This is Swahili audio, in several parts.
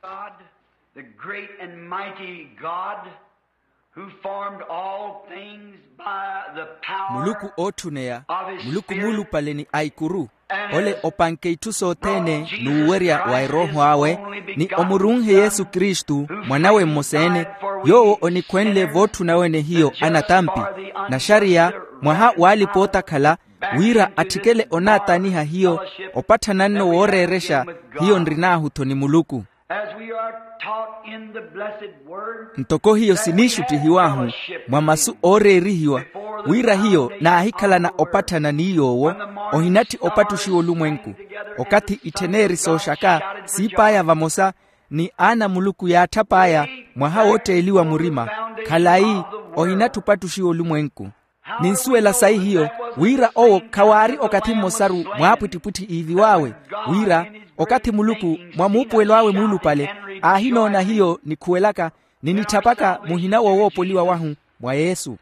God, the great and mighty God, who formed all things by the power muluku otunea of his muluku Spirit, mulu paleni aikuru and ole has opankeitu sotene brought Jesus nuweria Christ, wa his roho awe only ni begotten omurunhe Son, Yesu Kristu who mwanawe freely mosene died for we yo onikwenle sinners, votu nawene hiyo the just anatampi for the unjust, na sharia the mwaha wali reconciled pota kala back wira into atikele this onataniha marvelous hiyo fellowship opatananno that we have woreresha again with God. hiyo ndrinahu toni muluku As we are taught in the blessed word, ntoko hiyo sinishuti hiwahu mwamasu orerihiwa wira hiyo na ahikala na opatana niyowo ohinati opatushiwo lumwenku okati iteneri soshaka sipaya vamosa ni ana muluku ya tapaya mwaha wote eliwa murima kalai ohinatu patushiwo lumwenku ninsuela sai hiyo wira owo kawari okati mosaru mwaputiputi ivi wawe wira okati muluku mwamupuelo awe mulu pale ahinona hiyo ni kuelaka ninitapaka muhina wowopoliwa wahu mwa Yesu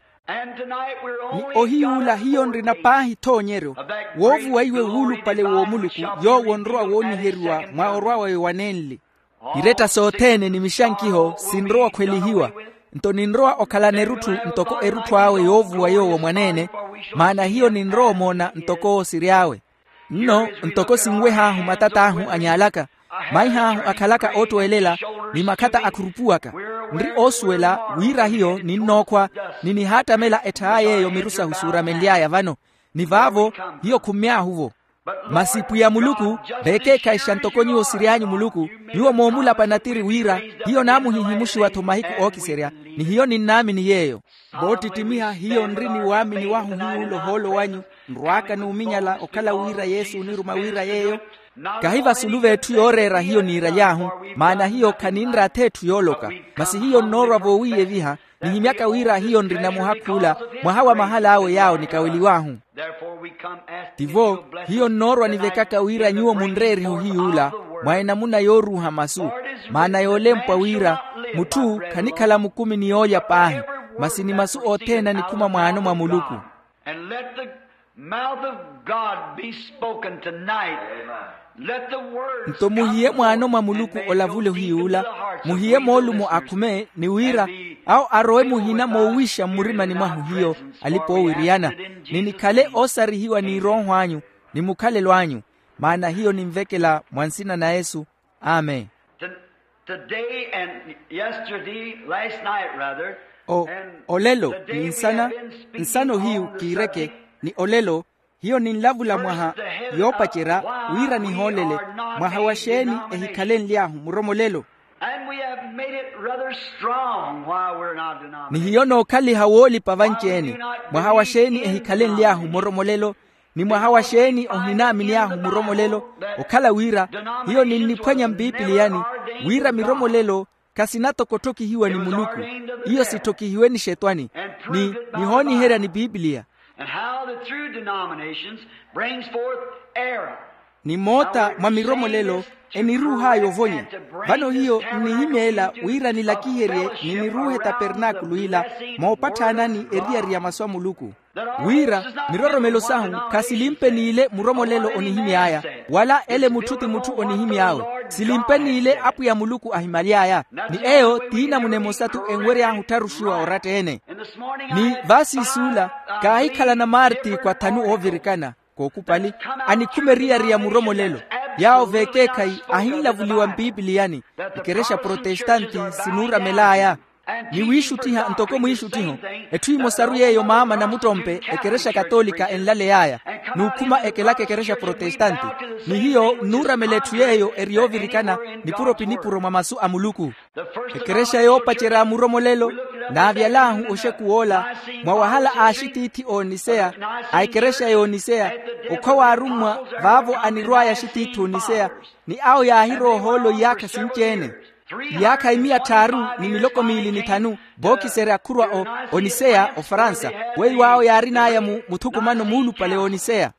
ni ohiula hiyo ndrinapahi tonyero wovu waiwe ulu pale wo muluku yo wonroa woniherwa mwaorwa wawe wanenli ireta sotene ni mishankiho sinroa kwelihiwa ntoninroa okalane rutu ntoko erutu awe yovu wayowo mwanene maana hiyo ninroa mona ntoko siriawe no ntoko singwe hahu matata ahu anyalaka mai hahu akalaka oto elela ni makata akurupuaka ndri oswela wira hiyo ninokwa nini hata mela etaaye yo mirusa husura mendiaya vano ni vavo hiyo kumya huvo masipu ya muluku beke kaisha ntokonyi osirianyu muluku hiyo momula panatiri wira hiyo namu hihimushi watomahiku okiseria ni hiyo ni nami ni yeyo boti timiha hiyo ndrini wami ni wahu hiulo holo wanyu nruaka ni uminyala okala wira Yesu uniruma wira yeyo kahiva suluve tu yorera hiyo ni rayahu maana hiyo kanindra tetu yoloka masi hiyo norwa vowiye viha ni himiaka wira hiyo ndrina muhakula mwahawa mahala awe yao ni kawili wahu tivo hiyo norwa nivekaka wira nyuo mundreri hiula mwaena muna yoruha masu maana yolempwa wira mutu kanikala mukumi ni yoya pahi masi ni masu otena ni kuma mwaano mwa muluku mouth of God be spoken tonight. Let the words nto muhiye mwaano mwa muluku olavule hiula muhiye molumo akume ni wira au aroe muhina mowisha murima ni mwahu hiyo alipo wiriana nini kale osari hiwa ni roho wanyu ni mukale lwanyu maana hiyo ni mvekela mwansina na Yesu amen. Today and yesterday, last night rather, olelo ni insano hiu kireke ni olelo hiyo ni nlavula mwaha yopachera wira ni holele mwaha washeni ehikalen liahu muromolelo ni hiyo no kali hawoli pavancheni mwaha washeni ehikalen liahu muromolelo ni mwaha washeni ohinami liahu muromolelo okala wira hiyo ni nipwanya mbipili yani wira miromolelo kasinato kotoki hiwa ni muluku hiyo sitoki hiwe ni shetwani ni honi hera ni Biblia and how the true denominations brings forth error. Ni mota mamiromolelo eniruha yovonya vano hiyo ni himela wira ni lakihere ni ruhe tabernakulu ila maopatana ni eria maswa muluku wira miroromelo sahu kasilimpe ni ile muromolelo onihimi aya wala ele mututi mutu onihimi awe silimpe ni ile apu ya muluku ahimaliaya ni eyo tina munemosatu engwere ahu tarushua oratene ni vasi sula kahikala na marti kwa tanu ovirikana kokupali anikume ria muromolelo yao vekekai ahila vuliwa Bibliani ikeresha protestanti sinura melaya ni wishutiha ntoko mwishutiho etui mosaru yeyo mama na mutompe ekeresha katolika enlale yaya nukuma ekelake ekeresha protestanti ni hiyo nura meletu yeyo eriovirikana ni puro pinipuro mamasu amuluku ekeresha yo pachera muromolelo na avyalahu oshekuola mwawahala ashititi onisea aikeresha yonisea ukawarumwa vavo anirwaya shititi onisea ni au ya hiro holo yaka sinchene yaka imia taru ni miloko mili ni tanu boki sere akurwa onisea o Faransa wei wao yari na ya mutukumano mulu pale onisea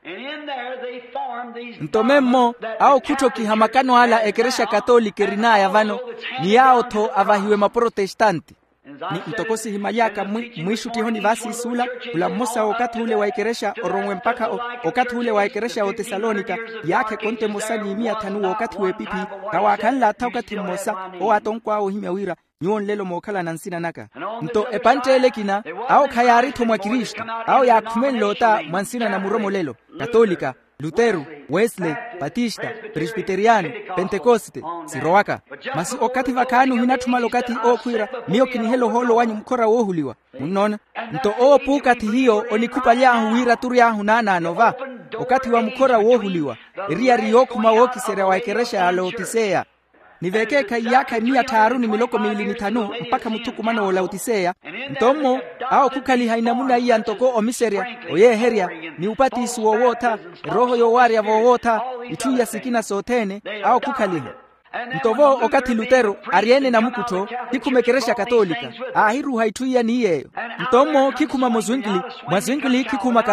ntomemmo au kutoki hamakano ala ekeresha katolike rinaya vano ni yao to avahiwe maprotestanti ni mtokosi himayaka mwishu tihoni vasi isula kula mosa wakati ule waikeresha orongwe mpaka wakati ule waikeresha o Tesalonika yake konte mosa ni 500 wakati we pipi kawakanla wakati mosa o atonkwa o himyawira nyon lelo mokala nansina naka nto epantele kina au khayari thomwa Kristo au yakhumen lota mwansina na muromo lelo Katolika, Lutheru, Wesley, Batista, Presbyterian, Pentecoste, Sirowaka. Masi okati vakanu hinathuma lokati okwira niyo kinihelo holo wanyu mkora wohuliwa. Munona, nto opukati hiyo onikupa lyahu wira turu yahu nana nova. Okati wa mkora wohuliwa, ria riyokuma wokisere waikeresha Laodiseya. Niveke kayaka 525 mpaka mutukumana wa Laodiseya. Ntomo au kukali hainamuna iya ntoko omiseria oye heria ni upati isuo wota roho yowaria vowota ituya sikina sotene au kukaliha. Ntovo okati Lutero ariene na mukuto kikumekeresha Katolika ahiru haituya ni yeyo. Ntomo kikuma mwazwingli kikuma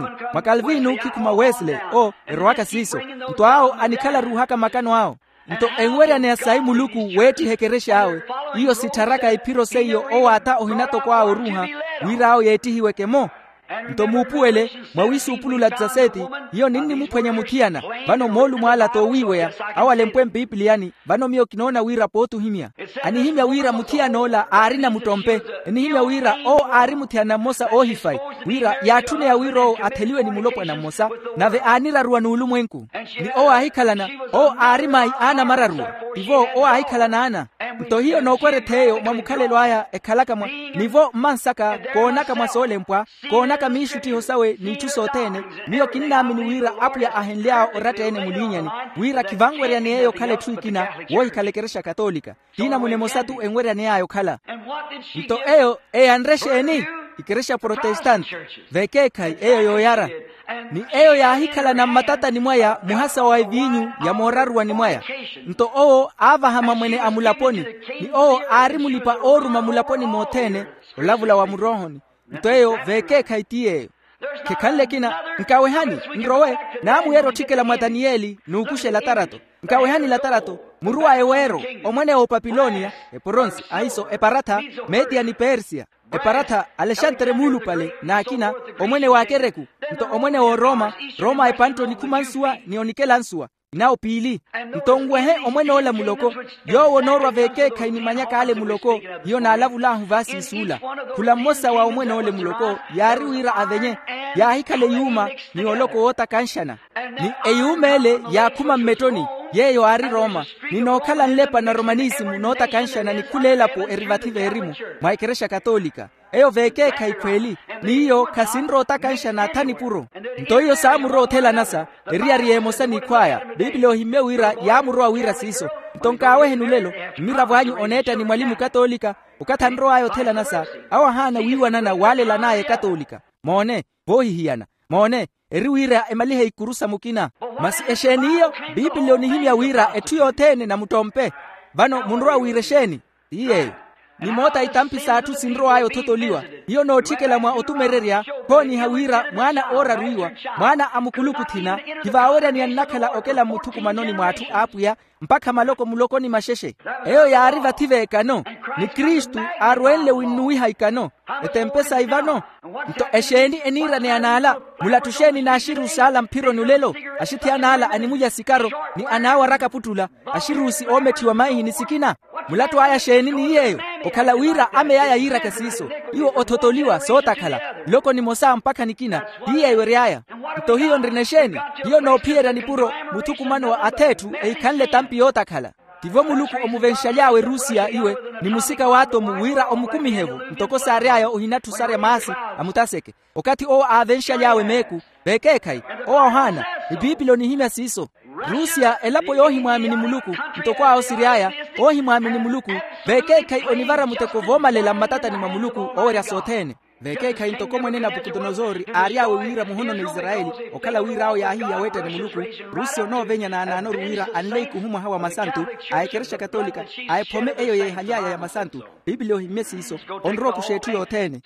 Calvinu kikuma Wesley o eroaka siso. Nto hao anikala ruhaka makano hao. Nto engwere ne asai muluku weti hekeresha awe iyo sitaraka ipiro seyo o ata ohinato kwa oruha wirao yeti hiwekemo. Nto mupuele mwawisu upulula tsaseti iyo nini mupwenya mutiana vano molu mwala to wiwea awale mpwempe ipliani vano mio kinona wira potu himia ani himia wira mutiana ola arina mutompe ani himia wira o ari mutiana mosa ohifai wira yatune ya wiro ateliwe ni mulopwa na mosa nave anira ruwa nuulu mwenku ni o ahikalana o arimai ana mararua ivo o ahikalana ana. Nto hiyo nokwere teyo mwamukalelo haya ekalaka mwa nivo mansaka koonaka mwasole mpwa koonaka mishuti hosawe ni tusotene niyo kinami ni wira apu ya ahenlea orate ene mulinyani wira kivangwere ya neyo kale tuikina wohi kalekeresha Katolika tina munemosatu engwere ya neyo kala. Nto eyo andreshe eni ikeresha Protestant vekekai eyo yoyara ni eyo ya hikala na matata ni mwaya muhasa wa vinyu ya morarwa ni mwaya. Nto oo ava hama mwene amulaponi ni oo arimulipa oru mamulaponi motene olavula wa murohoni. Nto eyo veke kaitiye kekanle kina nkawehani nrowe na muyero tikela mwa Danieli nukushe latarato nkawehani latarato murua ewero omwene o Babilonia eporonsi aiso eparata Media ni Persia eparata Alexandre mulu pale na akina omwene wa Kereku nto omwene o Roma epanto ni kumansua ni onikelansua nao pili ntongwehe omwene ola muloko yo wonorwa veke kaini manyaka ale muloko yo na alavulahu vasi isula kula mosa wa omwene ole muloko yari wira avenye ya hikale yuma ni oloko wota kanshana ni eyumele ya kuma metoni yeyo ari Roma ni nokala nlepa na romanismu nota kanshana ni kulela po erivative erimu maikeresha Katolika eyo veke kaikweli ni hiyo kasinro takanshana tani puro nto hiyo samuro tela nasa eria riemosa ni kwaya Biblia hime wira ya muro wira siso ntonkawe henulelo mira vanyu oneta ni mwalimu Katolika ukatandro ayo tela nasa awa hana wiwa nana wale la naye Katolika mone bohi hiana mone eri wira emalihe ikurusa mukina masi esheniyo Biblia ni himya wira etuyo tene na mutompe vano munroa wiresheni iye ni mota itampi saatu sinro ayo totoliwa hiyo no tikela mwa otumereria poni hawira mwana ora ruiwa mwana amukulukutina kivaora ni anakala okela mutuku manoni mwatu apuya mpaka maloko muloko ni masheshe eyo ya ariva tive ekano ni Kristu arwele winui haikano etempesa ivano nto esheni enira ni anala mulatusheni na ashiru sala mpiro nulelo ashiti anala animuja sikaro ni anawa raka putula ashirusi ometi wa maihi ni sikina mulatu haya sheni ni yeyo okala wira ame yaya ira kasiso iyo ototoliwa sota kala loko ni mosa mpaka nikina hiye yoreaya nto hiyo ndrinesheni hiyo no piera ni puro mutuku mano wa atetu eikanle tampi yota kala tivo muluku omuvenshalyawe Rusia iwe ni musika wato muwira omukumi hevu ntoko sare ayo ohinatu sare masi amutaseke okati o avenshalyawe meku bekekai o ohana Biblia ni himya siso Rusia elapo yohi mwamini muluku ntoko ao Siriaya ohi mwamini muluku bekekai onivara muteko vomalela matata ni mamuluku oria sotene bekekai ntoko mwene na Bukudonozori ariawe wira muhono na Israeli okala wira ao yahi ya wete ni muluku Rusia no venya na anano wira anlei kuhuma hawa masantu aikeresha Katolika aipome eyo ye hanyaya ya masantu Biblia himesi iso onro kushetu yotene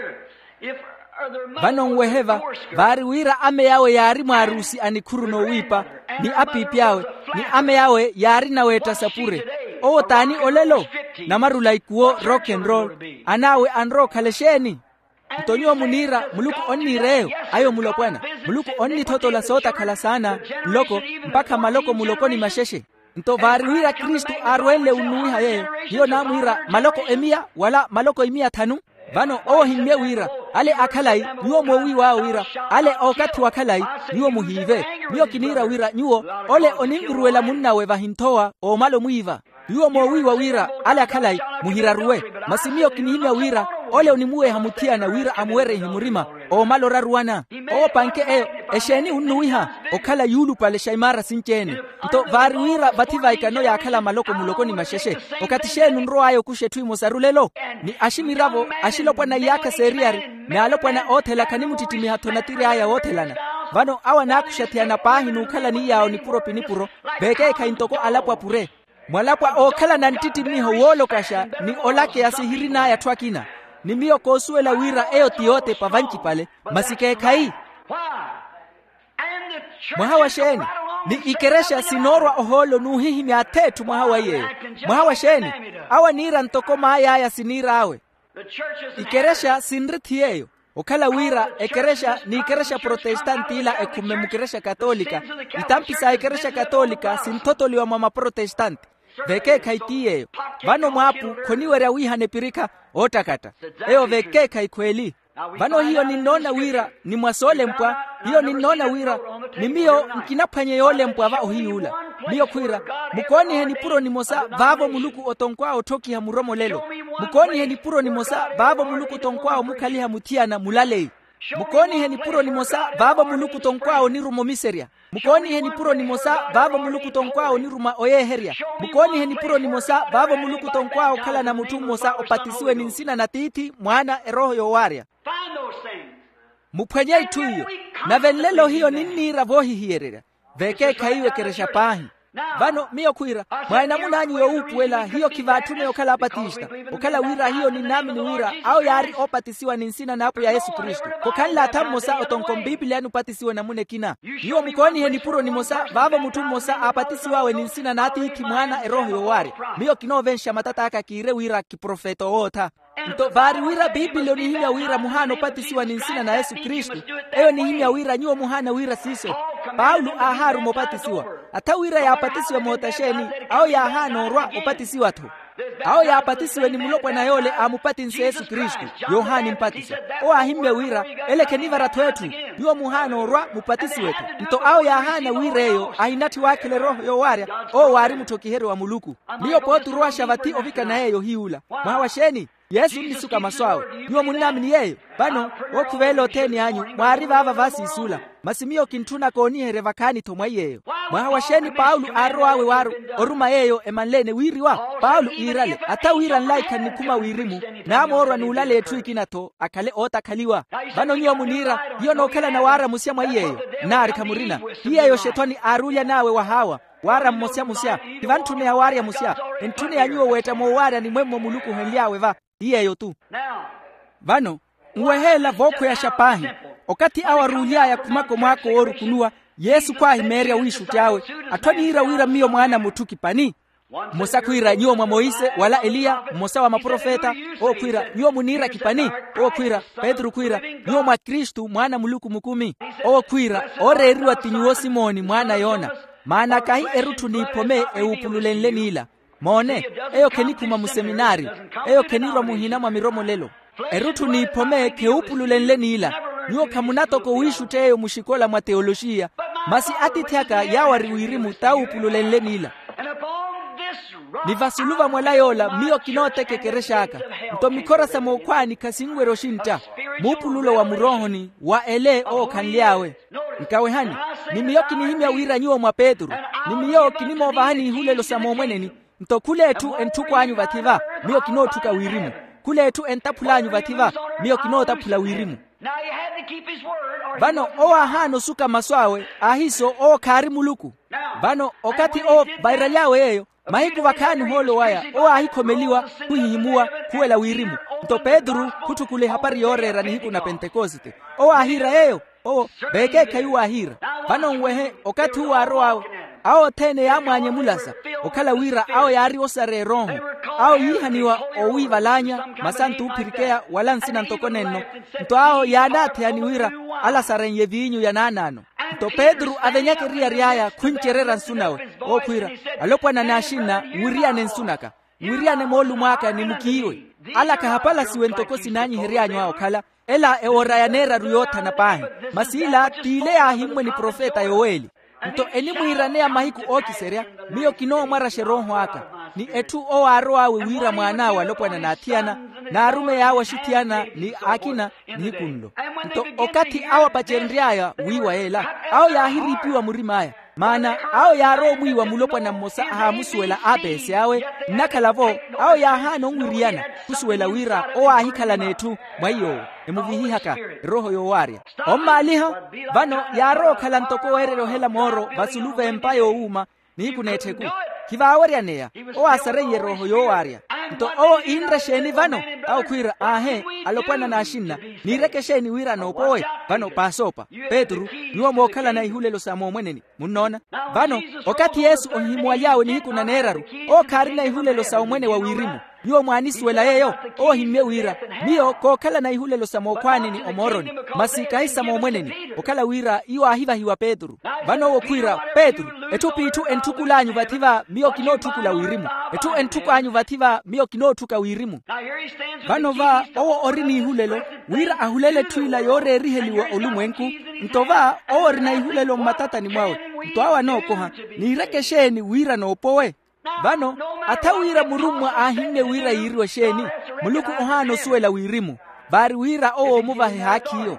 vano nweheva vari wira ame yawe yari mwarusi anikuru no wipa ni apipi yawe ni ame yawe yari na weta sapure o tani olelo na marula ikuo rock and roll anawe anro kalesheni mtonyo munira muluku onireo ayo mulokwana muluku onni toto la sota kala sana loko mpaka maloko mulokoni masheshe nto variwira Kristu arwele unui haye hiyo namuira maloko emia wala maloko emia tanu vano himye wira ale akalai nyuo mwi wao wira ale okati wakalai nyuo muhive niyo kinira wira nyuo ole oningruela munnawe vahintoa o malo muiva nyuo mwi wa wira ale akalai muhira ruwe masimio kinihimya wira ole unimuwe hamutia na wira amwere himurima o malo raruana o panke esheni unuiha okala yulu pale shaimara sincheni nto vari wira bativa ikano ya akala maloko mulokoni masheshe okati shenu nro ayo kushe tui mosarulelo ni ashimiravo ashilopwa na yaka seriari na alopwa na otela kanimutitimi hatonatiri aya otelana vano awa na akushatiana pahinu ukala ni yao ni puro pinipuro beke kaintoko alapwa pure mwalapwa okala na ntitimiho wolo kasha ni olake ya sihirina ya twakina ni miyo kosuela wira tiote pavanchi pale masike kai mwahawa sheni ni ikeresha sinorwa oholo nuhihi miatetu mwahawa ye mwahawa sheni awa nira ntoko mahaya sinira awe ikeresha sinritiyeyo okala wira ekeresha ni ikeresha protestanti ila ekume mukeresha katolika itampisa ikeresha katolika sintotoli wa mama protestanti veke kaitiyeyo vano mwapu koniwera wihane pirika otakata veke kaikweli vano hiyo ninona wira ni mwasole mpwa hiyo ninona wira ni miyo nkinapanye yole mpwa va ohiyula miyo kwira mukoni heni puro ni mosa vavo muluku otonkwa otoki ha muromo lelo mukoni heni puro ni mosa vavo muluku tonkwa omukali ha mutiana mulalei mukoni heni puro ni mosa vavo muluku tonkwa onirumo miseria mukoni heni puro ni mosa vavo muluku tonkwa oniruma oyeheria mukoni heni puro ni mosa vavo muluku tonkwa okala na mutu mosa opatisiwe ninsina na titi mwana eroho yowaria mupwenye ituyo na venlelo hiyo ninira vohi hierera veke kaiwe keresha pahi vano miyo kwira mwaina munanyu yo upuela hiyo kivatume okala apatista okala wira hiyo ni nami ni wira au yari opatisiwa ninsina na hapo ya Yesu Kristo kokala atamosa otonko Biblia anu patisiwa na mune kina hiyo mkoni heni puro ni mosa vavo mutu mosa apatisiwa we ninsina na ati hiki mwana eroho yowari miyo kinovensha matata aka kire wira kiprofeto ota nto vari wira Biblia ni himya wira muhano patisiwa ninsina na Yesu Kristo ni himya wira nyuo muhana wira siso Paulo aharu mopatisiwa ata wira ya apatisiwa motasheni au ya hano rwa opatisiwa tu au ya apatisiwe ni mulopwa na yole amupatinse Yesu Kristo Yohani mpatisa ahimya wira keniva twetu nyuo muhano rwa mupatisiwe tu nto au ya hana wireyo ahinati wakile roho yowaria wari mutokihere wa muluku niyo potu rwa shavati ovika na yeyo hiula mwawasheni Yesu nisuka maswawe nyuo munami ni yeyo bano okuvelo teni anyu mwari vava vasi isula masimio kintuna koni herevakani tomwa yeyo mwawasheni Paulo arwawe waru oruma yeyo emanlene wiriwa Paulo irale ata wira nlaika nikuma wirimu na amorwa nulale etwikinato akale otakaliwa bano nyuo munira hiyo nokala na wara musia mwa yeyo nari kamurina hiyo shetani arulia nawe wahawa wara musia tivantume ya wari ya musia entune ya nyuo weta mwara ni mwemo muluku heliawe va hiyo tu vano ngwehela voko ya shapahi okati awarulia ya kumako mwako orukunua Yesu kwa himeria wishu tiawe atoni ira wira miyo mwana mutuki pani Musa kwira nyuo mwa Moise wala Elia Musa wa maprofeta kwira nyuo munira kipani kwira Petro kwira nyuo mwa Kristu mwana muluku mukumi kwira oreriwa tinyuo Simoni mwana Yona maana kahi erutu ni pome eupululenlenila mone kenikuma museminari kenirwa muhina mwa miromo lelo erutu ni pome keupululenlenila nyuo kamunato ko wishu teyo mushikola mwa teolojia masi atiteka yawari wirimu taupululenlenila nivasuluva mwalayola miyo kinote kekereshaka ntomikora sa mokwani kasingwe roshinta mupululo wa murohoni wa kanliawe nkawehani ni miyo kinihimya wira nyuo mwa Petro ni miyo kinimo vahani hulelo sa momweneni ntokuletu entukwanyu vativa miyo kinotuka wirimu kuletu entapulanyu vativa miyo kinotapula wirimu vano hano suka maswawe ahiso kari muluku vano okati bairalyawe yeyo mahiku vakani holo waya ahikomeliwa kuhihimua kuela wirimu nto Pedro kutukule hapari yorera ni hiku na Pentekoste ahira yeyo beke kayu ahira vano ngwehe okati aroawe tene ya mwanye mulasa okala wira yari osare roho ao yihaniwa owivalanya masantu upirikea wala nsina ntokonenno nto ao yanatheani wira ala sarenye vinyu yananano nto Pedro avenyake ria riaya kuncherera nsunawe okwira alopwana nashina wiriane nsunaka wiriane molu mwaka ni mukiwe ala kahapala siwe ntokosi nanyi herianyo ao kala ela eorayanera ruyota na pahe masila tile ahimwe ni profeta Yoeli nto eni mwiranea mahiku okiseria miyo kino mara sheronho aka ni etu o aro awe wira mwana walopwana na atiana na arume ya washitiana ni akina ni kundo nto okati awa pachendriaya wiwa ela ao ya hiripiwa murimaya mana ao ya ro mwiwa mulopwana mmosa ahamusuela abese awe nakalavo ao ya hano ngwiriana kusuela wira o ahikala netu mwayo emuvihihaka roho yowaria omaliha vano ya ro kala ntoko werero hela moro basuluve empayo uma ni kuneteku kivawarianea o asareye roho yowaria nto o indra sheni vano au kwira ahe alopwana na shinna nireke sheni wira no poe vano pasopa Pedro niwo mokala na ihulelo samo mweneni munona vano okati Yesu ohimwa yawe ni kuna neraru o karina ihulelo samo mwene wa wirimu niwo mwaniswela yeyo o himme wira miyo kokala na ihulelo samo kwani ni omoroni masika isa mo mweneni okala wira iyo ahiva hiwa Pedro vano wo kwira Pedro etupitu entukulanyu vativa miyo kino tukula wirimu etu entukanyu vativa miyo kino tuka wirimu vano va owo orini ihulelo wira ahulele tuila yore riheliwa olumwenku ntova owo rina ihulelo matata ni mwawe ntoawa no koha ni rekesheni wira no powe vano atawira murumwa ahinne wira yiriwa sheni muluku ohano suela wirimu bari wira owo muvahe hakiyo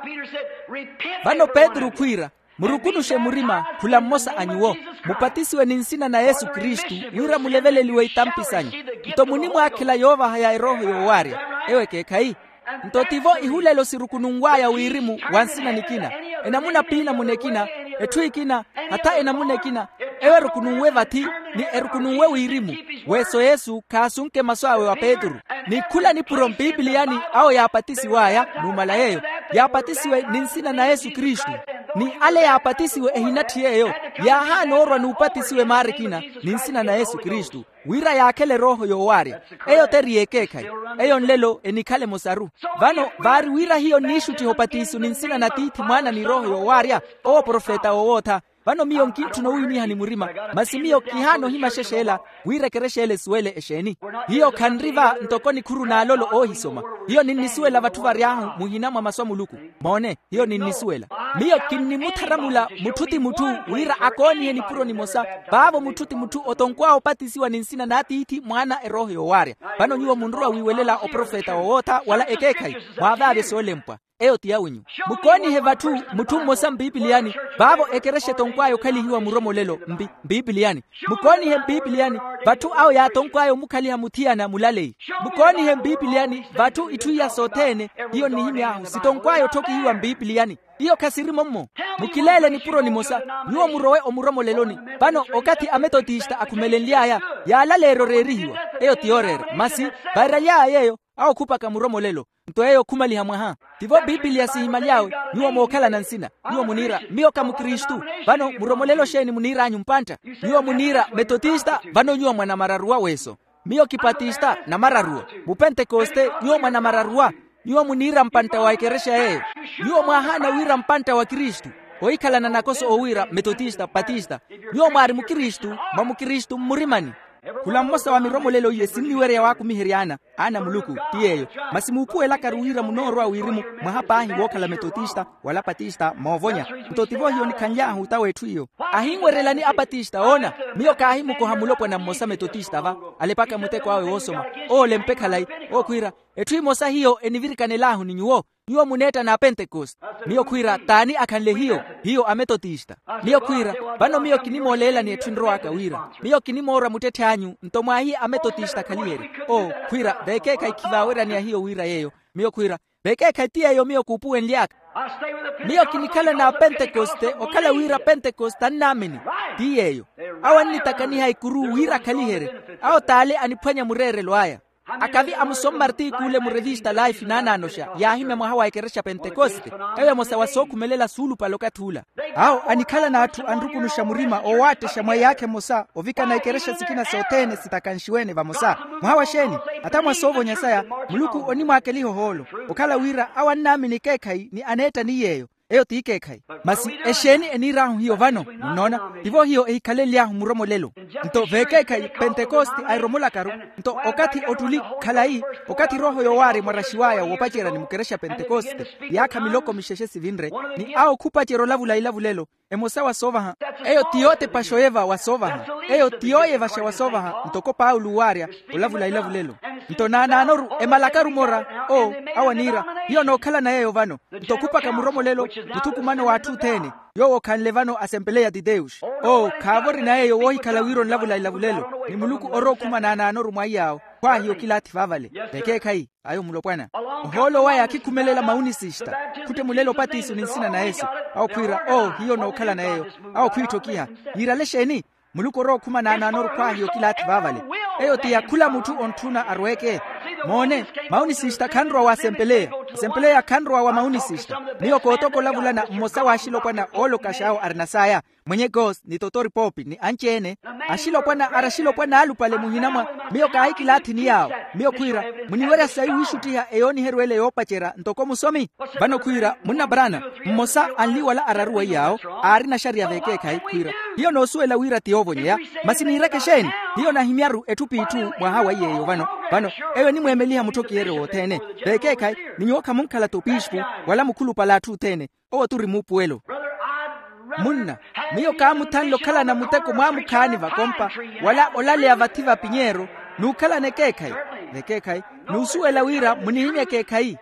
vano Pedro kwira murukunushe murima kula mmosa anyuwo mupatisiwe ninsina na Yesu Kristu wira muleveleliwe itampisanyi nto munimu akila yova haya roho yowaria ewe kekai nto tivo ihulelo sirukunungwaya wirimu wansina nikina enamuna pina munekina etuikina hata enamunekina ewe rukunungwe vati ni erukunungwe wirimu weso Yesu kasunke maswawe wa Pedro ni kula ni purom Bibliani au yapatisi waya numala yeyo yapatisiwe ninsina na Yesu Kristu ni ale yapatisiwe ehinati yeyo ya hanorwa nupatisiwe marikina ninsina na Yesu Kristu wira yakele roho yowaria eyo teriekekai eyo nlelo enikale mosaru vano vari wira hiyo nishuti hopatisu ninsina na titi mwana ni roho yowaria o profeta owota vano miyo nkintu no wini hani murima masimiyo kihano hima sheshela wira kereshele suele esheni hiyo kanriva ntokoni kuru na lolo ohisoma hiyo ninisuela vatu variahu muhinama maswamu luku maone hiyo ninisuela miyo kinimutaramula mututi mutu wira akoni heni puro ni mosa babo mututi mutu otonkwa opatisiwa ninsina na titi mwana eroho yowaria vano nyiwa mundrua wiwelela o profeta owota wala ekekai mwavave solempwa eyo tiyawinyu mukoni hevatu mutu mosa Bibliani babo ekereshe tonkwayo kali hiwa muromo lelo Bibliani mukoni he Bibliani batu au ya tonkwayo mukali hamutiana mulalei mukoni he Bibliani batu ituya sotene hiyo ni himi ahu sitonkwayo toki hiwa Bibliani hiyo kasiri momo mukilele ni puro ni mosa nyuwa murowe omuromo leloni bano okati ametotista akumelenliaya ya lalero rerihiwa eyo tiorere masi bairaya yeyo au kupaka muromo lelo ntoeyo kumali hamwaha tivo Biblia sihimaliawe nyuwa mwokala nansina nyuwa munira miyo kamu Kristu vano muromo lelo sheni munira anyumpanta nyuwa munira metotista vano nyuwa mwana mararua weso miyo kipatista na mararua mupentekoste nyuwa mwana mararua nyuwa munira mpanta wa ikeresha yeye nyuwa mwahana wira mpanta wa Kristu oikala na nakoso owira metotista patista nyuwa mwari mukristu mamukristu murimani kula mmosa wa miromo lelo yesini were ya waku mihiriana ana muluku tiyeyo masimupu elaka ruwira munorwa wirimu mahapa ahi wokala metotista wala patista maovonya mtotivo hiyo ni kanyahu tawetu hiyo ahingwerelani apatista ona miyo kahimu kohamulopwa na mmosa metotista va alepaka muteko awe wosoma o lempekalai o kwira etui mosa hiyo enivirikanelahu ni nyuo muneta na Pentecost miyo kwira tani akanle hiyo ametotista miyo kwira bano miyo kinimolela ni etundro akawira miyo kinimora mutete anyu ntomwa hii ametotista kaliere o kwira bekeka ikivawera ni hiyo wira yeyo miyo kwira bekeka tia yo miyo kupuwe nliaka miyo kinikala na Pentecoste okala wira Pentecost nameni tiyeyo awani takani haikuru wira kaliere au tale anipanya murere lwaya akavi amusommarti kule mu revista life nananosha yahime mwahawa ekeresha Pentekoste ewe mosa wasoku melela sulu palokatula au anikala na atu andrukunusha murima owate shamwa yake mosa ovika na ekeresha sikina sotene sitakanshiwene va mosa mwahawa sheni ata mwasovo nyasaya muluku oni mwakeliho holo okala wira awanami ni kekai ni aneta ni yeyo eyo tikekai masi esheni enirahu hiyo vano unaona hivyo hiyo eikalelia muromo lelo nto vekekai Pentekoste airomola karu nto okati otuli kalai okati roho yowari marashiwaya wopachera ni mukeresha Pentekoste yaka miloko misheshesi vinre ni au kupachero lavu lelo emosawa sovaha eyo tiote pashoeva wasovaha eyo tioye vasha wasovaha ntoko Paulo waria olavu lelo nto nanoru emalakaru mora o awanira hiyo no kala na eyo vano ntokupa kamuromo lelo tutukumano watu tene yo kanlevano assemblea di Deus o kavori na eyo wohi kalawiro lavu lelo ni muluku oro kuma nanoru mwayao kwa hiyo kilati favale peke kai ayo mulopwana holo waya kikumelela mauni sista kute mulelo patisu ninsina na Yesu au kwira hiyo no kala na eyo au kwitokia iralesheni muluko ro kuma nanoru kwa hiyo kilati favale eyo tia kula mutu ontuna arweke mone mauni sista kanro wa sempelea kanro wa mauni sista niyo kotoko lavula na mmosa wa ashilo kwa na olo kashao arnasaya mwenye ghost ni totori popi ni anchene ashilo kwa na arashilo kwa na alu pale muhinama miyo kaiki lati ni yao miyo kuira muniwera sayi wishutia eoni heruele yopachera ntoko musomi bano kuira muna brana mmosa anli wala araruwa yao arina sharia veke kai kuira hiyo no suela wira tiovo nyea masini ireke sheni hiyo na himiaru etupi itu mwahawa yeyo bano ewe ni mwemeliha mutoki ere wotene veke kai ninyoka munkala topishpu wala mukulu palatu tene owa turi mupuelo munna miyo kamu tanlo kala na muteko mwamu kani vakompa wala olale avativa pinyero nukala nekekai nekekai nusuela wira munihimya kekai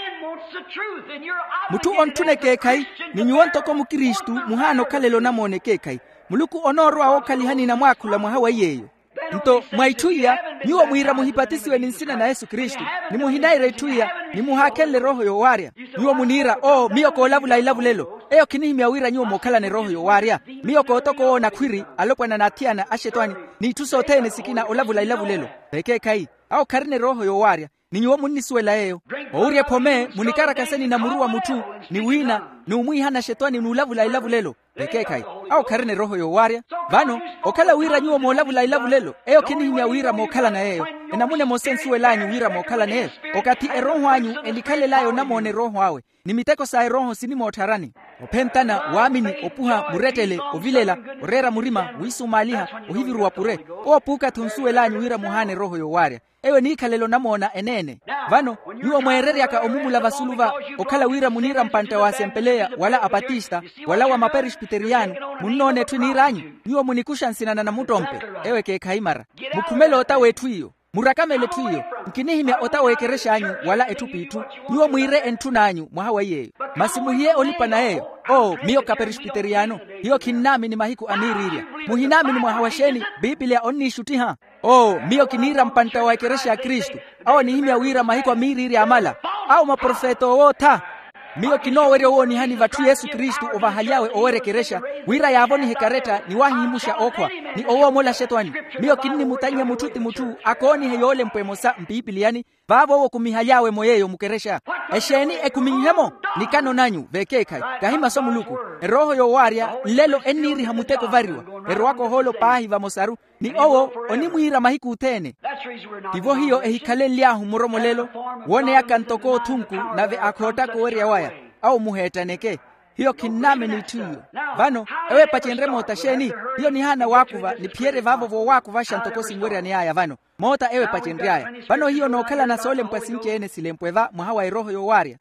mutu ontune kekai ninyuontoko mukristu muhano kalelo namone kekai muluku onoru awo kalihani na mwakula mwahawa yeyo nto mwaituya niwo muhira muhipatisiwe ninsina na Yesu Kristu ni muhinaire tuya ni muhakele roho yowaria niwo munira miyo ko lavu lelo eyo kinihimya wira niwo mokala ne roho yowaria miyo ko otoko na kwiri alopwana na tiana ashetwani ni tusotene sikina olavu lelo peke kai au karine roho yowaria niwo munisuela eyo ourie pome munikara kaseni na murua mutu ni wina ni umwihana shetwani nulavu lelo peke kai au karine roho yowaria vano okala wira niwo molavu lelo eyo kinihimya wira mokala na eyo enamune mosensuelanyu wira mokala na eyo okati eroho anyu elikale layo namone roho awe ni miteko sa eroho sini motarani opentana waamini opuha muretele ovilela orera murima wisumaliha ohiviru wapure opuka tunsuelanyu wira muhane roho yowaria ewe ni kalelo namona enene vano niwo mwereri aka omumula vasuluva okala wira munira mpanta wa sempelea wala apatista wala wa maperishpiteriano munone twiniranyu niwo munikusha nsinana na mutompe ewe kekaimara mukumelo ota wetu iyo murakamele tuyo nkinihimya ota wekeresha anyu wala etupitu niwo mwire entunanyu mwahawa yeyo masimuhie olipa na eyo miyo kaperishpiteriano hiyo kinami ni mahiku aniriria muhinami ni mwahawasheni Biblia onni shutiha miyo kinira mpanta wa keresha Kristu au ni himya wira mahiku amiriri amala au maprofeto wota miyo kinowere woni hani vatu Yesu Kristu ovahaliawe owere keresha wira yavoni hekareta ni wahimusha okwa ni owo mola shetwani miyo kinini mutanya mututi mutu akoni heyole mpwemosa Biblia vavo wo kumihaliawe moyeyo mukeresha esheni ekumihemo nikano nanyu vekekai kahima somuluku roho yowaria lelo eniri hamuteko variwa erwako holo pahi vamosaru ni owo onimwira mahiku utene hivyo hiyo ehikalelia muromo lelo wone yakantoko tunku nave akota koweria waya au muhetaneke hiyo kiname ni tuyo vano ewe pachenre mota sheni hiyo ni hana wakuva ni piere vavo vo wakuva shantoko singweria ni haya vano mota ewe pachenre haya vano hiyo nokala na sole mpasinche ene silempweva muhawa roho yowaria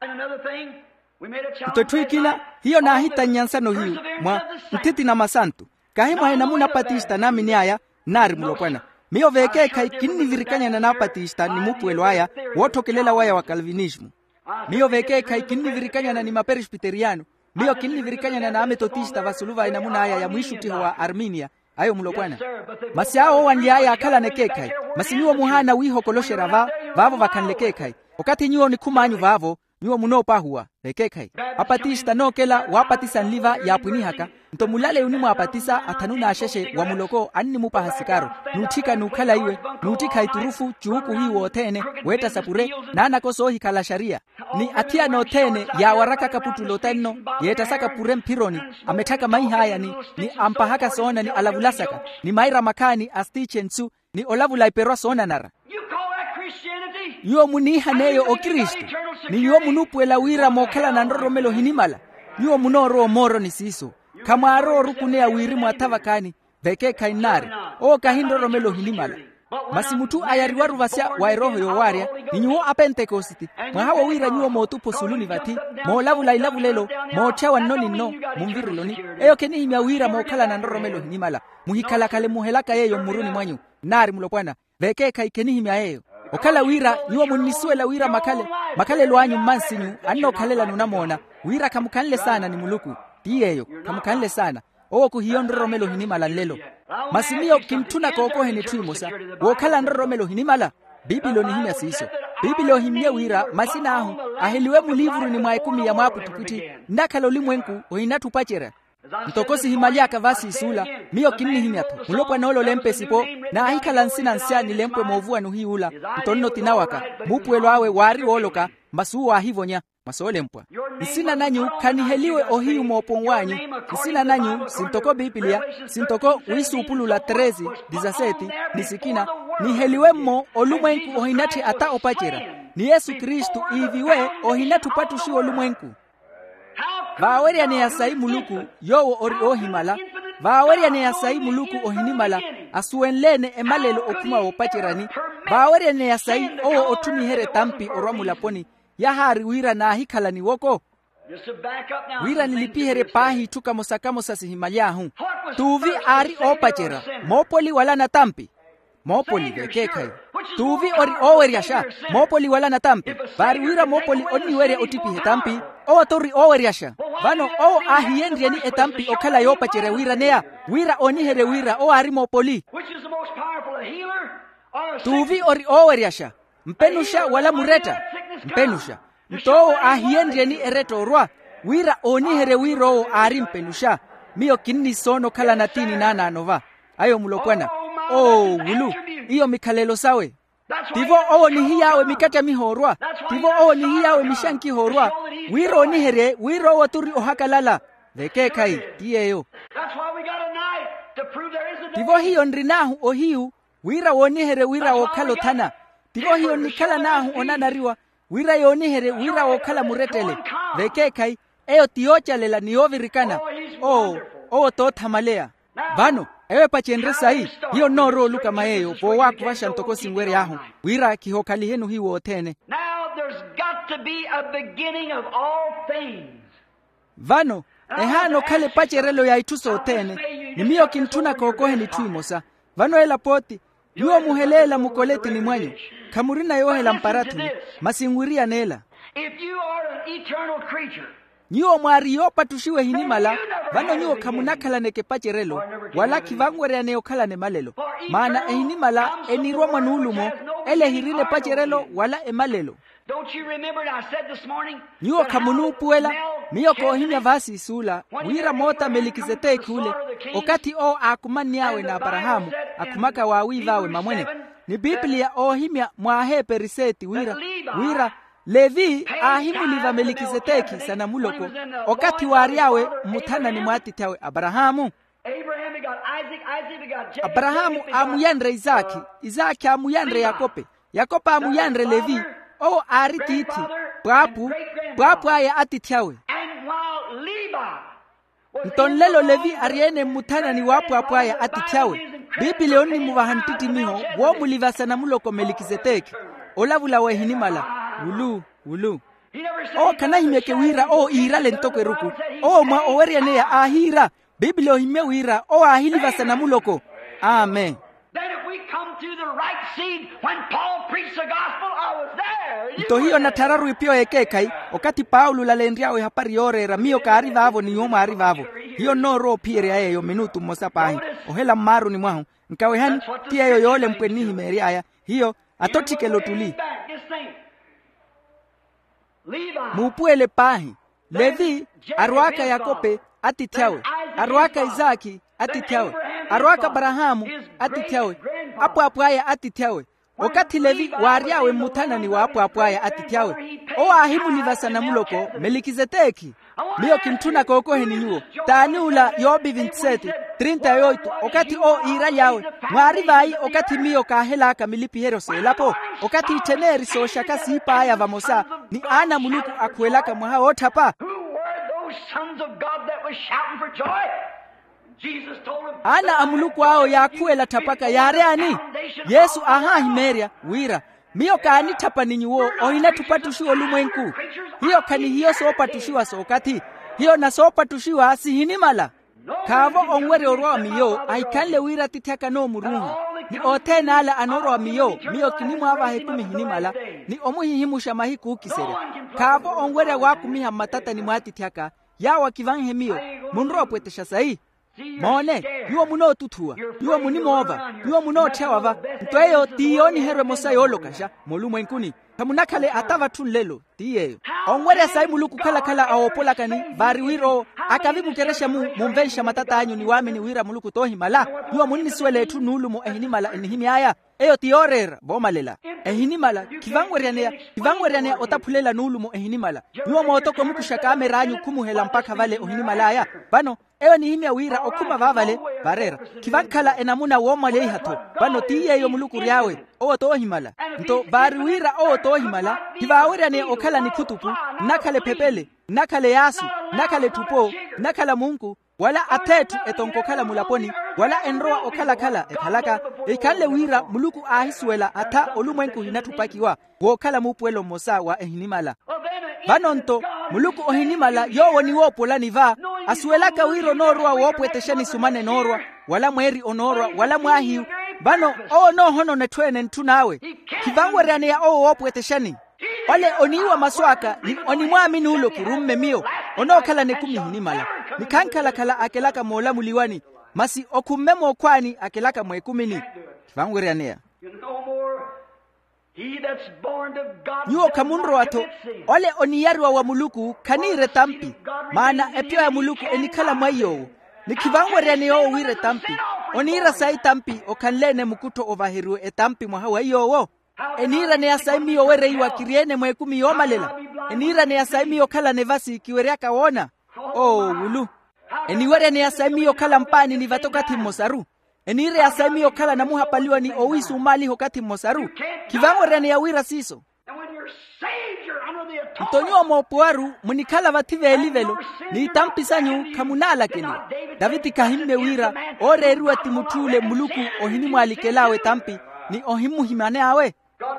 utotwikila hiyo na hita nyansano hiyo mwa mtiti na masantu kahima hena muna patista nami ni haya nari mulopwana miyo veke kai kinni virikanya na napatista ni mupuelo haya wotokelela waya wa Calvinismo miyo veke kai kinni virikanya na ni maperishpiteriano miyo kinni virikanya na ametotista vasuluva ina muna haya ya mwishutiho wa Armenia ayo mulopwana masiao wandi haya akala nekekai masiniwo muhana wiho koloshera vavo vakanlekekai wakati nyuo ni kumanyu vavo nyuo muno pahua vekekai apatista nokela wapatisa nliva yapwinihaka ntomulale unimu apatisa atanuna asheshe wa muloko anni mupahasikaro nutika nukhala iwe nutika iturufu chuku hii wotene weta sapure nana koso hikala sharia ni atia notene ya waraka kaputulo tenno yeta saka pure mpironi ametaka mai haya ni ampahaka sona ni alavulasaka ni maira makani astichensu ni olavula iperwa sona nara yuo muniha neyo o Kristo ni yuo munupwela wira mokala na ndoromelo hinimala yuo munoro moro ni siso kama aro rukunea wiri mwatavakani veke kainari o kahindoromelo hinimala masimutu ayariwaru vasya wairoho yo waria ni nyuo apentekositi mwahawa wira nyuo motupo suluni vati molavula ilavulelo mochawa noni no mumviruloni eyo kenihimya wira mokala na ndoromelo hinimala muhikala kale muhelaka yeyo muruni mwanyu nari mulopwana veke kai kenihimya eyo okala wira nyuo munisuela wira makale lwanyu mansinyu anno kalela nunamona wira kamukanle sana ni muluku tiyeyo kamukanle sana owo kuhiyo ndoromelo hinimala lelo masimio kimtuna koko hene twimosa wokala ndoromelo hinimala bibilo ni himya siso bibilo himye wira masina ahu aheliwe mulivuru ni mwaikumi ya mwapu tukuti ndakalo limwenku ohinatu pachera ntokosi himalyaka vasi isula miyo kinni himyato mulopwa nolo lempe sipo na ahikala nsina nsiani lempwe movua nuhiula ntonno tinawaka mupwelo awe wari woloka masuwa ahivonya masolempwa nsina nanyu kaniheliwe ohiu mopon wanyu nsina nanyu sintoko Biblia sintoko wisupulula 13:17 nisikina niheliwe mo olumwenku ohinati ata opachera ni Yesu Kristu iviwe ohinatu patushi olumwenku vaweria ne yasai muluku yowo ori ohimala vaweria ne yasai muluku ohinimala asuenlene emalelo okuma opacherani vaweria ne yasai owo otuni here tampi orwamulaponi yahari wira na hikala ni woko wira nilipihere pahi tuka mosakamo sasihimalyahu tuvi ari opachera mopoli wala na tampi mopoli vekekai tuvi ori oweriasha mopoli wala na tampi bari wira mopoli oniweria otipihe tampi o tori oweriasha vano o ahiendrieni etampi okala yopachere wira nea wira onihere wira o ari mopoli tuvi ori oweriasha mpenusha wala mureta mpenusha mtoo ahiendrieni ereto rwa wira onihere wiro ari mpenusha miyo kinni sono kala natini nana anova ayo mulokwana wulu iyo mikalelo sawe tivo owo ni hiyawe mikata mihorwa tivo owo ni hiyawe mishanki horwa wiro ni here wiro waturi ohakalala veke kai tiyeyo tivo hiyo ndrinahu ohiu wira woni here wira okalo tana tivo hiyo nikala nahu onanariwa wira yoni here wira okala muretele veke kai eyo tiocha lela niovirikana tothamalea vano ewe pachenre sai hiyo noro luka maeyo po waku vasha ntoko singwere yahu wira kihokali henu hiwo otene now there's got to be a beginning of all things vano ehano kale pacherelo ya ituso otene nimiyo kintuna kokohe ni tuimosa vano ela poti yuo muhelela mukoleti ni mwanyu kamurina yohela mparatuni masingwiria nela if you are an eternal creature nyuo mwari yopa tushiwe hinimala vano nyuo kamunakala neke pacherelo wala kivangwere aneokala ne malelo maana hinimala enirwa mwanulumo ele hirile pacherelo wala emalelo nyuo kamunupuela miyo kohimya vasi isula wira mota Melikisedeki ule okati akumaniawe na Abrahamu akumaka wawivawe mamwene ni Biblia ohimya mwahepe riseti wira Levi ahimuliva Melikisedeki sana muloko okati wariawe mutana ni mwatitawe Abrahamu amuyandre Isaki amuyandre Yakopa amuyandre Levi arititi pwapu aya atitiawe ntonlelo Levi ariene mutana ni wapu aya atitiawe Biblia oni muvahantiti miho wo muliva sana muloko Melikisedeki olavula we hinimala wulu kana himeke wira irale ntoko ruku mwa oweria ne ahira Biblia hime wira ahiliva sana muloko amen. Then if we come to the right seed when Paul preached the gospel I was there. To hiyo na tararu ipio ekekai okati Paulo lalendiawe hapari yore ramio ka arriva avo ni yoma arriva avo hiyo no ro piere ayo minutu mosapahi ohela maru ni mwahu nkawe hani tia yo yole mpeni himeri aya hiyo atotike lotuli mupuele pahi Levi arwaka Yakobe atityawe arwaka Izaki atityawe arwaka Abrahamu atityawe apo apwaya atityawe wakati Levi waryawe mutanani wa apo apwaya atityawe o ahimu nivasana muloko Melikizedeki miyo kimtuna koko heninyuo taaniula Yobi 27:38 wakati o ira yawe mwari vai wakati miyo kahela kamilipi herose lapo wakati iteneri so shaka sipa aya vamosa ni ana muluku akwelaka mwaha otapa ana amuluku ao yakuela tapaka yareani Yesu aha himeria wira miyo kaani tapa ninyuo ohina tupatushiwa lumwenku hiyo kani hiyo sopa tushiwa sokati hiyo na sopa tushiwa sihinimala kavo onwere orwa miyo aikanle wira titiaka no murunga ni otena ala anorwa miyo kinimu hava hekumi hinimala ni omuhihimusha mahiku ukisere kavo onwere wakumiha matata ni mwati tiaka yawa kivanhe miyo munro pwetesha sahi mone yuo muno tutua yuo munimova yuo muno chawava ntoeyo tioni herwe mosa yolokasha molumwenkuni kamunakale atava tunlelo tiyeyo onwere sai muluku kala aopola kani bari wiro akavibu keresha mumvensha matata anyu ni wamini wira muluku tohimala yuo munini swele tunulumo ehinimala enihimi aya eyo tiorera bomalela ehinimala kivangwerianea otaphulela nulumo ehinimala yuo motoko mukushaka ameranyu kumuhela mpaka vale ohinimala aya bano eyo ni himya wira okuma vavale barera kivankala enamuna womale ihato bano tiyeyo muluku ryawe o tohimala nto bari wira o tohimala kivaweriane okala ni kutupu nakale pepele nakale yasu nakale tupo nakala mungu wala atetu etonkokala mulaponi wala enroa okala ekalaka ikalle wira muluku ahiswela ata olumwenku hinatupakiwa wokala mupuelo mosa wa ehinimala banonto muluku ohinimala yowo ni wopola niva aswelaka wiro norwa wopweteshani sumane norwa wala mweri onorwa wala mwahiu bano o no hono netwene ntunawe kivangwerane ya o wopweteshani ole oniwa maswaka ni onimwamini ulo kurumme miyo onokala nekumi hinimala nikankala kala akelaka mola muliwani masi okummemo kwani akelaka mwekumini kivangwerane Nyuo kamunro ato ole oniyarwa wa muluku kanire tampi maana epyo ya muluku enikala mwayo nikivangwerane yo wire tampi onira sai tampi okanlene mukuto ovahiru etampi mwahawa yo enira ne asaimi yo were iwa kiriene mwekumi yo malela enira ne asaimi yo kala nevasi kiweriaka wona wulu eniwere ne asaimi yo kala mpani ni vatoka timosaru enire asaimi yo kala namuha paliwa ni owisu mali hokati mosaru kivangwerane ya wira siso Mtonyo mopuaru munikala vative elivelo ni tampi sanyu kamunala keni Davidi kahimbe wira ore ruwa timutule muluku ohinimu alikelawe tampi ni ohimu himane awe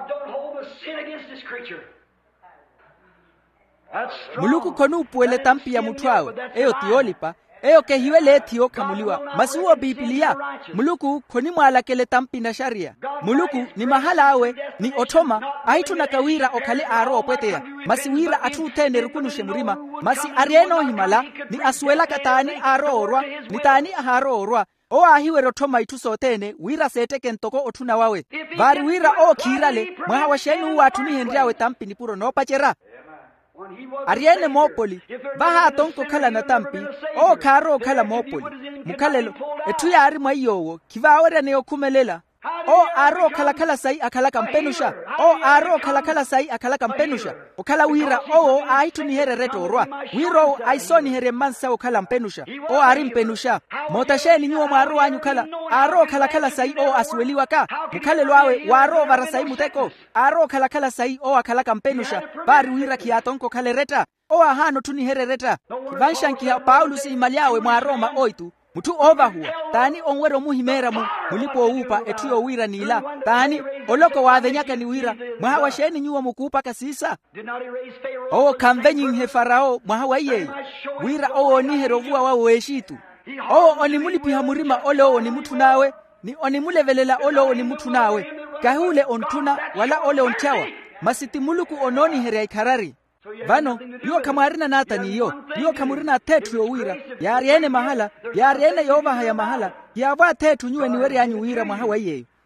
muluku konu puele tampi ya mutuawe eyo tiolipa eyo kehiwele etiyo kamuliwa masuwa Biblia muluku konimu alakele tampi na sharia muluku ni mahala awe ni otoma aitu na kawira okale aro opwetea masi wira atutende rukunushe murima masi arieno himala ni aswela katani aro orwa ni tani aharo orwa o ahiwe rotoma ituso tene wira seteke ntoko otuna wawe bari wira o kirale mwaha washenu watuni henriawe tampi ni puro no pachera Ariene mopoli baha tonko kala na tampi o karo kala mopoli mukalelo etuya ari mwayowo kivawere ne okumelela o aro kala sai akala kampenusha o aro kala sai akala kampenusha okala wira o aitu ni here reto rwa wiro aisoni here mansa okala mpenusha o ari mpenusha motasheni nyuo maru anyu kala aro kala sai o asweliwa ka mukalelo awe waro varasai muteko aro kala sai o akala kampenusha bari wira kiatonko kale reta o ahano tuni here reta vanshanki ha Paulus imaliawe mwa Roma oitu mutu ova huwa tani onwero muhimera mulipo upa etuyo wira nila tani oloko wavenyaka ni wira mwahawa sheni nyuwa mukupa kasisa o kamvenyi he farao mwahawa ye wira o ni herovua wa weshitu o onimulipi hamurima olo ni mutu nawe ni onimulevelela olo ni mutu nawe kahule ontuna wala ole onchawa masiti muluku ononi here ikarari Vano, yuo kamarina natani yuo kamurina tetu yo wira, yariene mahala, yariene yova haya mahala, yawa tetu nyue niweri anyu wira mahawa ye.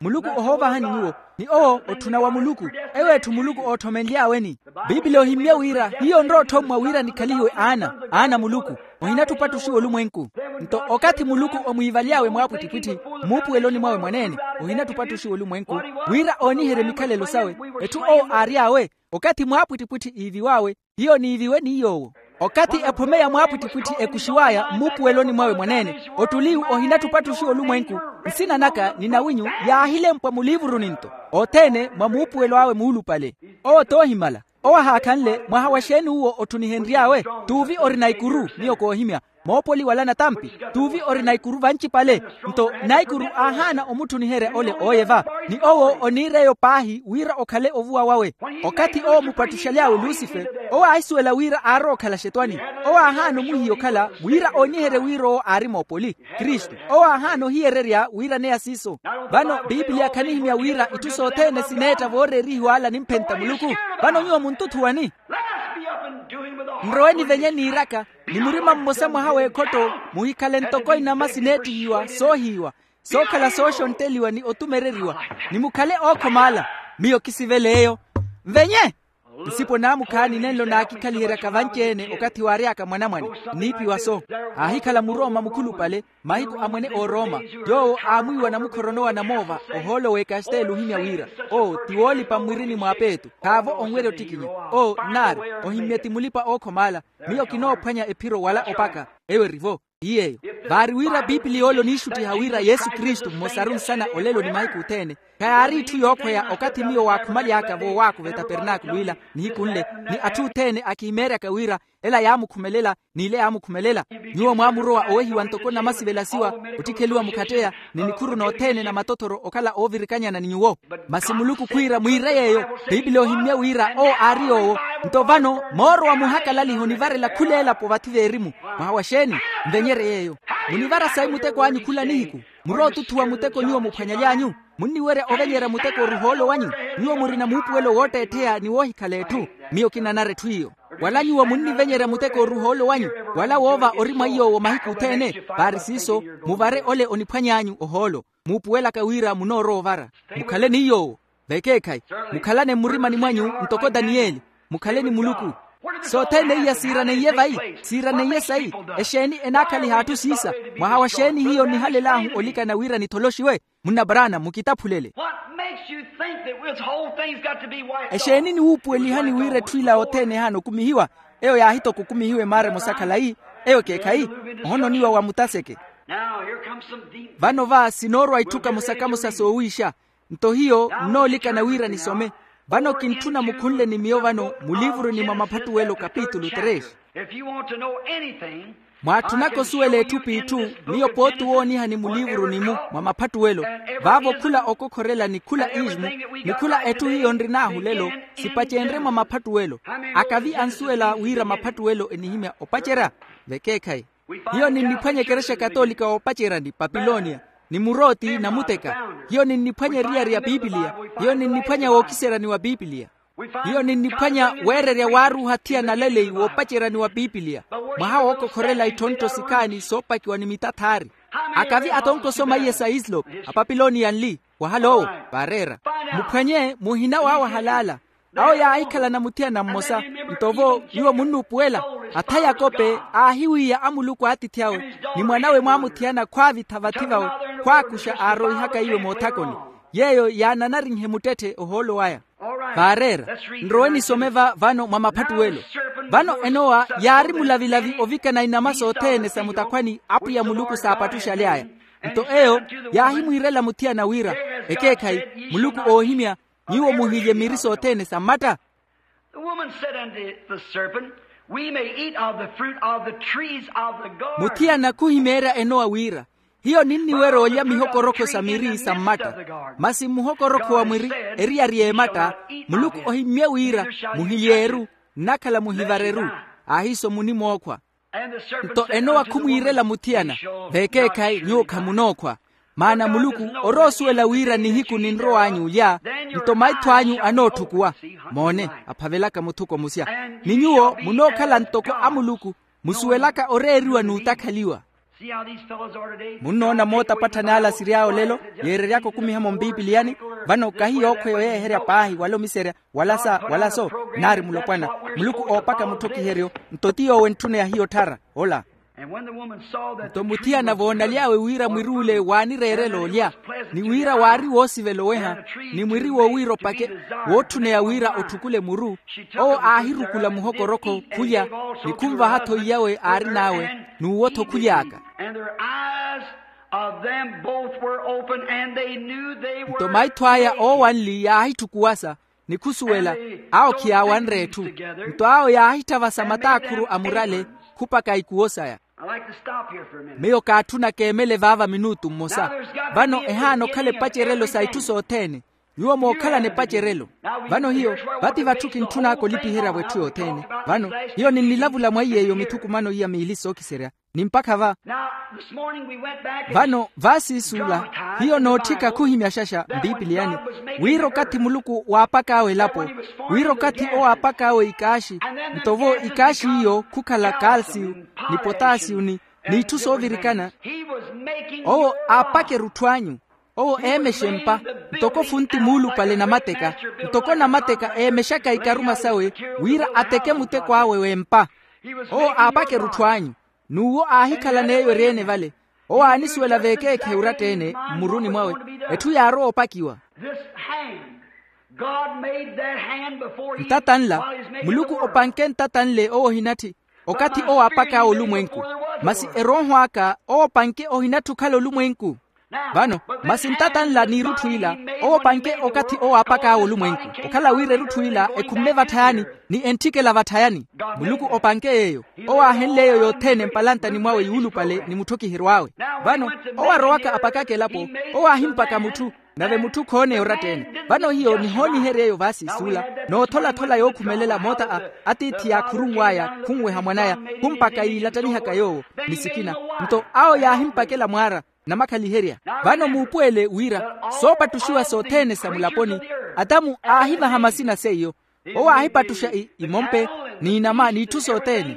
muluku ohova hani nuo ni oo otuna wa muluku ewe tu muluku otomendia weni biblia ohimia wira hiyo ndo tomwa wira nikaliwe ana muluku ohina tupatu shi olumwenku nto okati muluku omuivaliawe mwapu tipiti mupu eloni mwawe mwanene ohina tupatu shi olumwenku wira oni heremikale losawe etu o ariawe okati mwapu tipiti ivi wawe hiyo ni iviwe ni yowo okati epomea mwapu tipiti ekushiwaya mupu eloni mwawe mwanene otuliu ohina tupatu shi olumwenku nsina naka ninawinyu ya ahile mpa mulivuru ninto otene mwa mupu eloawe muulu pale o tohimala owa hakanle mwahawasheni uwo otunihenriawe tuvi orinaikuru niyo kohimia mopoli wala na tampi tuvi orinaikuru vanchi pale nto naikuru ahana omutu nihere ole oyeva ni owo onireyo pahi wira okale ovua wawe okati o mupatushalyawe Lucifer owa aisuela wira aro kala shetwani owa ahano muhi okala wira onihere wiro ari mopoli Kristo owa ahano hiereria wira ne asiso bano Biblia kanihimia wira itusotene sineta vore riwala nimpenta muluku bano nyo muntutuani Mroeni venye ni iraka, ni murima mmosa mwahawe koto, muhikale ntokoi na masineti hiwa, so kala so shonteliwa ni otumereriwa, ni mukale oko mala, miyo kisiveleyo. Venye! Nsipo na mukani nelo na akikali iraka vanchene, okati wariaka mwanamwani, nipi waso. Ahikala muroma mukulu pale, mahiku amwene o Roma, yo amuiwa na mukoronoa na mova, oholo wekaste luhimia wira. Tiwoli pa mwirini mwapetu, kavo onwere otikinya. Nari, ohimieti mulipa oko mala, miyo kino panya epiro wala opaka, ewe rivo. Iyeyo, bari wira Biblia olo nishuti hawira Yesu Kristo mosarun sana olelo ni mahiku utene. Kayari tu yoko ya okati miyo wakumali haka vo waku veta pernakulu ila ni hikunle ni atu tene akimere kawira ela yamu kumelela ni ile yamu kumelela. Nyuwa mwamuroa owehi wantokona masi velasiwa utikelua mukatea ni nikuru na otene na matotoro okala ovirikanya na ninyuwo. Masimuluku kuira muireyeyo Biblia ohimia wira o ario ntovano moro wa muhaka lali honivare la kulela povative erimu mahawasheni mvenyere yeyo. Munivara sai muteko anyu kula nihiku muro tutuwa muteko niwo mupanyalyanyu muniwere ovenyera muteko ruholo wanyu niwo murina mupuwelo wote etea niwohi kaletu miyo kinanare tuyo wala niwo munni venyera muteko ruholo wanyu wala wova orima iyo wo mahiku utene bari siso muvare ole onipanyanyu oholo mupuwela kawira munoro vara mukale niyo vekekai mukalane murima ni mwanyu ntoko Danieli mukale ni muluku so tene iya sira ne yesai esheni enakali hatu sisa mwahawasheni hiyo ni hale lahu olika na wira ni toloshiwe munabarana mukitapulele esheni ni upu elihani wire twila otene hano kumihiwa eyo ya hito kukumihiwe mare musakalai eyo kekai hono niwa wa mutaseke vano va sinoro aituka musakamusa sowisha nto hiyo no lika na wira nisome Bano kintuna mukunle ni miovano mulivuru ni mamapatu welo kapitulu 3. Mwatunako suele tupi itu miyo potu woni hani mulivuru ni mu mamapatu welo. Vavo kula okokorela ni kula izmu ni kula etu hiyo ndrinahu lelo sipache endre mamapatu welo. Akavi ansuela wira mapatu welo enihimia opachera vekekai. Hiyo ni nipanye keresha katolika opachera ni Babilonia. Ni muroti na muteka. Hiyo ni nipanya ria Biblia. Hiyo ni nipanya wokisera ni wa Biblia. Hiyo ni nipanya were ya waru hatia na lele wopachera ni wa Biblia. Mahawa wako korela itonto sikani sopa kiwa ni mitatari. Akavi atonko soma yesa islo. Babylonian li. Wahalo. Barera. Mukanye muhina wawa halala. Ao ya aikala na mutia na mmosa. Ntovo yuwa munu puela. Ataya kope ahiwi ya amuluku atitiawe. Ni mwanawe mwamutiana kwa vitavativao. Kwa kusha aroi haka iwe motakoni. Yeyo ya nanaring hemutete oholo waya. Barera. Nroeni someva vano mamapatu welo. Vano enoa yari mulavilavi ovika na inamaso otene sa mutakwani apu ya muluku sa apatusha liaya. Nto eo ya himu irela mutia na wira. Ekekai muluku ohimia niwo muhije miriso otene sa mata. The woman said unto the serpent, we may eat of the fruit of the trees of the garden. Mutia na kuhimera enoa wira. Hiyo nini wero ya mihokoroko sa miri sa mata. Masi muhokoroko wa miri eria riemata. Muluku ohimia wira muhiyeru nakala muhivareru. Ahiso munimo okwa. Nto enoa kumuirela mutiana. Veke kai nyoka munokwa. Maana muluku orosuela wira ni hiku ninro anyu ya nto maitu anyu anotukua mone apavelaka mutuko musia ninyuo munokala ntoko amuluku musuelaka oreriwa nutakaliwa munona mota patanala siriao lelo yerere yako 10 hamo Bibiliani vano kahi okwe yeheria pahi walo miseria wala so nari mulopwana muluku opaka mutoki herio ntotio wentune ya hiyo tara ola tomutia na vonaliawe wira mwirule wani rerelo lia ni wira wari wosivelo weha ni mwiri wo wiro pake wotune ya wira otukule muru o ahirukula muhokoroko kuya ni kumva hato yawe ari nawe nuwoto kuyaka ntomaitwaya o wanli ya ahitukuwasa ni kusuwela ao kia wanretu nto ao ya ahitavasa matakuru amurale kupaka ikuosaya meyo katuna kemele vava minutu mosa vano ehano kale pacherelo saituso otene yuo mokala ne pacherelo vano hiyo bati vatuki ntuna ko lipihira wetu otene vano hiyo ni nilavula mwayeyo mituku mano ya miiliso kiseria ni mpaka va vano vasi sula hiyo notika kuhimya shasha Bibiliani wiro kati muluku wapaka awe lapo wiro kati o apaka awe ikashi mtovo ikashi hiyo kukala calcium ni potassium ni tuso virikana o apake rutwanyu o emeshempa mtoko funti mulu pale na mateka mtoko na mateka emeshaka ikaruma sawe wira ateke muteko awe wempa o apake rutwanyu nuwo ahikala neyo rene vale o aniswela veke keuratene muruni mwawe etu yaro opakiwa tatanla muluku opanken tatanle o hinati okati o apaka olumwenku masi eronhwaka o panke o hinatu kala olumwenku vano masintatanla ni rutuila o panke okati o apaka olumwenku okala wire rutuila ekumle vatayani ni entike la vatayani muluku opanke eyo o ahenleyo yotene mpalanta ni mwawe yulu pale ni mutoki hirwawe vano o arowaka apakake lapo o ahimpaka mutu nave mutu kone yoratene vano hiyo ni honi hereyo vasi sula no tola yo kumelela mota atiti ya kurungwaya kungwe hamwanaya kumpaka ilatani hakayo nisikina mto ao ya himpakela mwara na makaliheria vano mupwele wira sopa tushiwa sotene samulaponi atamu ahiva hamasina seyo o ahipatusha imompe ni inama ni tusotene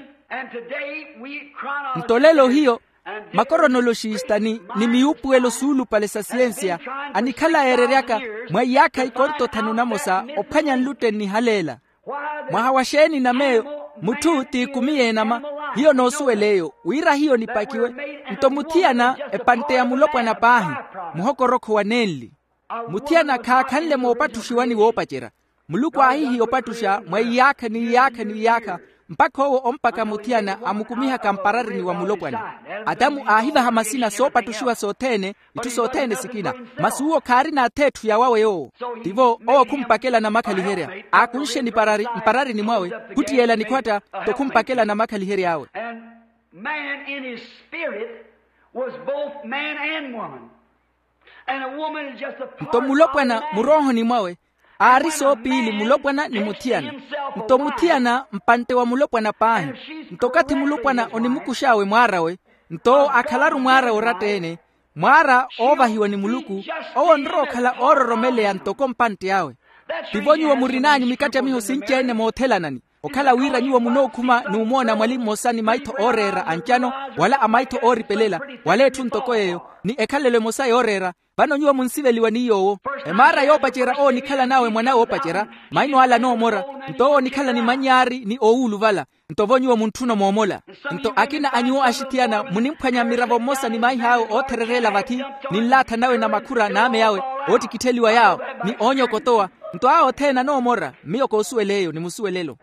mtolelo hiyo makoronoloshista ni miupwelo sulu pale sa ciencia anikala ereriaka mwayaka ikonto tanunamosa opanya nlute ni halela mwahawasheni na meyo mutu tikumie nama hiyo nosueleyo wira hiyo nipakiwe mtomutiana epantea mulopwa na pahi muhokoroko waneli mutiana kakanle mopatushiwani wopachera muluku ahihi opatusha mwayaka ni yaka mpaka owo ompaka mutiana amukumiha kamparari ni wa mulopwana adamu ahiva hamasina sopa tushiwa sotene itu sotene sikina masuo kari na tetu ya wawe yo tivo owo kumpakela na makaliheria akunshe ni mparari ni mwawe kutiela ni kwata to kumpakela na makaliheria awe man in his spirit was both man and woman and a woman is just a part to mulopwana muroho ni mwawe ariso pili mulopwana ni mutiana mtomutiana mpante wa mulopwana pahi mtokati mulopwana onimukushawe mwarawe mto akalaru mwara oratene mwara ovahiwa ni muluku owo nro kala ororomele ya ntoko mpante yawe tibonyi wa murinanyi mikati ya miho sinchene mootela nani okala wira nyuwa munokuma ni umona mwalimu mosani maito orera anchano wala amaito oripelela wale tuntoko yeyo ni ekalele mosai orera vano nyuwa munsiveliwa ni yowo emara yopachera o nikala nawe mwana opachera maino ala no mora nto nikala ni manyari ni oulu vala nto vonyuwa muntuno momola nto akina anyuwa ashitiana munimpanya miravo mosa ni mai hao otererela vati ni lata nawe na makura na ame yawe oti kiteliwa yao ni onyo kotoa nto hao tena no mora miyo kosueleyo ni musuelelo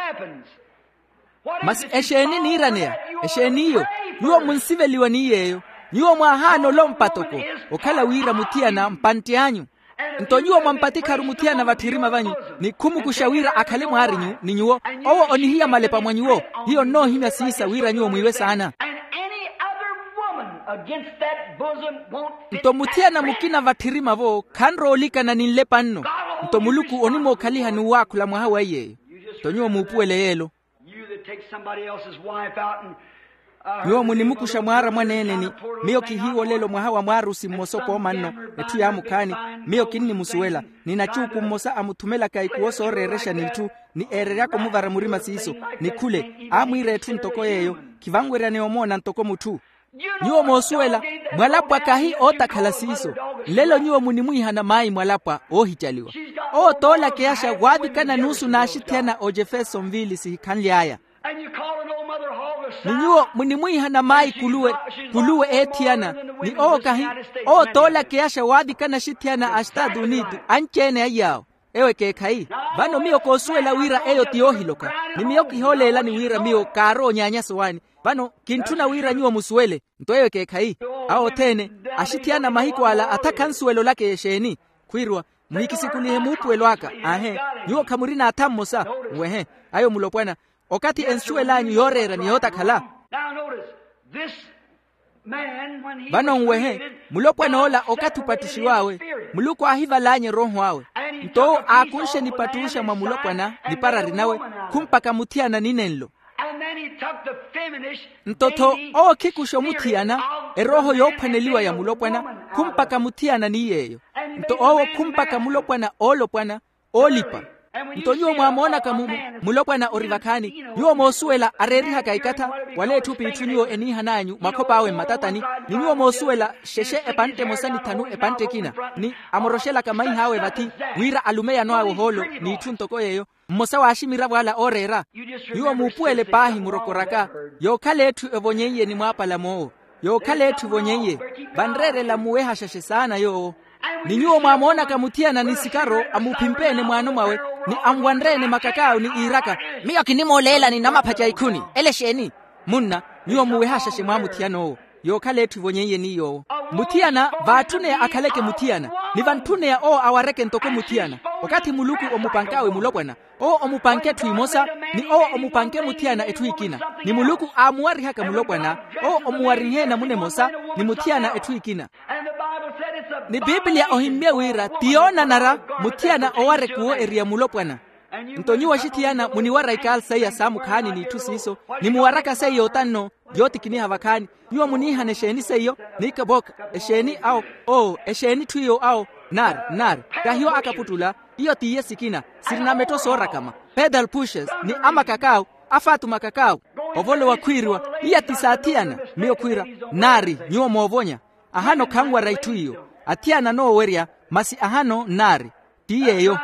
mas esheni ni iranea esheni iyo nyuwa munsiveliwa ni yeyo nyuwa mwahano lompatoko okala wira mutiana mpanti anyu ntonyuwa mwampatika rumutiana vatirima vanyu ni kumukushawira akale mwarinyu ni nyuwo owo onihia malepa mwanyuwo hiyo no himya siisa wira nyuwa mwiwe sana ntomutiana mukina vatirima vo kanro olika na ninlepa nno ntomuluku onimo kaliha ni wakula mwahawa yeyo ntonyuwa mupuele yelo yo munimukusha mwara mwanene ni miyo kihiwo lelo mwahawa mwarusi mmosoko omanno etu ya mukani miyo kinni musuwela ninachuku mmosa amutumela kai kuoso oreresha nitu ni ererako muvara murima siso ni kule amwire etu ntoko yeyo kivangwera ni omona ntoko mutu nyuo mosuela mwalapwa kahi otakhala siso lelo nyuo munimwihana mai mwalapwa ohichaliwa o tola keasha wadikana nusu na ashitena o Jefferson vili sihikanliaya ni nyuo munimwihana mai kuluwe etiana ni o kahi o tola keasha wadikana shitiana Estados Unidos anchene ayao ewe ke kai bano mio kosuela wira eyo tiohiloka ni mio kiholela ni wira mio karo nyanya swani bano kintuna wira nyuo musuele nto ewe ke kai ao tene ashitiana mahikwala atakansuelo lake yesheni kwirwa mwikisikulihe mupuelo aka nyuo kamurina atamosa wehe ayo mulopwana okati ensuela nyu yorera ni yotakhala bano ngwehe mulopwana ola okatupatishi wawe muluko ahiva lanye roho wawe nto akunshe nipatusha mwa mulopwana niparari nawe kumpaka mutiana ninenlo ntoto o kikusho mutiana eroho yophaneliwa ya mulopwana kumpaka mutiana niyeyo nto owo kumpaka mulopwana olopwana olipa nto nyuo mwamona kamumu mulopwana orivakani nyuo mosuela areriha kaikata wale tupi itunyo eniha nanyu makopa awe matatani ni nyuo mosuela sheshe epante mosani tanu epante kina ni amoroshela kamai hawe vati wira alumeya noa holo ni ituntoko yeyo mmosa wa ashimira wala orera nyuo mupuele pahi murokoraka yo kaletu evonyeye ni mwapala moo yo kaletu vonyeye bandrere la muweha shashe sana yo ni nyuo mwamona kamutiana ni sikaro amupimpene mwanu mawe ni amwandrene makakao ni iraka miyo kinimolela ni namapacha ikuni elesheni munna nyuo muwehasha shemwa mutiano yo kaletu vonyeye niyo mutiana vatune akaleke mutiana ni vantune ya o awareke ntoko mutiana wakati muluku omupankawe mulopwana o omupanke tuimosa ni o omupanke mutiana etuikina ni muluku amuwari haka mulopwana o omuwari hena munemosa ni mutiana etuikina ni Biblia ohimbia wira tiona nara mutiana oware kuo eria mulopwana ntonyuwa shitiana muniwara ikal saya samu kani ni tusiso ni muwaraka sayo tano yoti kini havakani nyuwa muniha nesheni sayo ni kaboka esheni au esheni tuyo au nar kahio akaputula iyo tiye sikina sirina meto sora kama pedal pushes ni ama kakao afatu makakao ovolo wakwirwa iya tisatiana mio kwira nari nyuwa movonya ahano kangwa raituyo atiana no weria masi ahano nari tiyeyo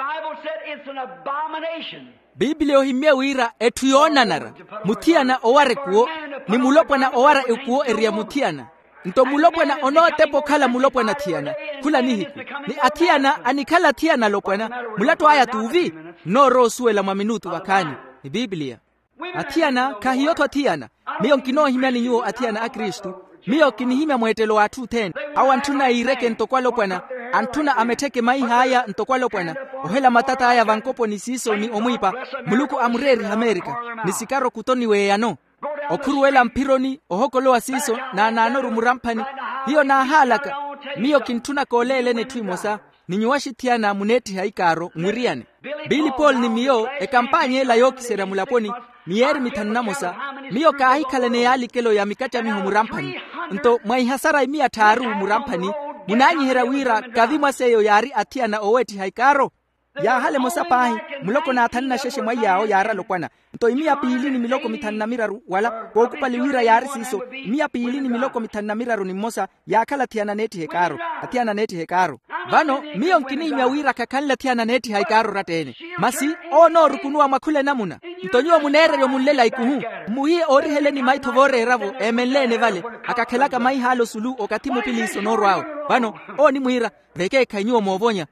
Biblia ohimia wira etuyona nara mutiana oware kuo ni mulopwana owara ekuo eria mutiana nto mulopwana onotepo kala mulopwana tiana kula nihiku ni atiana anikala tiana lopwana mulato aya tuvi no rosuela maminutu wakani ni Biblia atiana kahiyoto atiana miyo nkino himia ni nyuo atiana a Kristu miyo kinihimia mwetelo wa 210 au antuna ireke ntokwalo pwana antuna ameteke mai haya ntokwalo pwana ohela matata haya vankopo ni siso ni omwipa muluku amureri Amerika ni sikaro kutoni weyano okuruwela mpironi ohokoloa siso na nanoru murampani hiyo na halaka miyo kintuna kolele ne tuimosa ni nyuwashitiana muneti haikaro mwiriane Billy Paul ni miyo ekampanye la yokisera mulaponi mieri mitanamosa miyo kahikale ne yali kelo ya mikata miho murampani nto maihasara imia taru murampani munanyi herawira kavima seyo yari atiana oweti haikaro ya hale mosapahi muloko na atanina sheshe mwayao yara lokwana nto imia pili ni miloko mitanna miraru wala kwa ukupali wira yari siso imia pili ni miloko mitanna miraru ni mosa ya kala tiana neti hekaro atiana neti hekaro vano miyo nkini imia wira kakala tiana neti haikaro ratene masi ono rukunua makule namuna nto nyuwa munere yo mulela ikuhu muhie ori heleni maitovore ravo emelene vale akakelaka mai halo sulu okatimu pili sonoro wao vano ni muhira veke kanyuwa movonya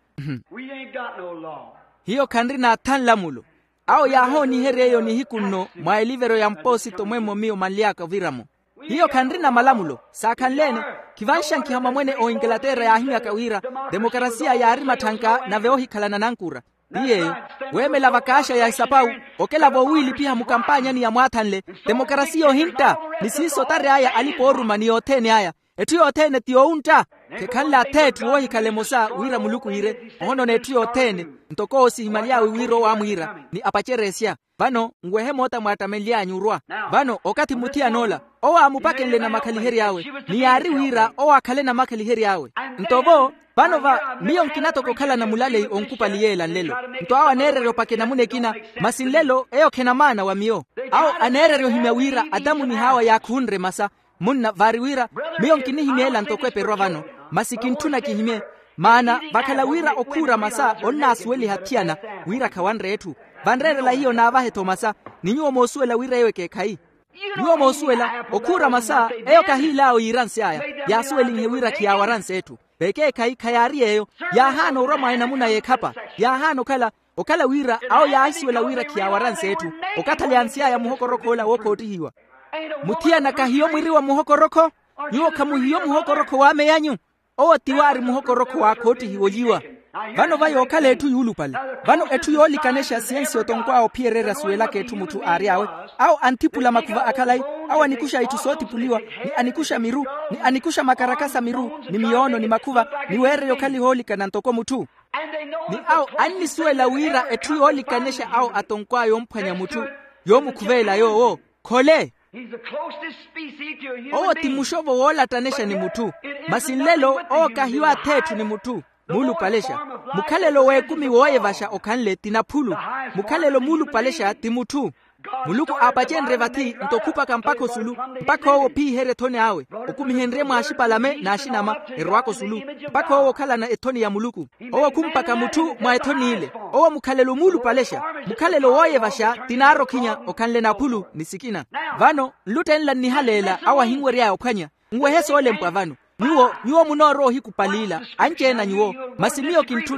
hiyo kandri na tan lamulo au yaho ni hereyo ni hikuno mwaelivero ya mposito mwemo mio maliaka viramo hiyo kandri na malamulo sakanlene kivanshan kihama mwene o Inglaterra ya hinga kawira demokrasia ya arima tanka na veohi kalana nankura iye weme la vakasha ya isapau okela bowili pia mukampanya ni ya mwatanle demokrasia hinta ni siso tare haya alipo oruma ni otene haya etu otene tiounta kekala tetu wohi kalemosa wira muluku hire ohono netu otene ntoko si himalia wiro wa mwira ni apacheresia bano ngwehe mota mwatamelia nyurwa bano okati mutia nola owa amupake nle na makaliheri yawe ni yari wira owa kale na makaliheri yawe ntobo bano va miyo nkinato kokala na mulale onkupa liyela nlelo nto awa nerero pake na mune kina masinlelo eyo kenamana wa miyo au anerero himewira adamu ni hawa ya kuhunre masa munna vari wira miyonkini himela ntokwe perwa vano masikintuna kihime maana bakala wira okura masa onna sueli hatiana wira kawanre etu vanrere la hiyo na avahe tomasa ninyuo mosuela wira ewe kekai nyuo mosuela okura masa eyo kahila o iransi aya ya sueli nhewira kia waransi etu beke kai kayari eyo ya hano urama ina muna yekapa ya hano okala wira au ya isuela wira kia waransi etu okatali ansia ya muhokoroko ola wokoti hiwa mutia na kahiyo mwiri wa muhokoroko nyuo kamu hiyo muhokoroko wame yanyu owa tiwari muhokoroko wa koti hiwo jiwa vano vayo okale etu yulu pale vano etu yoli kanesha siensi otonkwa o pierera suela ke etu mutu ariawe au antipula makuva akalai au anikusha itu soti puliwa ni anikusha miru ni anikusha makarakasa miru ni miono ni makuva ni were yokali holi kanantoko mutu ni au anni suela wira etu yoli kanesha au atonkwa yompanya mutu yomukuvela yo kole o timushovo wola tanesha ni mutu masinlelo o kahiwa tetu ni mutu mulu palesha mukalelo wekumi woye vasha okanle tinapulu mukalelo mulu palesha timutu muluku apajenre vati ntokupa kampako sulu mpako owo pi here tone awe okumi henre mwashi palame na ashinama erwako sulu mpako owo kala na etoni ya muluku owo kumpaka mutu mwa etoni ile owo mukalelo mulu palesha mukalelo woye vasha tinaro kinya okanle na pulu nisikina vano lutenla nihalela awa hingweri ya okanya ngweheso ole mpwa vano nyuo munoro hikupalila anjena nyuo masimio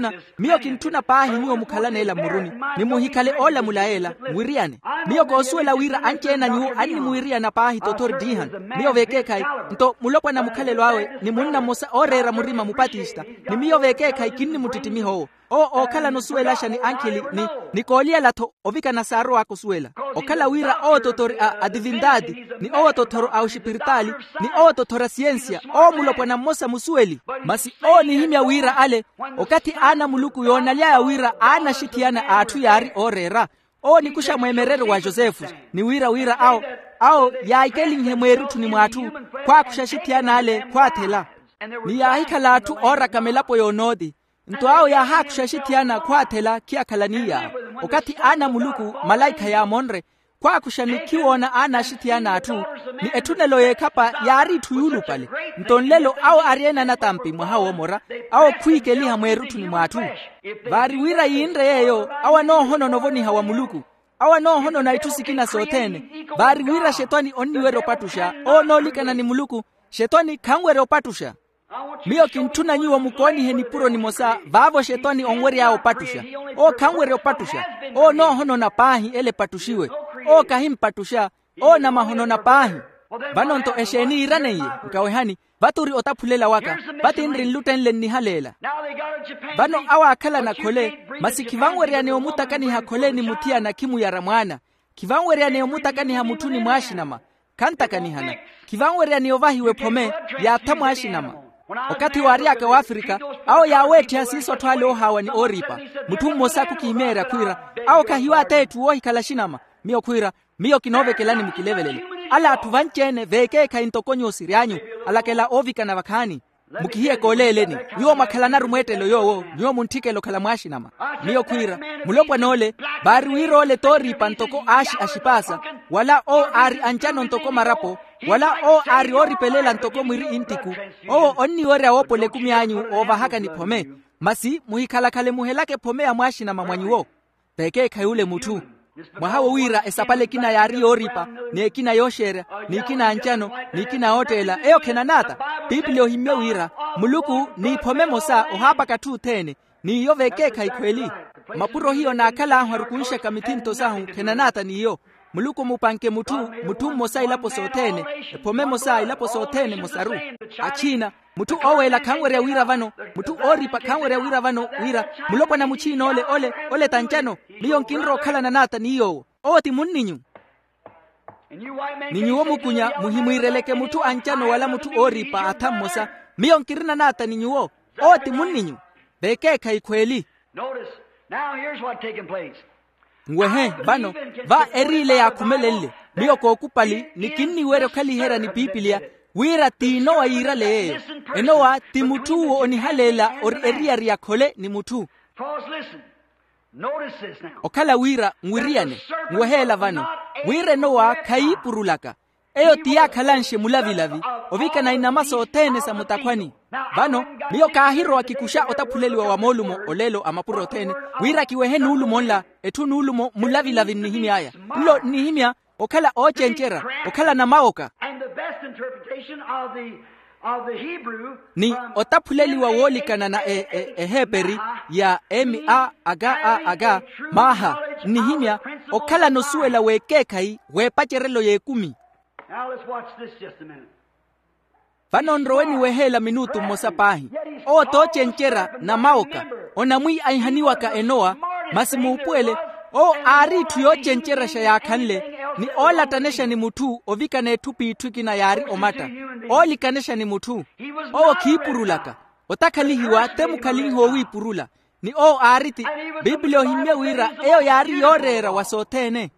kintuna pahi nyuo mukalana ela muruni ni muhikale ola mulaela mwiriane mio kosuela wira anjena nyuo ani muiriana pahi totor dihan mio vekekai nto mulopwa na mukalelo awe ni munna mosa orera murima mupatista ni mio vekekai kinni mutitimi ho okala no suela shani ankeli ni kolia lato ovika na saro ako suela okala wira totor a divindadi ni totor au spiritali ni totora ciencia mulopwa na mosa musueli masi ni himya wira ale okati ana muluku yona lya wira ana shitiana atu yari orera ni kusha mwemerero wa Josefu ni wira au ya ikelinhe mwerutu ni mwatu kwa kushashitiana ale kwa tela ni ya hikala atu ora kamelapo yonodi nto ao ya hakushashitiana kwa tela kia kalania okati ana muluku malaika ya monre kwa kushanikiona ana shitiana atu ni etunelo yekapa yari tuyulu pale ntonlelo au ariena na tampi mwahawo mora au kuikeli hamwerutu ni mwatu vari wira yindre yeyo awa no hono novoni hawa muluku awa no hono na itusikina sotene vari wira shetani oniwero patusha no likana ni muluku shetani kangwero patusha mio kintuna nyuo mukoni heni puro ni mosa vavo shetani onweri yao patusha kangwero patusha no hono na pahi ele patushiwe kahim patusha na mahono na pahi vanonto esheni iraneye nkawehani baturi otapulela waka batindri luten ni halela bano awa akala na kole masikivangweri aneomutakani hakole ni mutia na kimu ya ramwana kivangweri aneomutakani hamutuni mwashinama kantakani hana kivangweri aneovahiwe pome ya tamwashinama wakati wariaka wa Afrika au ya weti asiso twale hawa ni oripa mutumo saku kimera kwira au kahiwa tetu wohi kalashinama mio kwira mio kinove kelani mukilevelele ala atuvanchene veke kaintokonyo sirianyu ala kela ovika na vakani mukihie koleleni yo makalana rumwetelo yo yo muntikelo kala mwashinama mio kwira mulopwa nole bari wiro le tori pantoko ashipasa wala ari anchano ntoko marapo wala ari oripelela ntoko mwiri intiku onni wore awopo le kumyanyu ovahaka ni pome masi muhikala kale muhelake pome ya mwashinama mwanyuo peke kayule mutu mwahawo wira esapale kina yari oripa ni kina yoshera ni kina anchano ni kina hotela kenanata biblio himye wira muluku ni pome mosa ohapa katu tene ni yoveke kaikweli mapuro hiyo na akala harukuisha kamitinto sahu kenanata ni yo muluku mupanke mutu mosa ilapo sotene pome mosa ilapo sotene mosaru achina mutu owela kangwere wira vano mutu oripa kangwere wira vano wira mulopa na muchino ole tanchano niyo nkinro kala na nata niyo ti munninyu ninyu mukunya muhimuireleke mutu anchano wala mutu oripa atamosa miyo nkirina nata ninyu ti munninyu beke kaikweli ngwehe bano va erile ya kumelele miyo kokupali nikinni wero kali hera ni pipilia wira tino wa irale enowa timutu oni halela or eria kole ni mutu okala wira ngwiriane ngwehela vano wire nowa kaipurulaka eyo tiyakalanshe mulavilavi ovika na inamaso otene sa mutakwani vano miyo kahiro akikusha otaphuleliwa wa molumo olelo amapuro otene wira kiwehe nulumo nla etu nulumo mulavilavi nihimi aya lo nihimia okala ochenchera okala na maoka ni otaphuleliwa wolikana na Heberi ya ema aga maha nihimia okala nosuela wekekai wepacherelo yekumi. Now let's watch this just a minute. Vanonroweni wehela minutu mosapahi o tochenchera na maoka onamwi aihaniwa ka enoa masimu upwele o ari tuyo chenchera shayakanle ni ola tanesha ni mutu ovika ne tupi tuki na yari omata oli kanesha ni mutu o kipurulaka otakalihiwa temu kaliho wipurula ni o ariti biblio himye wira eo yari yorera wasotene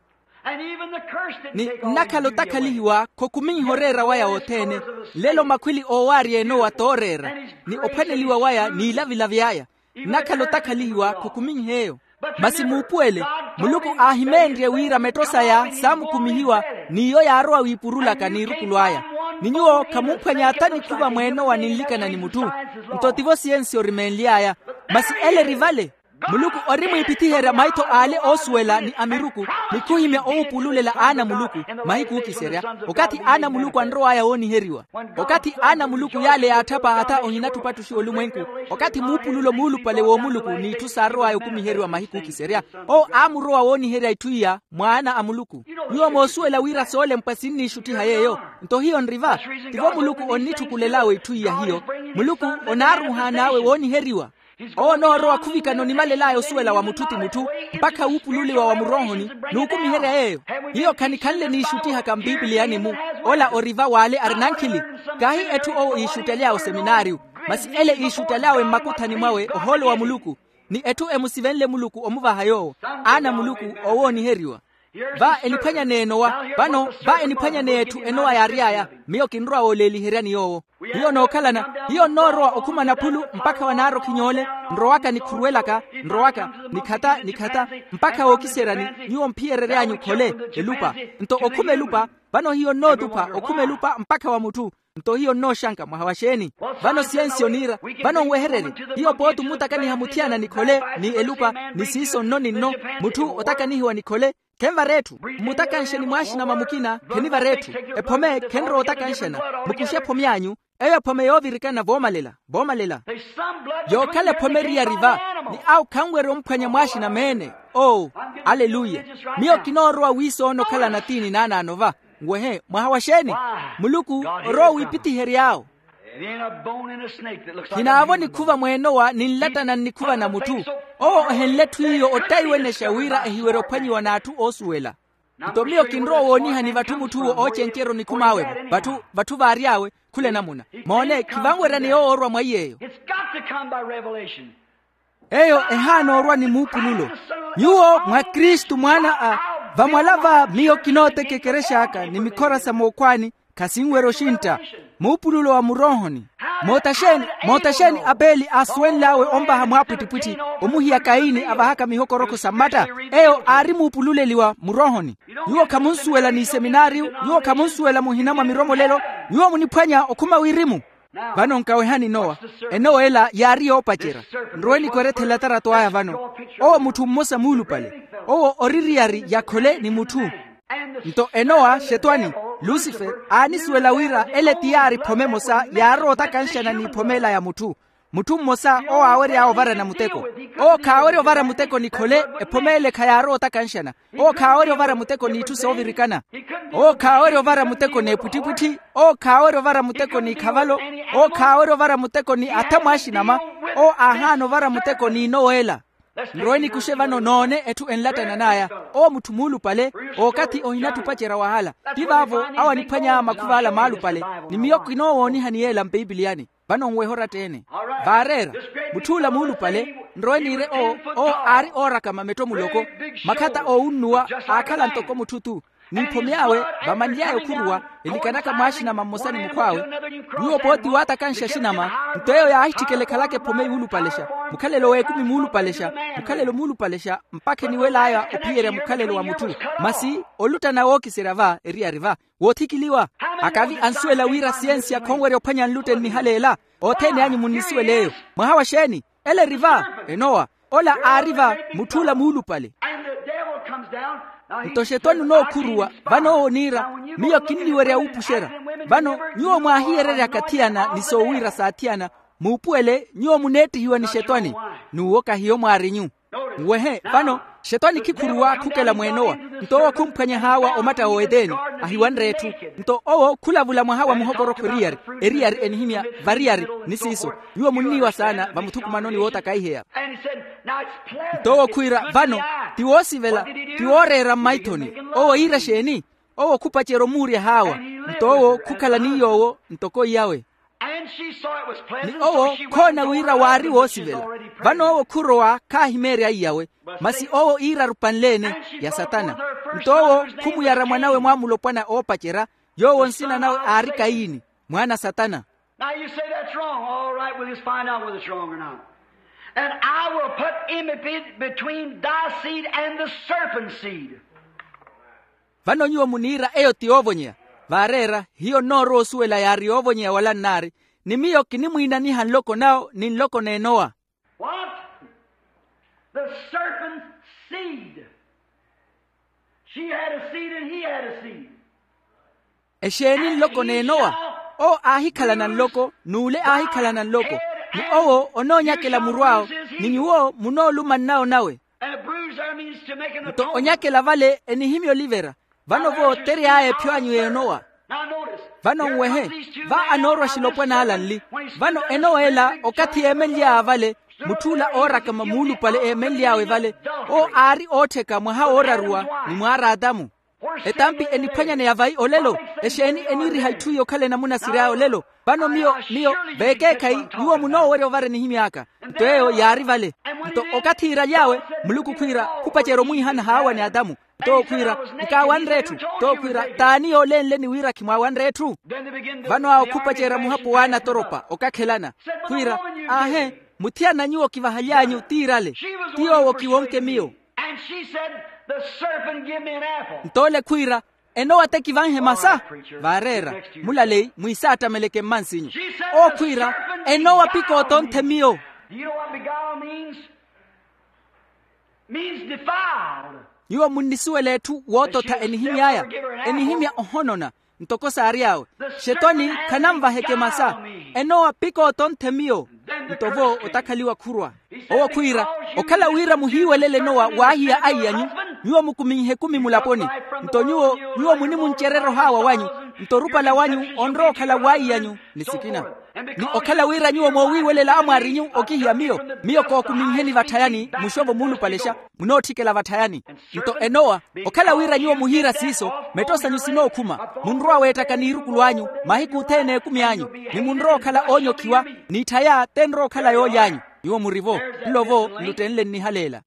ni nakalo takalihiwa kokumi horera waya otene lelo makwili owari eno watorera ni opaneliwa waya ni lavilaviaya nakalo takalihiwa kokumi heyo basi mupwele muluku ahimendrie wira metosa ya samu kumihiwa niyo yaroa wipurula kanirukulwaya ninyuo kamumpanya atani kuva mweno wanilika na ni mutu ntotivo siensi orimenliaya basi ele rivale muluku orimu ipitihera maito ale oswela ni amiruku nikuhime oupululela ana muluku mahiku ukiseria wakati ana muluku androa ya oni heriwa wakati ana muluku yale atapa hata ohinatu patushi olumwenku wakati mupululo mulu pale wo muluku ni tusaroa ya kumi heriwa mahiku ukiseria o amuroa oni heria ituia mwana amuluku niwa moswela wira sole mpasini shuti hayeyo nto hiyo nriva tivo muluku onitu kulelawe ituia hiyo muluku onaru hanawe woni heriwa o no roa kuvika no nimalelayo suela wa mututi mutu mpaka upululi wa murohoni nukumi here yeyo hiyo kanikanle ni shuti haka Biblia mu ola oriva wale arnankili gahi etu o ishutelea o seminariu masi ele ishutelea makutani mwawe oholo wa muluku ni etu emusivenle muluku omuva hayo ana muluku owoni heriwa va enipanya nenowa bano va enipanya netu enowa yariaya miyo kinroa oleli herani yo hiyo no kalana hiyo noroa okuma na pulu mpaka wanaro kinyole nroaka ni kuruelaka nroaka nikata mpaka okiserani nyuo mpierere anyu kole elupa nto okume lupa bano hiyo no dupa okume lupa mpaka wa mutu nto hiyo no shanka mahawasheni bano siensionira bano weherere hiyo potu mutakani hamutiana nikole ni elupa ni siso no mutu otakani hiwa nikole kenva retu mutakansheni mwashina mamukina keniva retu epome kenro otakanshena mukushe pomyanyu ewe pome yovirikana bomalela yo kale pomeria riva ni au kangwero mpanya mwashina mene oh haleluya miyo kinoroa wiso ono kala natini nana anova ngwehe mwahawasheni muluku ro wipiti heri yao kinaavo nikuva mwenowa ninlata na nikuva na mutu o henletu hiyo otaiwene shawira ehiwero panyi wanatu osuela ntomio kinro woni hani vatumutu ochenchero nikumawe batu variawe kule namuna maone kivangwera ni orwa mwayeyo eyo ehano orwa ni mupululo nyuo mwa Kristu mwana vamwalava miyo kinote kekereshaka ni mikora samokwani kasingwero shinta mupululo wa murohoni motasheni Abeli aswenlawe omba hamwapwitipwiti omuhiya Kaini abahaka mihokoroko samata eyo ari mupululeliwa murohoni yuo kamunsuela ni seminariu yuo kamunsuela muhinama miromo lelo yuo munipwanya okuma wirimu vano nkawehani noa enoela yari opachera nroeni kwerethela tarato aya vano owo mutu mmosa mulu pale owo oririari yakole ni mutu nto enoa shetwani Lucifer anisuela wira ele tiari pome mosa yaro takanshana ni pomela ya mutu mosa o awere ya ovara na muteko o kaawere ovara muteko ni kole epomele kayaro takanshana o kaawere ovara muteko ni tusovirikana o kaawere ovara muteko ni putiputi o kaawere ovara muteko ni kavalo o kaawere ovara muteko ni atamwashinama o ahano ovara muteko ni noela nroeni kushevano none etu enlata nanaya o mutumulu pale o kati ohinatu pachera wahala tivavo awa nipanya makuvala malu pale ni miyoko inowoni haniela Bibliani bano nwehora tene varera mutula mulu pale nroenire o ari ora kama meto muloko makata o unua akala ntoko mututu nipomyawe bamandiayo kurwa ilikanaka mwashina mamosani mukwawe niwo poti wata kansha shinama mtoyo ya ahitikele kalake pome ulu palesha mukalelo we kumi mulu palesha mukalelo mulu palesha mpake niwelaya upiyere mukalelo wa mutu masi oluta na woki serava eria riva wotikiliwa akavi ansuela wira siensia kongwere opanya nlute ni halela otene anyi munisiwe leyo mwahawa sheni ele riva enoa ola ariva mutula mulu pale Mtoshetoni no kurua bano onira miyo kinniwere upushera bano nyuo mwahiyere yakatiana nisowira saatiana mupuele nyuo muneti hiwa ni shetani nuwoka hiyo mwarinyu wehe bano shetani kikurua kukela mwenoa ntowa kumpanya hawa omata oedeni ahiwanretu nto owo kulavula mwahawa muhogoro eriari enihimia variari nisiso yuo muniwa sana bamutuku manoni wota kaihea ntowo kuira bano tiwosivela tiworera maitoni owo ira sheni owo kupachero muri hawa ntowo kukala niyowo ntoko yawe ni owo kona wira wari wosivela bano owo kuroa kahimere ayawe masi owo ira rupanlene ya satana ntowo kumuyara mwanawe mwamulopwana opachera yowo nsina nawe ari Kaini mwana satana. Now you say that's wrong. All right, we'll just find out whether it's wrong or not. And I will put enmity between thy seed and the serpent seed. Vano nyuo munira eyo tiovonyea varera hiyo noro suela yari ovonyea wala nari ni miyo kinimwina ni hanloko nao ni nloko nenoa. What? The serpent seed. She had a seed and he had a seed. Esheni nloko nenoa. O ahikala na nloko nule ahikala na nloko ni owo ononya kela murwao ni nyuo munoluma nao nawe. Mto onyake la vale enihimio livera vano vo tere ae pyoanyu enoa vano wehe va anoro shilopwana alanli vano enoela okati emelia vale mutula ora kama mulu pale emelia we vale o ari oteka mwa orarua ni mwara Adamu etampi enipanya ne yavai olelo esheni eniri haituyo kale namuna sirao lelo vano miyo beke kai yuo muno were ovare ni himiaka ntoeo yari vale nto okati ira yawe muluku kwira kupachero muihana hawa ni Adamu to kwira nkawanretu to kwira tani olenle ni wira kimwa wanretu vano ao kupachera muhapo wana toropa okakhelana kwira ahe mutiana nyuo kivahalyanyu tirale tiyo wokiwonke miyo the serpent give me an apple. Ntole kwira enoa tekivanhe masa varera mulalei muisata meleke mansinyo o kwira enoa piko tonte mio. You know what beguile means? Means defiled. Yuo munisuele tu woto ta enihimia ohonona ntokosa ariawe shetani kanamva heke masa enoa piko tonte mio ntovo otakaliwa kurwa owo kwira okala wira muhiwelele noa wahia ayanyu nyuo mukuminhe kumi mulaponi nyuo munimu ncherero hawa wanyu ntorupa la wanyu onro kala wayanyu nisikina ni okala wira nyuo mowiwelela amarinyu okihia mio ko kuminheni vatayani mushovo mulu palesha munotikela vatayani nto enoa okala wira nyuo muhira siso metosa nyusino kuma munroa wetaka nirukulwanyu mahiku tene kumyanyu ni munro kala onyo kiwa ni taya tenro kala yo yanyu yuo murivo lovo lutenle ni halela.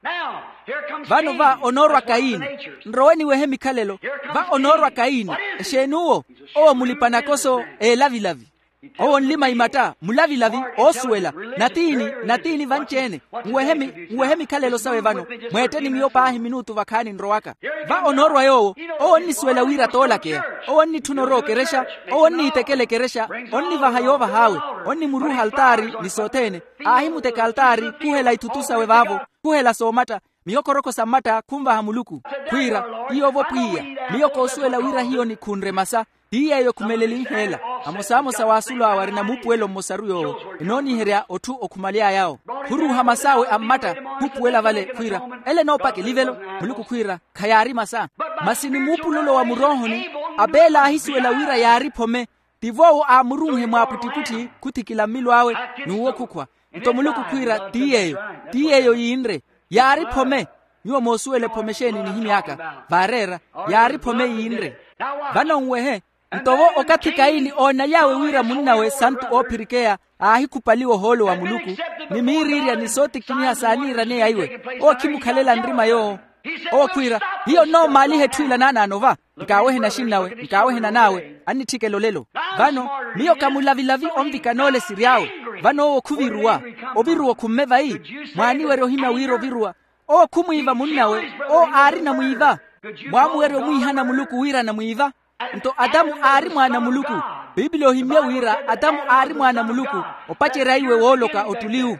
Vano va onorwa Kaini nroweni wehemi kalelo va onorwa Kaini shenuo o mulipanakoso lavilavi o nlima imata mulavilavi osuela natini vanchene wehemi kalelo sawe vano mweteni miopa ahi minutu vakani nrowaka va onorwa yo o nisuela wira tola kea o ni tunoro keresha o ni tekele keresha o ni vahayova hawe o ni muruha altari nisotene ahi muteka altari kuhela itutusa wevavo kuhela somata miyokoroko samata kumva hamuluku kwira hiyo vopia miyoko usuela wira hiyo ni kunre masa hiya yo kumeleli hela amosamo sawasulo awari na mupuelo mosaruyo inoni herea otu okumalia yao huru hamasawe amata mupuela vale kwira ele no pake livelo muluku kwira kayari masa masini mupululo wa murohoni abela ahisuela wira yari pome tivo amurunhe mwaputikuti kutikila milo awe nuwo kukwa nto muluku kwira tiyeyo yinre yari pome yuo mosuele pomesheni ni himiaka varera yari pome yinre vano ngwehe ntovo okati Kaini ona yawe wira munnawe santu opirikea ahi kupaliwo holo wa muluku ni miriria ni soti kinya sanira ne aiwe o kimukhalela ndrima yo okwira hiyo no mali hetwila nananova nkawehe na shinawe nkawehe na nawe anithikelo lelo vano miyo kamulavilavi omvikanole siriawe vano okhuvirua oviruo khumevai mwani were ohima wiro virua okhumwiva munnawe ari na mwiva mwamuwere omwihana muluku wira na mwiva nto Adamu ari mwana muluku Biblia ohimia wira Adamu ari mwana muluku opachera iwe woloka otuliu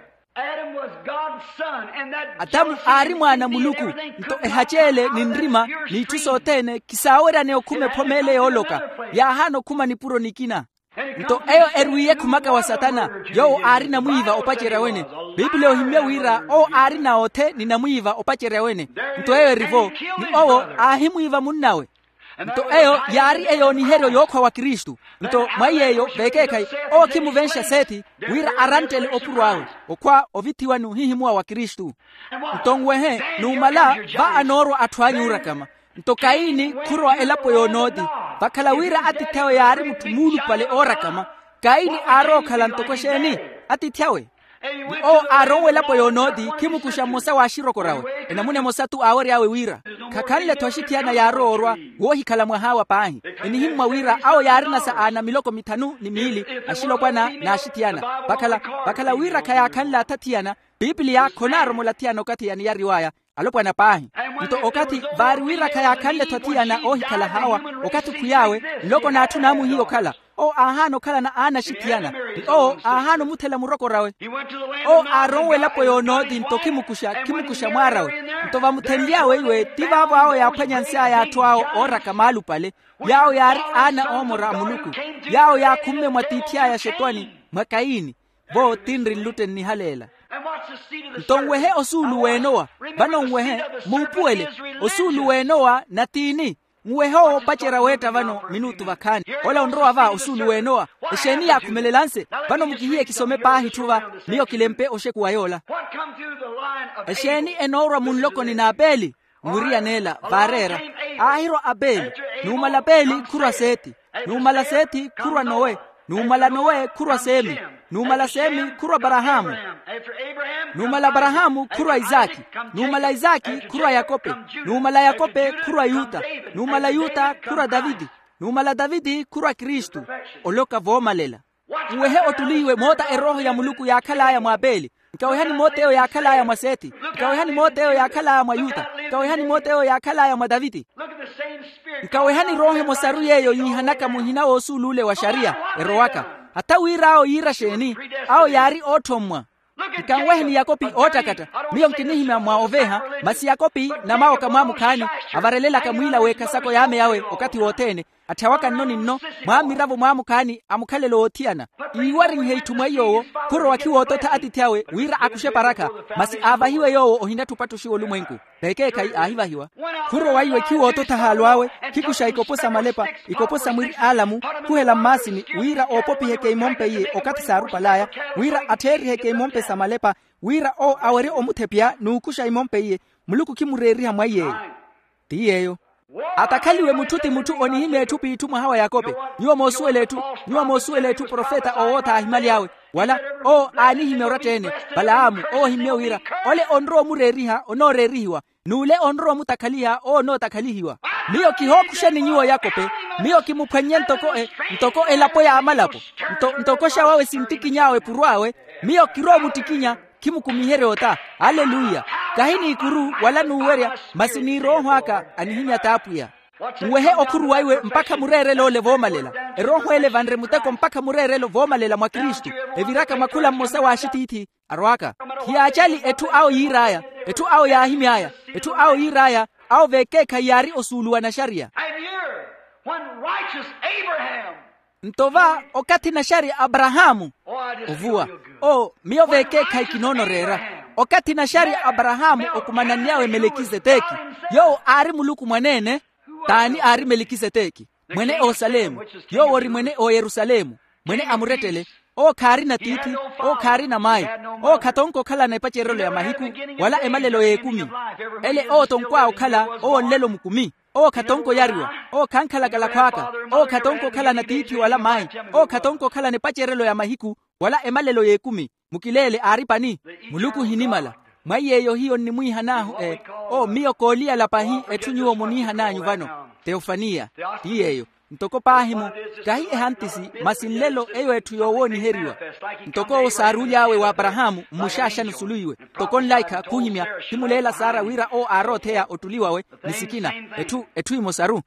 Adamu ari mwana muluku nto ehachele ninrima nitusotene kisawerane okume pomele yoloka ya hano kuma nipuro nikina nto eyo erwiye kumaka wa satana yo ari na mwiva opachera wene Biblia ohimia wira ari na ote ni na mwiva opachera wene nto eyo rivo ni owo ahimwiva munnawe nto eyo yari eyo ni hero yokwa wa Kristu nto mwayeyo bekekai kimuvensha seti wira arantele opurwawe okwa ovitiwa nuhihimwa wa Kristu nto ngwehe numala ba anoro atwanyura kama nto Kaini kurwa elapo yonodi bakala wira atitawe yari mutumulu pale ora kama Kaini aro kala ntokosheni atitawe aronwe lapo yonodi kimukusha mosa wa shirokorawe enamune mosa tu awari yawe wira kakanle twashitiana yarorwa wohi kala mwahawa pahi enihimwa wira ao yarina saana miloko mitanu ni mili ashilo bwana na ashitiana bakala wira kaya kanla atatiana Biblia konaro mulatiano kati ya ni riwaya alopwana pahi nto okati bari wira kaya kanle twatiana ohi kala hawa okati kuyawe loko na atunamu hiyo kala ahano kala na ana shitiana ahano mutela muroko rawe aronwe lapo yonodi nto kimukusha mwarawe nto vamutendiawe iwe tivavo ao yapwenyansia ya twao ora kamalu pale yao yari ana omora muluku yao ya kumme mwatitia ya shetani makaini bo tindri luten ni halela ntongwehe osulu wenoa vano ngwehe mupuele osulu wenoa natini ngweho bachera weta vano minutu vakani ola ondroa va osulu wenoa esheni ya kumelelanse vano mukihie kisome pahi tuva miyo kilempe osheku wayola esheni enora munloko ni na Abeli muria nela barera ahiro Abeli numala Beli kurwa Seti numala Seti kurwa Noe numala Noe kurwa Semi numala Semi kurwa Barahamu numala Barahamu kurwa Izaki numala Izaki kurwa Yakope numala Yakope kurwa Yuta numala Yuta kurwa Davidi numala Davidi kurwa Kristu oloka vomalela uwehe otuliwe mota eroho ya muluku ya kala ya mwabeli nkawehani moteo ya kala ya mwaseti nkawehani moteo ya kala ya mwayuta nkawehani moteo ya kala ya mwadavidi nkawehani rohe mosaru yeyo yihanaka muhina osulule wa sharia erowaka hata wirao yira sheni au yari otomwa nkawehani Yakopi otakata miyo mkinihima mwaoveha masi Yakopi na mao kama mukani avarelela kamwila weka sako yame yawe wakati wotene atawaka noni nno mwamiravo mwamukani amukalelo otiana iwari heitumwa yowo kuro wakiwo otota atitiawe wira akushe paraka masi avahiwe yowo ohinda tupatu shiwo lumwenku peke kai ahivahiwa kuro waiwe kiwo otota halwawe kikusha ikoposa malepa ikoposa mwiri alamu kuhela masini wira opopi heke imompe ye okati sarupa laya wira ateri heke imompe sa malepa wira awere omutepia nukusha imompe ye muluku kimureri hamwaye tiyeyo atakaliwe mututi mutu onihime tupi ituma hawa Yakope nyuwa mosuele tu profeta owota ahimali yawe wala anihime oratene Balaamu hime wira ole onro mureriha onorerihiwa nule onro mutakaliha no takalihiwa miyo kihokusheni nyuwa Yakope miyo kimupwenye ntoko elapo ya amalapo ntokosha wawe sintiki nyawe purwawe miyo kiro mutikinya kimukumihere ota haleluya kahini ikuru wala nuweria masini roho haka anihinya tapuya uwehe okuru waiwe mpaka murere lo levomalela roho ele vanre muteko mpaka murere lo vomalela mwa Kristu eviraka makula mmosa wa ashititi arwaka kiachali etu au yiraya etu au ya himyaya etu au yiraya au vekeka yari osuluwa na sharia ntova okati na shari Abrahamu ovua miyo vekeka ikinono rera okati na shari Abrahamu okumananiawe Melekizedeki yo ari muluku mwanene tani ari Melekizedeki mwene o Salemu yo wori mwene o Yerusalemu mwene amuretele kari na titi kari na mai katonko kala na ipacherolo ya mahiku wala emalelo ye 10 ele tonkwa kala nlelo mukumi katonko yariwa kankala gala kwaka katonko kala na titi wala mai katonko kala ne pacherelo ya mahiku wala emalelo ye 10 mukilele aripani muluku hinimala mwayeyo hiyo ni mwihanahu miyo kolia la pahi etunyuo munihananyu vano Teofania tiyeyo ntoko pahimu kahi ehantisi masinlelo eyo etu yowoni heriwa ntoko sarulyawe wa Abrahamu mushasha nusuluiwe tokon laika kuhimya timulela Sara wira arothea otuliwawe nisikina etu imosaru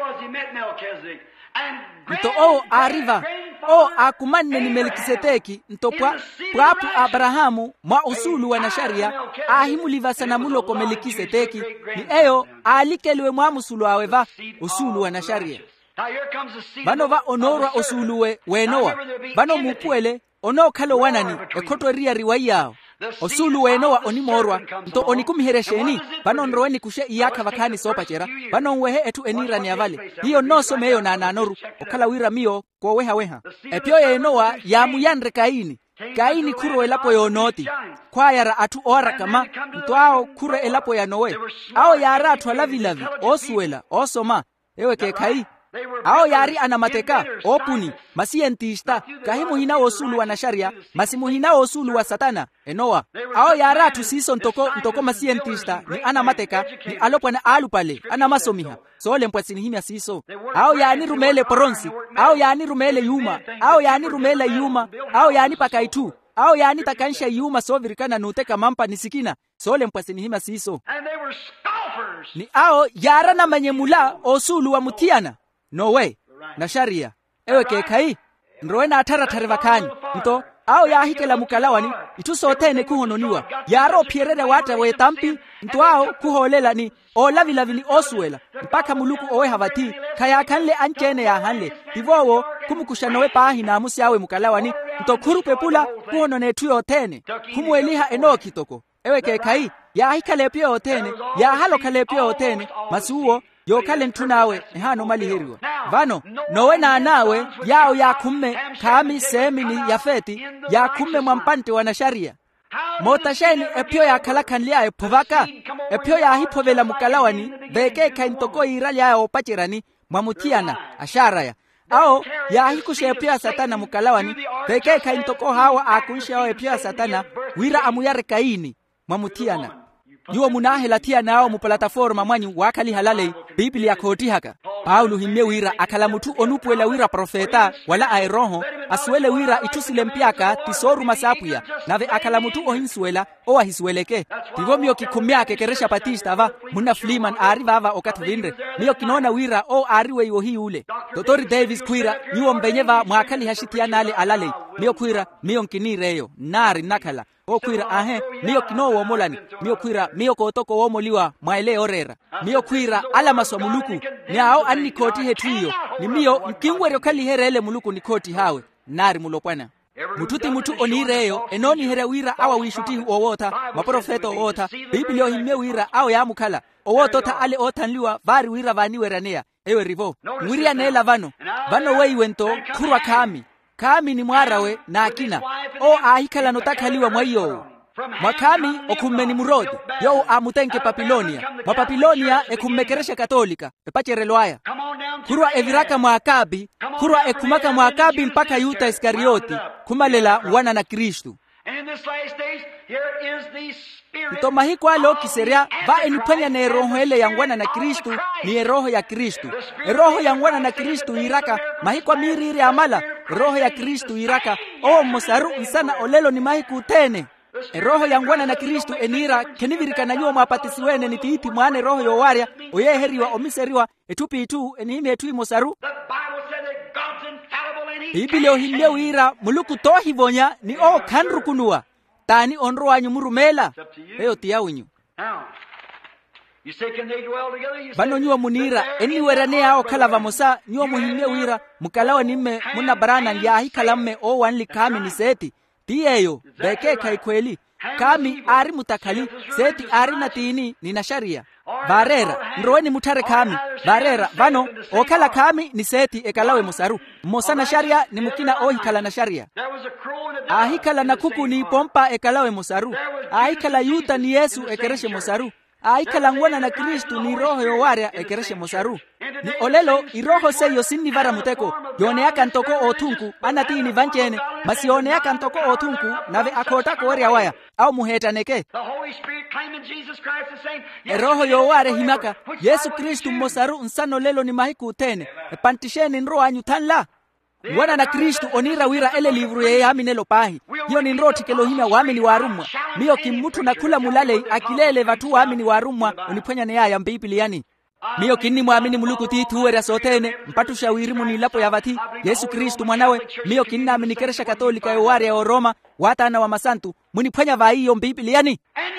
nto ariva akumanne ni Melkisedeki ntopwa pwapu Abrahamu mwa usulu wa nasharia ahimuliva sana muloko Melkisedeki ni eyo alikeliwe mwa musulu aweva usulu wa nasharia bano va onorwa osuluwe wenowa bano mukwele ono kalo wanani ekoto ria riwayao osulu wenowa onimorwa nto onikumiheresheni bano nroweni kushe iyaka vakani sopa chera bano wehe etu enirani avale hiyo noso meyo na nanoru okala wira miyo kwa weha epyo yenowa ya muyanre Kaini kuro elapo yonoti kwa yara atu ora kama ntoao kuro elapo ya nowe ao yara atu alavilavi osuela osoma ewe kekai ao yari anamateka opuni masientista kahimu hina osulu wa nasharia masimu hina osulu wa satana enowa ao yara atu siso ntoko masientista ni anamateka ni alopwana alupale anamasomiha sole mpwasini himya siso ao yani rumele poronsi ao yani rumele yuma ao yani pakaitu ao yani takansha yuma sovirikana nuteka mampa nisikina sole mpwasini himya siso ni ao yara na manyemula osulu wa mutiana no way na sharia ewe kekai nroena atara tarevakani nto ao yahikela mukalawani itusotene kuhononiwa yaro pierere wata we tampi nto ao kuholela ni olavilavi ni osuela mpaka muluku owe havati kaya kanle anchene ya hanle tivowo kumukushanowe pahi na amusi yawe mukalawani nto kurupe pula kuhonone tuyo tene kumueliha enoki toko ewe kekai yahikale pio tene ya halo kale pio tene masuo yo kale ntunawe hano malihiriwa vano nowe na nawe yao ya kumme kami semi ni yafeti ya kumme mwampante wana sharia motasheni epyo ya kalakan liya epovaka epyo ya hipovela mukalawani beke kaintoko irali ya opachirani mwamutiana asharaya ao ya hikushe epyo ya satana mukalawani beke kaintoko hawa akuishe ao epyo ya satana wira amuyare Kaini mwamutiana yuo munahela tia nao mu plataforma mwanyu wakali halale Biblia koti haka Paulo himme wira akala mutu onupwela wira profeta wala airoho aswele wira itusile mpiaka tisoru masapuya nave akala mutu ohinsuela o ahisweleke tivo mio kikumyake keresha patista va muna Fliman ariva ava okatvindre mio kinona wira o ariwe yohi ule Dr. Davis kwira yuo mbenyeva mwakali hashitia nale alale mio kwira mio nkinireyo nari nakala o kwira mio kinowo molani mio kwira mio kotoko womoliwa mwaele orera mio kwira ala maswa muluku ni ao anni koti hetuyo ni mio nkingwero kali herele muluku ni koti hawe nari mulopwana mututi mutu onireyo enoni here wira awa wishuti owota maprofeta owota Biblia himme wira awa ya mukala owotota ale otanliwa vari wira vaniwe ranea ewe rivo mwiria nela vano weiwento kurwa kami ni mwarawe na akina o ahikala notakaliwa mwaiyo mwakami okummeni murodi yo amutenke Papilonia mwa Papilonia ekummekeresha katolika epacherelwaya kurwa eviraka mwakabi kurwa ekumaka mwakabi mpaka Yuta Iskarioti kumalela wana na Kristu Ntomahiko alo kiseria va enipenya na roho ele yangwana na Kristu ni roho ya Kristu roho yangwana na Kristu iraka mahiko miriri amala roho ya Kristu iraka mosaru nsana olelo ni mahiku tene roho yangwana na Kristu enira kenivirika na yuo mapatisi wene nitiiti mwane roho yowaria oyeheriwa omiseriwa etupi itu enime etui mosaru Biblia himme wira muluku tohivonya ni kanrukunua tani onro wanyu murumela eyo tiawinyu bano nyuo munira eni werane ao kalava mosa nyuo muhimme wira mukalawa nimme muna barana yahi kalamme o wanli kami ni seti tiyeyo beke kai kweli kami ari mutakali seti ari natini ni na sharia barera nroweni mutare kami barera bano okala kami ni seti ekalawe musaru mosana sharia ni mukina ohikala na sharia ahikala na kuku ni pompa ekalawe musaru ahikala Yuta ni Yesu ekereshe musaru ahikala ngwana na Kristu ni roho yowaria ekereshe musaru ni olelo iroho seyo sinni vara muteko yone aka ntoko otunku anati ni vanchene masione yakantoko otunku nave akota koria waya au muhetaneke roho yoware himaka Yesu Kristu mosaru nsano lelo ni mahiku tene pantisheni nro anyu tanla wana na Kristu onira wira ele livru ye aminelo pahi hiyo ni nroti kelo hina waamini warumwa miyo kimutu na kula mulale akilele vatu waamini warumwa uniponya ne ya mbibili yani miyo kinni muamini muluku tituwera sotene mpatu shawiri munilapo yavati Yesu Kristu mwanawe miyo kinna amini keresha katolika yowari ya Roma watana wa masantu muniponya vaiyo mbibili yani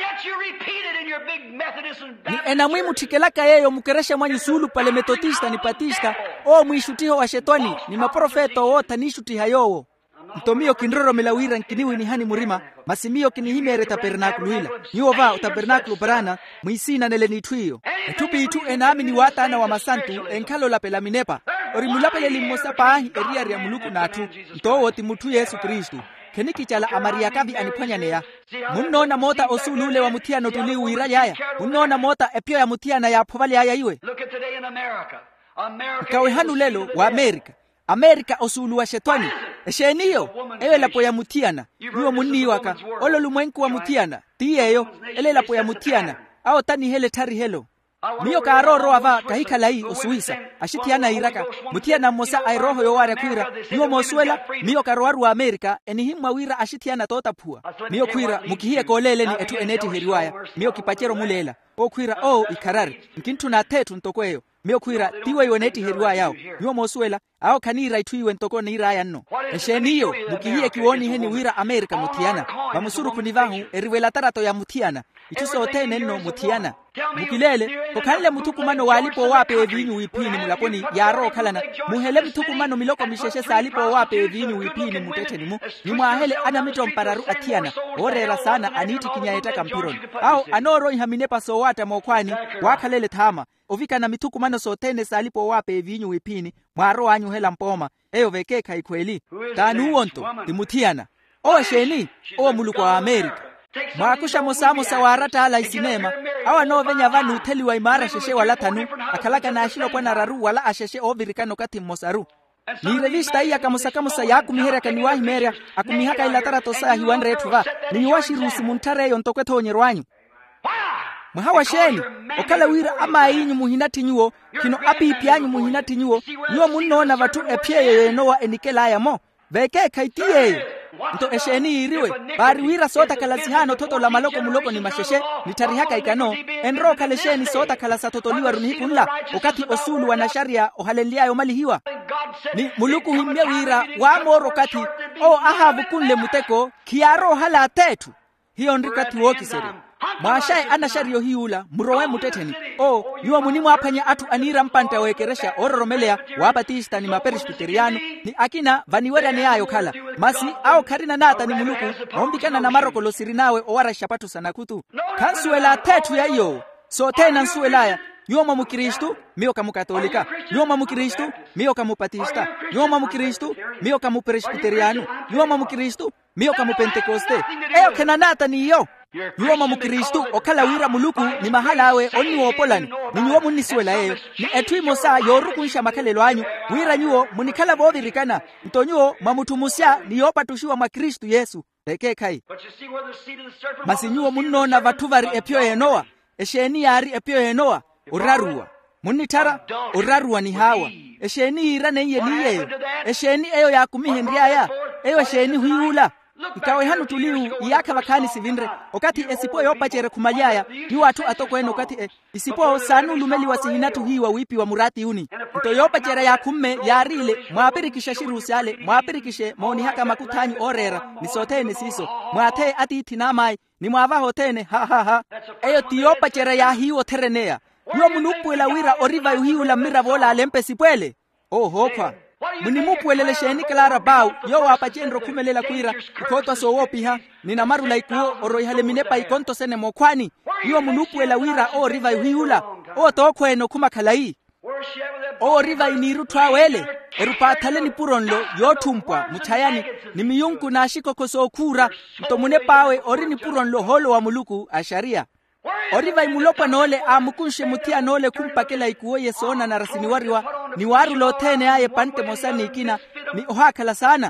ni enamwimu tikelaka yeyo mukeresha mwanyu sulu pale metodista ni patista o mwishutiho wa shetani ni maprofeto wota nishuti hayowo mtomiyo kinroro milawira nkiniwi ni hani murima masimiyo kinihimere tabernakulu hila niwova tabernakulu barana mwisina nele nituiyo etupi itu enami ni watana wa masantu enkalo lapela minepa orimulapele limosa paahi eria ria muluku natu mtowo timutu Yesu Kristu keniki chala amaria kavi aniponya neya munona mota osulule wa mutiano tuliwira yaya munona mota epyo ya mutiana ya povali yaya iwe kawe hanu lelo wa Amerika osulu wa shetani esheniyo ewe lapo ya mutiana niwo muniwaka olo lumwenku wa mutiana tiyeyo ele lapo ya mutiana ao tani hele tari helo miyo ka roro ava kahika lai osuisa ashitiana iraka mutiana mosa ai roho yoware kwira niwo mosuela miyo ka roaru wa Amerika enihimwa wira ashitiana tota pua miyo kwira mukihie kolele ni etu eneti heriwaya miyo kipachero mulela o kwira o ikarari nkintu na tetu ntokweyo miyo kwira tiwe yoneti heriwa yao niwo mosuela ao kanira ituiwe ntoko ni iraya nno esheniyo mukihie kiwoni heni wira Amerika mutiana bamusuru kunivahu eriwela tarato ya mutiana ituso otene nno mutiana mukilele kokanile mutukumano walipo wape evinyu wipini mulaponi yaro kalana muhele mutukumano miloko misheshe salipo wape evinyu wipini mutete nimu nimwahele anamito mpararu atiana orera sana aniti kinyaeta kampironi au anoro ihaminepa sowata mokwani wakalele thama ovika na mitukumano sotene salipo wape evinyu wipini mwaro anyu hela mpoma eyo vekeka ikweli tanu wonto timutiana o sheni o muluko wa Amerika mwakusha mosamo sawarata ala isinema awa no venya vanu teli wa imara sheshe wala tanu akalaka na ashilo kwa nararu wala asheshe ovirikano kati mosaru ni revista iya kamusa yaku mihere kaniwahi meria akumihaka ilatara tosa hiwan retuva ni washi rusi muntare yontokwe tonyerwanyu mwahawa sheni okala wira ama inyu muhinati nyuo kino api ipianyu muhinati nyuo nyuo munona vatu epye yoyenowa enikela ayamo veke kaitiye nto esheni iriwe bari wira sota kalazihano toto la maloko muloko ni masheshe ni tarihaka ikano enro kalesheni sota kalasa toto liwa runihikunla wakati osulu wa nasharia ohalelia yomali hiwa ni muluku himya wira wa moro kati o ahavu kunle muteko kiaro hala tetu hiyo ndikati woki seri mwashae anashario hiula murowe muteteni o yuwa munimu apanya atu anira mpanta wekeresha ororomelea wa batista ni maperispiteriano ni akina vaniwera ni ayo kala masi au karina nata ni muluku ombikana na maroko losirinawe owara shapatu sanakutu kansuela tetu ya iyo so tena nsuelaya nyoma mukristu miyo kamu katolika nyoma mukristu miyo kamu patista nyoma mukristu miyo kamu presbiteriano nyoma mukristu miyo kamu pentekoste eyo kenanata ni iyo nyoma mukristu okala wira muluku ni mahala awe oniwo opolani ni nyuo munisuela eyo ni etui mosa yorukunsha makalelo anyu wira nyuo munikala bovirikana ntonyuo mamutumusia ni yopa tushiwa mwa Kristu Yesu peke kai masi nyuo munona vatuvari epyo enoa esheni yari epyo enoa urarua munitara urarua ni hawa esheni irane iye niyeyo esheni eyo yakumihendriaya eyo esheni huyula ikawe hanu tuliu iyaka wakani sivindre okati esipo yopa chere kumalyaya yu watu atokweno kati isipo sanu lumeli wasihinatu hiwa wipi wa murati uni nto yopa chere ya kumme yarile mwapirikisha shirusiale mwapirikishe maoni haka makutanyi orera nisotene siso mwate ati itinamai ni mwavaho tene ha eyo tiyopa chere ya hiwo terenea yu munupwela wira oriva yuhiula mira vola alempe sipwele hokwa munimupuelele sheni klara bau yo wapa chenro kumelela kuira ikotwa sowopiha nina marula ikuo oroihale minepa ikonto sene mokwani yo munupuela wira o riva yuhiula o tokweno kumakalai o riva iniru twawele erupatale ni puronlo yotumpwa muchayani ni miyunku na shiko kosokura mtomunepawe ori ni puronlo holo wa muluku asharia oriva imulopa nole amukunshe mutia nole kumpakela ikuo yesona na rasini wariwa ni waru lotene aye pante mosani ikina ni ohakala sana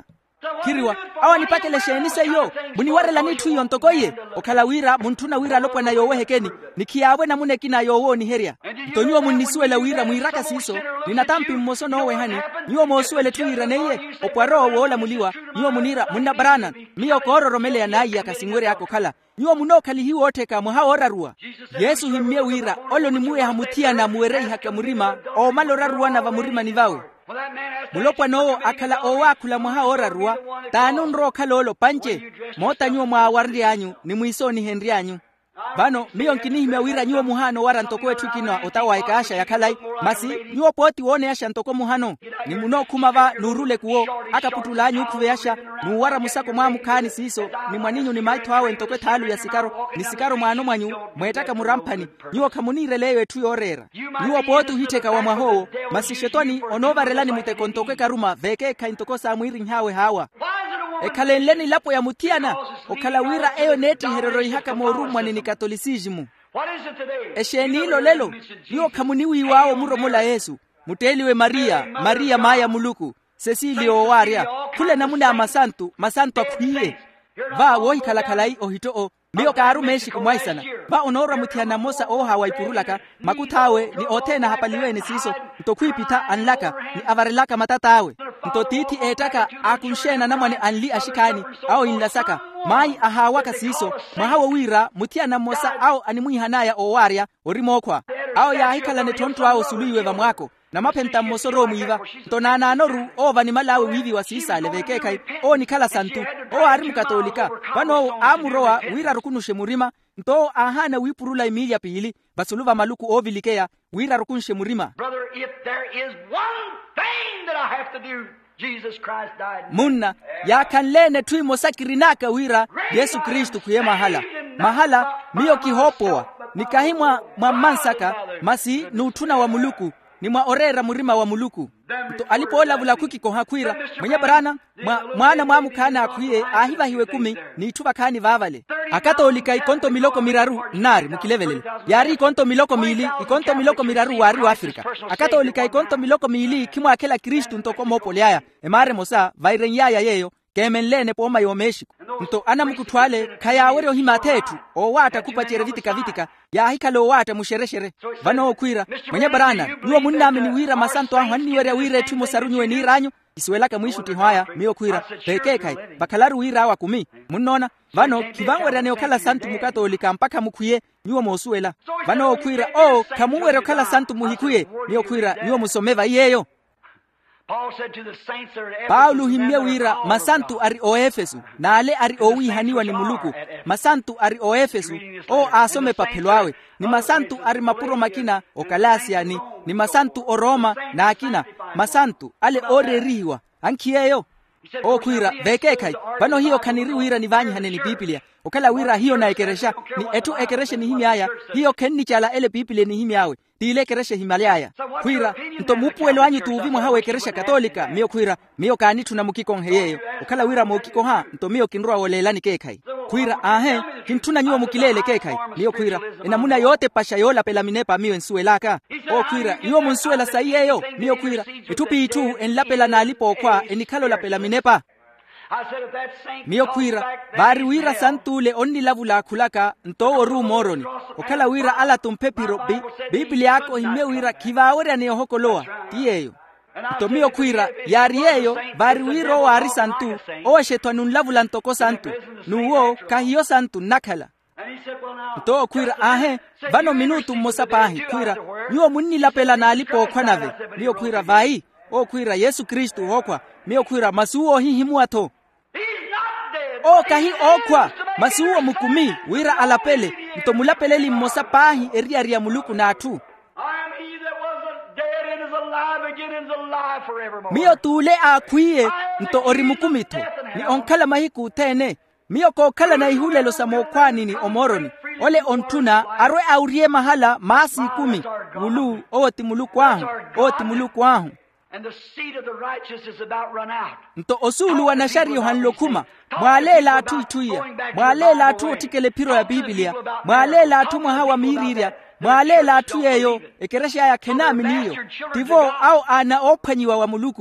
kiriwa awa nipake leshenise yo muniwarela nitu iyo ntokoye okala wira muntuna wira lopwa na yowe hekeni nikiabwe na mune kina yowo ni heria ntonyuwa munisuele wira mwiraka siso ninatampi mmoso nowe hani nyuwa mosuele tuwira neye opwaro wola muliwa nyuwa munira munna barana miyo kororo mele ya nayi ya kasingwere yako kala nyuwa munokali hiwo oteka muha orarua Yesu himmie wira olo ni muwe hamutia na muwerei haka murima o malorarua na va murima nivawe mulopwa no akala owa kula muha orarua tanu nro kalolo panche mota nyuwa mwa warndi anyu ni muisoni henri anyu Bano miyo nkini wira nyuwa muhano wara ntoko wetu kina otawa ikaasha ya kalai masi nyuwa poti wone yasha ntoko muhano ni muno kumava nurule kuo akaputula nyukuve yasha nuwara musako mwa mukani siso ni mwaninyu ni maito hawe ntoko talu ya sikaro ni sikaro mwano mwanyu mwetaka murampani nyuwa kamunire lewe tu yorera nyuwa potu hiteka wa mahoo masi shetoni onova relani muteko ntoko karuma veke ka ntoko sa mwiri nhawe hawa ekalenleni lapo ya mutiana okalawira eyo neti heroroi haka morumwa ni katolicismo eshenilo lelo yo kamuniwi wao muromula Yesu muteliwe Maria maya muluku Cecilio waria kule namuna masantu akwiye va woi kalakalai ohito miyo karumeshi kumwaisana ba onora mutiana mosa hawa ipurulaka makutawe ni otena hapaliwe ni siso ntokuipita anlaka ni avarelaka matatawe ntotiti etaka akunshena namwane anli ashikani au inlasaka mai ahawaka siso mahawa wira mutiana mosa au animwihanaya owaria orimokwa au ya hikala ne tonto au suluiwe vamwako na mapenta mosoro muiva ntonana anoru ova ni malawe wivi wasisa levekekai ni kala santu arimu katolika bano amuroa wira rukunushe murima nto ahana wipurula emilia pili basuluva maluku ovilikeya wira rukunshe murima. Brother, if there is one thing that I have to do, Jesus Christ died. Munna ya kanlene tuimo sakirinaka wira Yesu Kristu kuye mahala miyo kihopoa nikahimwa mwamansaka masi nutuna wa muluku ni mwa orera murima wa muluku mto alipola vula kuki kohakwira mwenye barana mwana mwamukana akwiye ahiva hiwe 10 ni ituba kani vavale akatolika ikonto miloko miraru nari mukilevelele yari ikonto miloko mili ikonto miloko miraru wari wa Afrika akatolika ikonto miloko mili kimwa akela Kristu ntoko mopoleaya emare mosa vairenyaya yeyo kemenlene poma yomeshiku mto ana mukutwale kayawere himatetu owata kupachere vitika ya hikalo wata mushereshere vano okwira mwenye barana nuwa munnami ni wira masanto ahwani were wire tumo sarunywe ni ranyo iswelaka mwishu tihwaya miyo kwira pekekai bakalaru wira wa 10 munnona vano kivangwere ne okala santu mukatolika mpaka mukuye niwo mosuela vano okwira kamuwere okala santu muhikuye niyo kwira niwo musomeva iyeyo. Paulo himmie wira masantu ari o Efesu na ale ari owi haniwa ni muluku masantu ari o Efesu asome papelwawe ni masantu ari mapuro makina o Galatia ni masantu o Roma na akina masantu ale oreriwa ankiyeyo kwira vekekai bano hiyo kaniri wira ni vanyi haneni Biblia okala wira hiyo na ekeresha ni etu ekeresha ni himiaya hiyo kenni chala ele Biblia ni himiawe dile keresha himalaya kwira nto mupuelo wanyi tuvi mwa hawe keresha katolika miyo kwira miyo kani tunamukiko nheyeyo okala wira mukiko nto miyo kinrua olelani kekai kwira kintuna nyuwa mukilele kekai miyo kwira enamuna yote pasha yola pela minepa miyo ensuelaka kwira nyuwa munsuela saiyeyo miyo kwira etupi itu enlapela na alipo okwa enikalo la pela minepa miyo kwira bari wira santule onni lavula kulaka nto ru moroni okala wira ala tumpepiro Biblia yako himme wira kivawere ne hokoloa tiyeyo nto miyo kwira yariyeyo bari wiro wari santu shetwanun lavula ntoko santu nuwo kahiyo santu nakala nto kwira bano minutu mosapahi kwira nyuo munni lapela na alipo kwanave miyo kwira vai kwira Yesu Kristu hokwa miyo kwira masuo hihimuato kahi okwa masuo mukumi wira alapele nto mulapeleli mmosa pahi eria muluku na atu miyo tule akwiye nto orimukumito ni onkala mahiku tene miyo ko kala na ihulelo samokwani ni omoroni ole ontuna arwe aurie mahala masi 10 mulu timuluku ahu and the seed of the righteous is about run out. Nto osulu wanashari yohanlokuma mwalela atu ituia mwalela atu otikele piro ya Biblia mwalela atu mwahawa miriria mwalela atu yeyo ekeresha ya kenami niyo tivo au ana opanyiwa wa muluku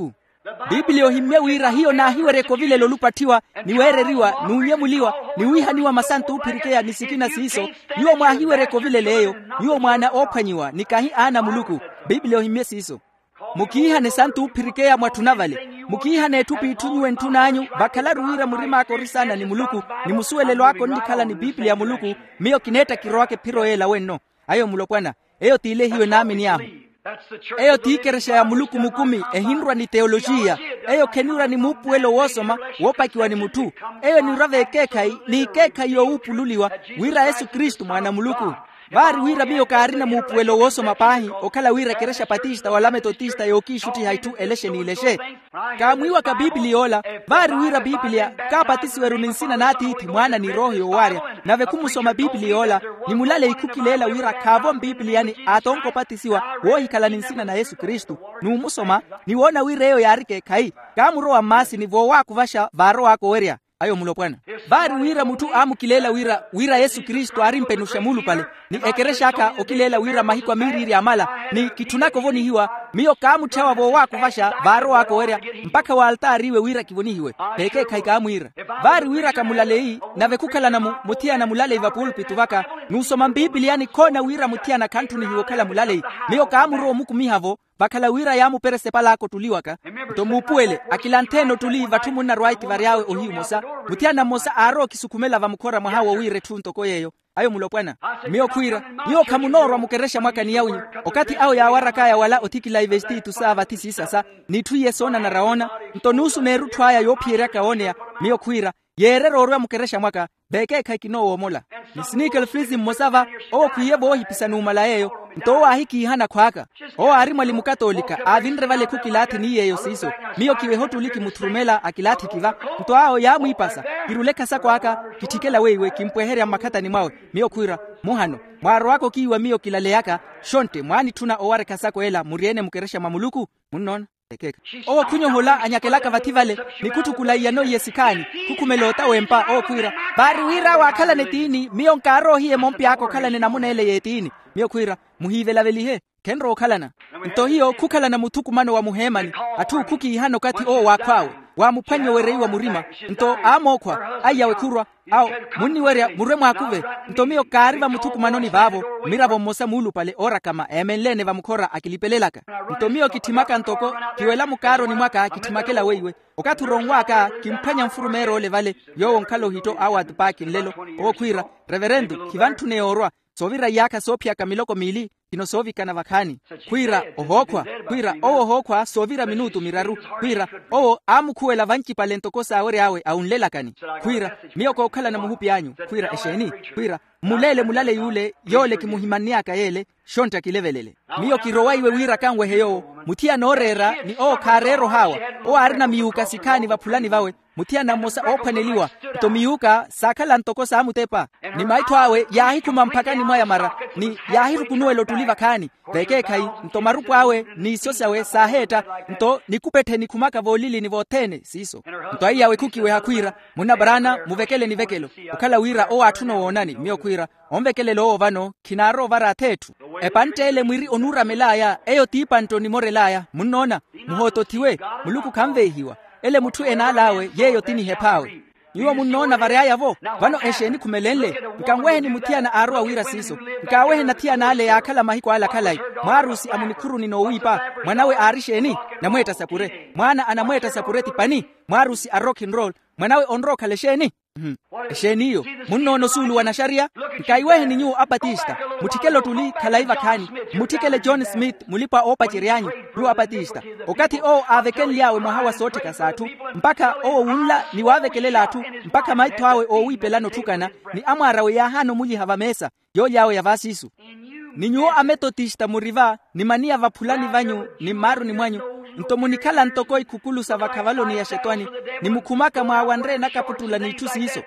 Biblia ohimye wira hiyo na hiwereko vile lolupatiwa niwereriwa nunyemuliwa niwihaniwa masantu upirikeya nisikina siso niwo mwa hiwereko vile leyo niwo mwana ophanyiwa nikahi ana muluku. Biblia ohimye siso mukihane santu upirikeya mwatunavale mukihane tupi tunywe ntunanyu bakala ruwira murima akorisana ni muluku ni musuelelo ako nikala ni Biblia muluku miyo kineta kiroake piroela wenno ayo mulokwana eyo tile hiyo nami ni aho eyo tikeresha ya muluku mukumi ehindwa ni teolojia eyo kenura ni mupuelo wosoma wopakiwa ni mutu eyo ni urave kekai ni kekai yo upululiwa wira Yesu Kristu mwana muluku bari wira miyo karina mupuelo wosoma pahi okala wira keresha patista wala metodista yoki shuti haitu eleshe ni ileshe kamwiwa ka Biblia ola bari wira Biblia ka patisi weruminsina nati iti mwana ni roho yowaria nave kumusoma Biblia ola ni mulale ikukilela wira kavo Biblia ni atonko patisiwa wohi kala ninsina na Yesu Kristu numusoma ni wona wira eyo yarike kai kamuro wa masi ni vo wako vasha varo wako weria ayo mulopwana bari wira mutu amukilela wira Yesu Kristo arimpenusha mulu pale ni ekeresha aka okilela wira mahikwa miriri amala ni kitunako voni hiwa miyo kamu chawa vo wako vasha varo wako weria mpaka wa altari we wira kivoni hiwe peke kai kamu wira bari wira kamulalei na vekukala na mutia na mulale iva pulpitu vaka nusoma Biblia ni kona wira mutia na kantuni hiwo kala mulalei miyo kamu roho muku mihavo bakala wira yamu perese palako tuliwaka tomupuele akilanteno tuliva tumuna right variawe ohiu mosa mutiana mosa aro kisukumela vamukora mwahawo wire tunto koyeyo ayo mulopwana miyo kwira niyo kamunoro mukeresha mwaka ni yaunyi okati ao ya waraka ya wala otikila investi tusava tisi sasa nituye sona na raona ntonusu neru twaya yopiera kaonea miyo kwira yerero orwa mukeresha mwaka beke kaikino womola ni sneaker freezing mosava o kuyebo hipisanu malayeyo nto ahiki hana kwaka o ari mwalimu katolika avinre vale kukilati ni yeyo siso miyo kiwe hotuliki muturumela akilati kiva nto ao ya muipasa kiruleka sa kwaka kitikela wewe kimpwehere makata ni mwawe miyo kwira muhano mwaro wako kiwa miyo kilaleaka shonte mwani tuna oware kasako ela muriene mukeresha mamuluku munona owa kunyo hola anyakelaka vativale nikutukula yano yesikani kukumelota wempa o kwira bari wira wakala netini miyo nkaro hiye mompi ako kala ne namuna ele yetini miyo kwira muhivela velihe kenro kalana nto hiyo kukala na mutuku mano wa muhemani atu kuki hano kati o wakwawe wa mupanyo werei wa murima nto amokwa ayawe kurwa au muni weria muremo hakuve nto miyo kariva mutuku manoni vavo miravo mosa mulu pale ora kama emenlene va mukora akilipelelaka nto miyo kitimaka ntoko kiwela mukaro ni mwaka kitimakela weiwe okatu rongwaka kimpanya mfurumero ole vale yo nkalo hito awad parking lelo o kwira reverendu kivantu ne orwa sovira yaka sopia kamiloko mili kinosovi kana vakani kwira ohokwa kwira ohokwa sovira minutu miraru kwira amukuela vanki palento kosa awere awe aunlela kani kwira miyoko kala na muhupi anyu kwira esheni kwira mulale yule yole kimuhimaniaka yele shonta kilevelele miyo kirowaiwe wira kangwe heyo mutia norera ni karero hawa arina miyuka sikani vapulani vawe mutia na mosa opaneliwa to miyuka sakala ntokosa amutepa ni maitwawe yahikuma mpakani mwaya mara ni yahiru kunuelo tuliva kani veke kai nto marupu awe ni sosawe saheta nto nikupete nikumaka volili ni votene siso nto ai yawe kukiwe hakwira muna barana muvekele ni vekelo ukala wira atuno wonani miyo kwira ombekele lo vano kinaro vara tetu epantele mwiri onura melaya eyo tipanto ni morelaya munona muhoto tiwe muluku kamvehiwa ele mutu enalawe yeyo tini hepawe iwa munona variaya vo vano esheni kumelenle nkangwehe ni mutia na arua wira siso nkawehe na tia na ale ya akala mahiko ala kalai marusi amunikuru ni nouipa mwanawe arisheni na mweta sapure mwana anamweta sapureti pani marusi a rock and roll mwanawe onroka lesheni esheni iyo munono sulu wana sharia nkaiwehe ni nyuu apatista mutikelo tuli kalaiva kani mutikele John Smith mulipa opa chirianyu yu apatista okati avekeli yawe mwahawa sote kasatu mpaka unla ni wavekele latu mpaka maito hawe wipelano tukana ni amwarawe ya hano muli havamesa yo yawe ya vasisu ni nyuo ametotista muriva ni mania vapulani vanyu ni maru ni mwanyu ntomunikala ntokoi kukulu sa vakavalo ni ya shetwani ni mukumaka mwawandre na kaputula ni itusi hiso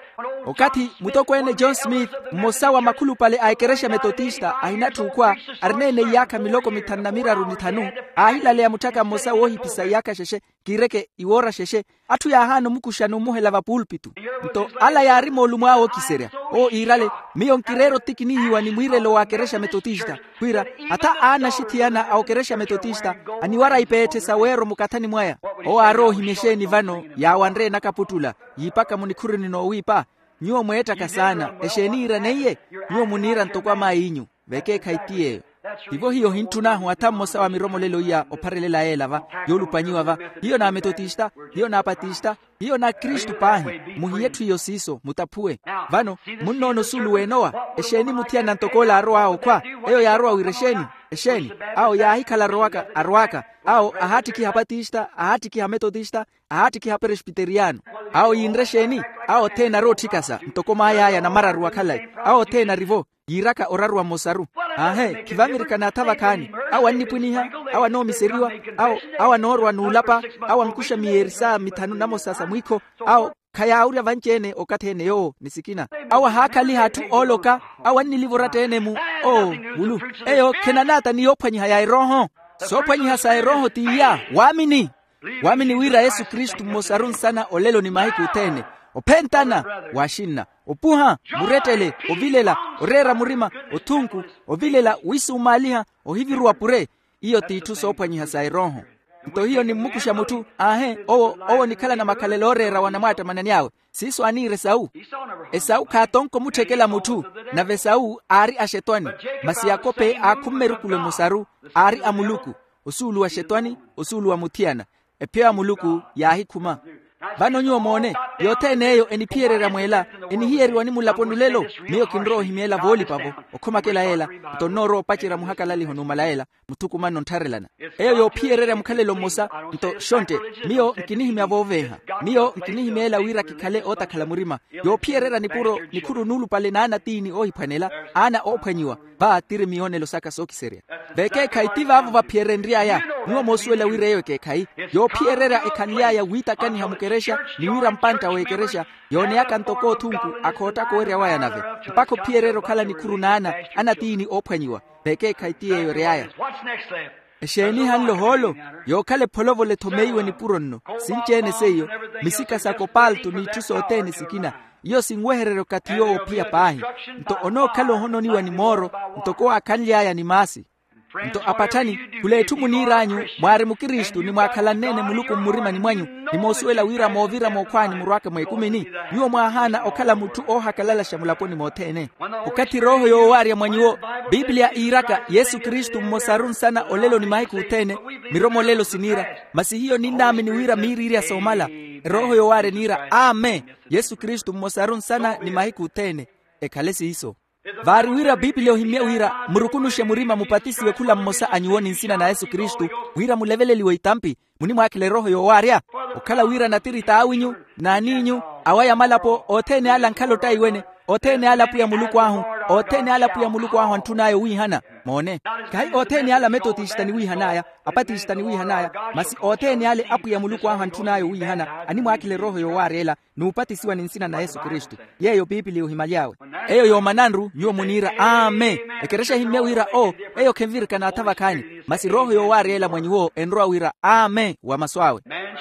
Wakati mutokwene John Smith mosawa makulu pale aikeresha Methodista ahinatu kwa arnene yaka miloko mitanamira runitanu ahilale ya mutaka mosa wohi pisa yaka sheshe kireke iwora sheshe atu ya hano mukushanu muhela va pulpitu nto ala ya rimo olumwao kiserea o irale miyo nkirero tikinihi wani mwire lo wakeresha Methodista kwira hata ana shitiana aukeresha Methodista aniwara ipete sawero mukatani mwaya o aro himesheni vano ya wanre nakaputula yipaka munikuri nino wipa nyuo mweta kasana eshenira neye nyuo munira ntokwa mainyu veke kaitie hivyo hiyo hintunahu atamo sawa miromo lelo ya oparelela elava yolupanyiwa va hiyo na Methodista hiyo na Baptista hiyo na Kristu pahi muhiyetu hiyo siso mutapue vano munono sulu wenoa esheni mutia na ntokola aroa au kwa eyo ya aroa wiresheni esheni au ya hikala roaka arwaka au ahati ki Baptista ahati ki Methodista ahati ki Presbyteriano au yinresheni au tena rotikasa ntokoma haya na mara ruakalai au tena rivo yiraka orarwa mosaru kivamirika na tabakani au anipuniha au no miseriwa au norwa nulapa au nkusha mierisa mitanu namo sasa mwiko au kaya auria vanchene okatene yo nisikina au hakali hatu oloka au nilivoratene mu ulu eyo kenanata ni yopanyi haya roho sopanyi hasa roho tiya wamini wira Yesu Kristu mosarun sana olelo ni mahiku utene opentana washina opuha muretele ovilela orera murima otunku ovilela wisu umaliha ohiviru apure iyo titu sopanyi hasa roho nto hiyo ni mukusha mutu owo nikala na makalelo orera wanamata manani yawe siso anire Esau katonko mutekela mutu na vesau ari ashetwani masi yakope akumerukule musaru ari amuluku usulu wa shetwani usulu wa mutiana epea muluku ya hikuma vano nyuo mone yote neyo enipierera mwela enihiyeri wani mulapondulelo miyo kinro himiela voli pavo okoma kela ela ntonoro pachira muhaka lali honu malaela mutuku mano ntarelana eyo yo pierera mkalelo mosa nto shonte miyo nkinihimia voveha miyo nkinihimiela wira kikale ota kalamurima yo pierera nikuru nulu pale na ana tini ohipanela ana opanyiwa ba tiri mione lo saka soki seria beke kaitiva avo va pierendria ya nyuo mosuela wira eyo kekai yo pierera ekania ya wita kani hamukeresha ni wira mpanta wekeresha yone yaka ntoko tunku akota koeria waya nave mpako pierero kala nikuru na ana tini opanyiwa beke kaitie yo reaya esheni hanlo holo yo kale polovo le tomeiwe ni puronno sinchene seyo misika sakopaltu ni tusoteni sikina yo singweherero katiyo pia pahi nto ono kalo hono ni wani moro nto ko akanlia ya ni masi nto apatani kule tumu ni ranyu mwari mukristu ni mwakala nene muluku murima ni mwanyu ni mosuela wira movira mokwani murwake mwekumini yuo mwahana okala mutu ohakalala shamulaponi motene ukati roho yo wari ya mwanyu Biblia iraka Yesu Kristu mosarun sana olelo ni mahiku utene miromo lelo sinira masi hiyo ni nami ni wira miriri ya somala roho yo wari nira amen Yesu Kristu mosarun sana ni mahiku utene ekalesi hiso vari wira Biblia ohimia wira murukunushe murima mupatisi wekula mmosa anyuoni nsina na Yesu Kristu wira mulevele liwe itampi munimu akile roho yo waria okala wira natiri taawinyu na aninyu awaya malapo otene ala nkalo taiwene otene ala puya muluku ahu otene ala puya muluku ahu antunayo wihana mone kai otene ala Methodista ni wihanaya Baptista ni wihanaya masi otene ale apuya muluku ahu antunayo wihana animu akile roho yo warela nuupatisiwa ninsina na Yesu Kristu yeyo Biblia ohimaliawe eyo yo mananru yo munira amen ekeresha himia wira eyo kenvirika na atavakani masi roho yo warela mwenye wo enroa wira amen wa maswawe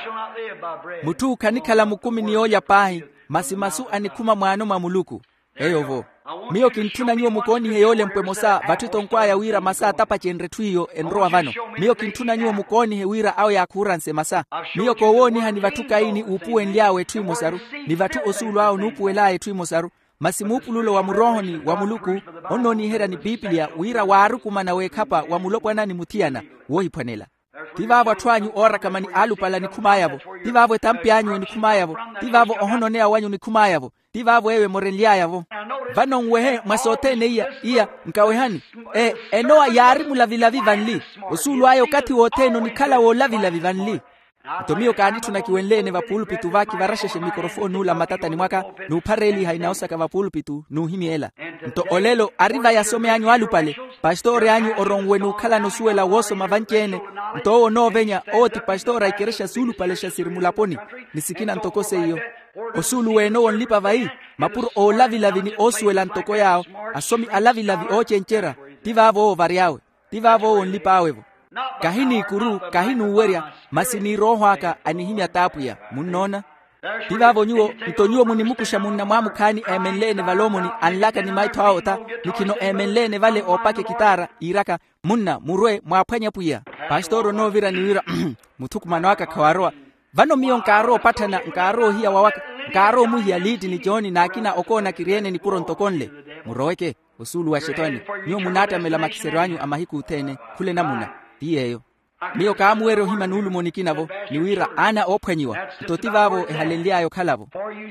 mutu kanikala mukumi ni oya pahi masi masu anikuma mwano mamuluku eyo vo miyo kintuna nyuo mukoni heyole mpwemosa vatuto nkwaya wira masa tapa chenretwiyo enroa vano miyo kintuna nyuo mukoni hewira au ya kuranse masa miyo kowoni hani vatuka ini upuwe ndiawe tui mosaru ni vatu osulu au nupuwe lae tui mosaru masimupu lulo wa murohoni wa muluku ono ni hera ni Biblia wira warukuma na wekapa wa mulopwa nani mutiana wohi panela tivavo twanyu ora kama ni alupala ni kumayavo tivavo tampianyu ni kumayavo tivavo ohononea wanyu ni kumayavo tivavo ewe moreliayavo vano ngwehe masotene iya nkawehani enoa yari mulavilavi vanli usulu ayo kati woteno ni kala wolavilavi vanli ntomio kani tunakiwenlene vapulpitu vaki varasheshe mikrofonu la matatani mwaka nupareli hainaosaka vapulpitu nuhimiela nto olelo arriva yasome anyu alupale pastore anyu orongwenu kala nosuela woso mavanchene nto ono venya oti pastora ikeresha sulu pale shasirimulaponi nisikina ntokose iyo osulu weno onlipa vai mapuro olavilavi ni osuela ntoko yao asomi alavilavi ochenchera tivavo variawe tivavo onlipa awevo kahini kuru kahini uweria masini rohwaka anihinya tapuya munona tivavo nyuo ntonyuo munimukusha munna mwamukani emenlene valomoni anlaka ni maithaota nikino emenlene vale opake kitara iraka munna murwe mwapanya puya pastoro novira niwira mutukumana waka kawaroa vano mio nkaro patana nkaro hiya wawaka nkaro muhiya lidi ni joni na akina okona kiriene ni puro ntokonle muroweke usulu wa shetani nyo munata mela makisero anyu amahiku utene kule namuna diyeyo mio kaamuwero hima nulu monikinavo niwira ana opwanyiwa totivavo ehalelia khalavo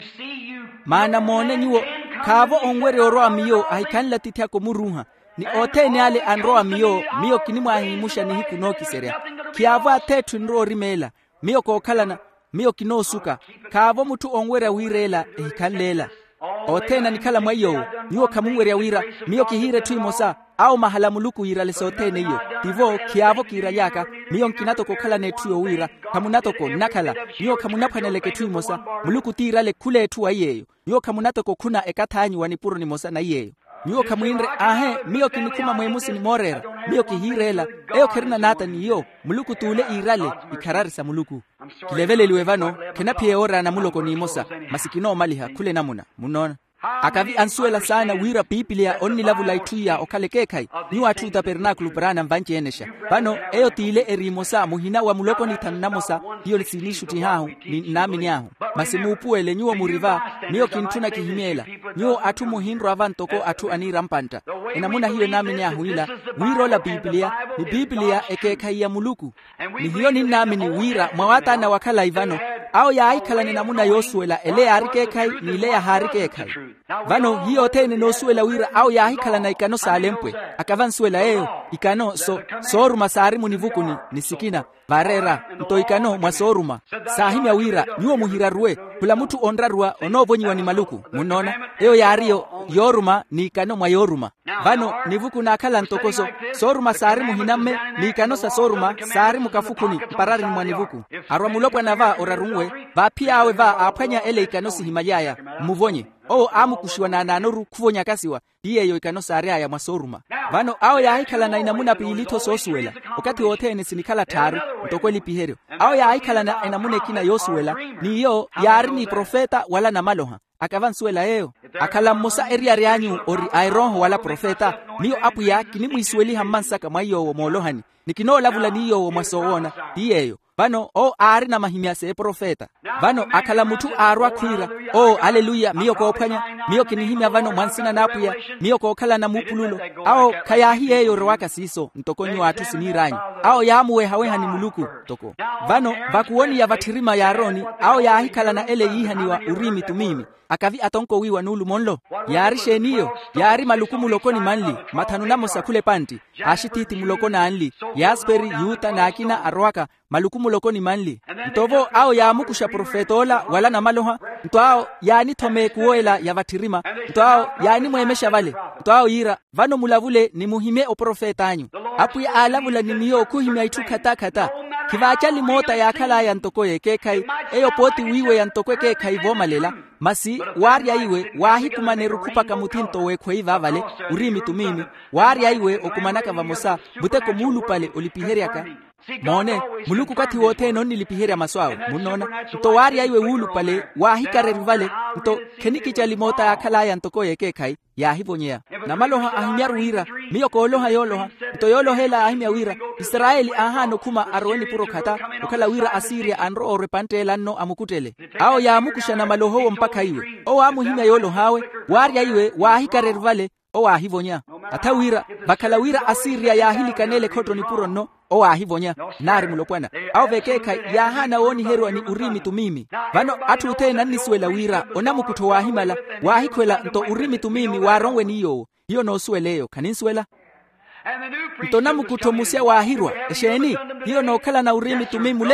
maana mone nyuo kavo ongwere oroa mio ahikanla titiako muruha ni otene ale anroa mio kinimwa ahimusha ni hiku no kiserea kiavo atetu nro rimela mio kokhalana mio kinosuka kavo mutu ongwere wirela ehikanlela otena nikhala mwayo nyuo kamungwere wira mio kihire tuimosa au mahala muluku ira lesotene iyo tivo kiavo kira yaka mio nkinato kokhala netuyo wira kamunato ko nakhala mio kamunaphaneleke tuimosa muluku tira le kule tuwa yeyo mio kamunato kokuna ekathanyi wanipuro ni mosa na yeyo mio kamuinre ahe mio kinikuma mwemusi ni morera mio kihirela eyo kerina nata niyo muluku tule irale ikararisa muluku kilevele liwevano kenapie ora na muloko ni mosa masikino maliha kule namuna munona akavi ansuela sana wira Biblia onni lavu laituya okalekekai ni atu tabernakulo brana mvanche enesha bano eyo tile erimosa muhina wa muloko ni tannamosa hiyo lisinishuti hahu ni namini hahu masimupuele nyuo muriva niyo kintuna kihimiela nyuo atu muhindro avantoko atu anira mpanta enamuna hiyo namini hahu ila wiro la Biblia ni Biblia ekekai ya muluku ni hiyo ni namini wira mwawata na wakala ivano au ya aikala ni namuna yosuela ele harikekai ni ile ya harikekai vano hiyo tene no suela wira au ya hikala na ikano salempwe akavan suela eyo ikano soruma sari munivukuni nisikina varera nto ikano mwasoruma sahimi ya wira nyuo muhirarwe kula mutu onrarwa onovonyiwa ni maluku munona eyo yario yoruma ni ikano mwa yoruma vano nivuku na akala ntokoso soruma sari muhinamme ni ikano sa soruma sari mukafukuni parari ni mwanivuku arwa mulopwa na va orarungwe va pia awe va apanya ele ikano sihimayaya muvonye amu kushiwa na nanoru kuvonya kasiwa diyeyo ikano saria ya masoruma vano ao ya haikala na inamuna piilito sosuela wakati wote ni sinikala taru mtokweli piherio ao ya haikala na inamune kina yosuela ni yo yari ni profeta wala na maloha akavan suela eyo akala mosa eria rianyu ori airoho wala profeta niyo apu ya kinimu isueli hamansa kama iyo wa molohani nikino lavula niyo wa masowona diyeyo vano ari na mahimia se profeta vano akala mutu arwa kwira haleluya mio ko opanya mio kinihimia vano mwansina napuya mio ko kala na mupululo ao kayahi eyo rwaka siso ntokonyo watu siniranyi ao yamuwe hawehani muluku toko vano vakuoni ya vatirima ya aroni ao ya hikala na ele yihaniwa urimi tumimi akavi atonko wiwa nulu monlo yari sheniyo yari maluku mulokoni manli matanu namosa kule panti ashititi mulokona anli yasperi yuta na akina arwaka maluku mulokoni manli ntovo ao ya mukusha profetola wala na maloha ntoao yani tome kuoela ya vatirima ntoao yani mwemesha vale ntoao yira vano mulavule ni muhime o profeta anyu apu ya alavula ni miyo kuhimia itu kata kivachali mota ya kala ya ntoko yekekai eyo poti wiwe ya ntoko kekai vomalela masi waria iwe wahi kumaneru kupaka mutinto we kweiva vale urimi tumimi waria iwe okumanaka vamosa buteko mulu pale olipiheriaka mone muluku kati wote noni lipiheria maswawe munona nto waria iwe ulu pale wahi kareru vale nto keniki chali mota ya kala ya ntoko yekekai ya hivonyea na maloha ahimyaru wira miyo koloha yoloha nto yolohela ahimya wira Israeli ahano kuma arweni puro kata ukala wira Asiria anro orepante lanno amukutele ao ya amukusha na maloho mpaka iwe amu himya yolohawe waria iwe wahi kareru vale ahivonya atawira bakala wira Asiria ya hili kanele koto ni puro no ahivonya nari mulopwana au vekeka ya hana woni herwa ni urimi tumimi vano atu tena niswela wira onamukuto wahimala wahikwela nto urimi tumimi warongwe niyo hiyo no sweleyo kaninswela nto namukuto musia wahirwa esheni hiyo no kala na urimi tumimi lelo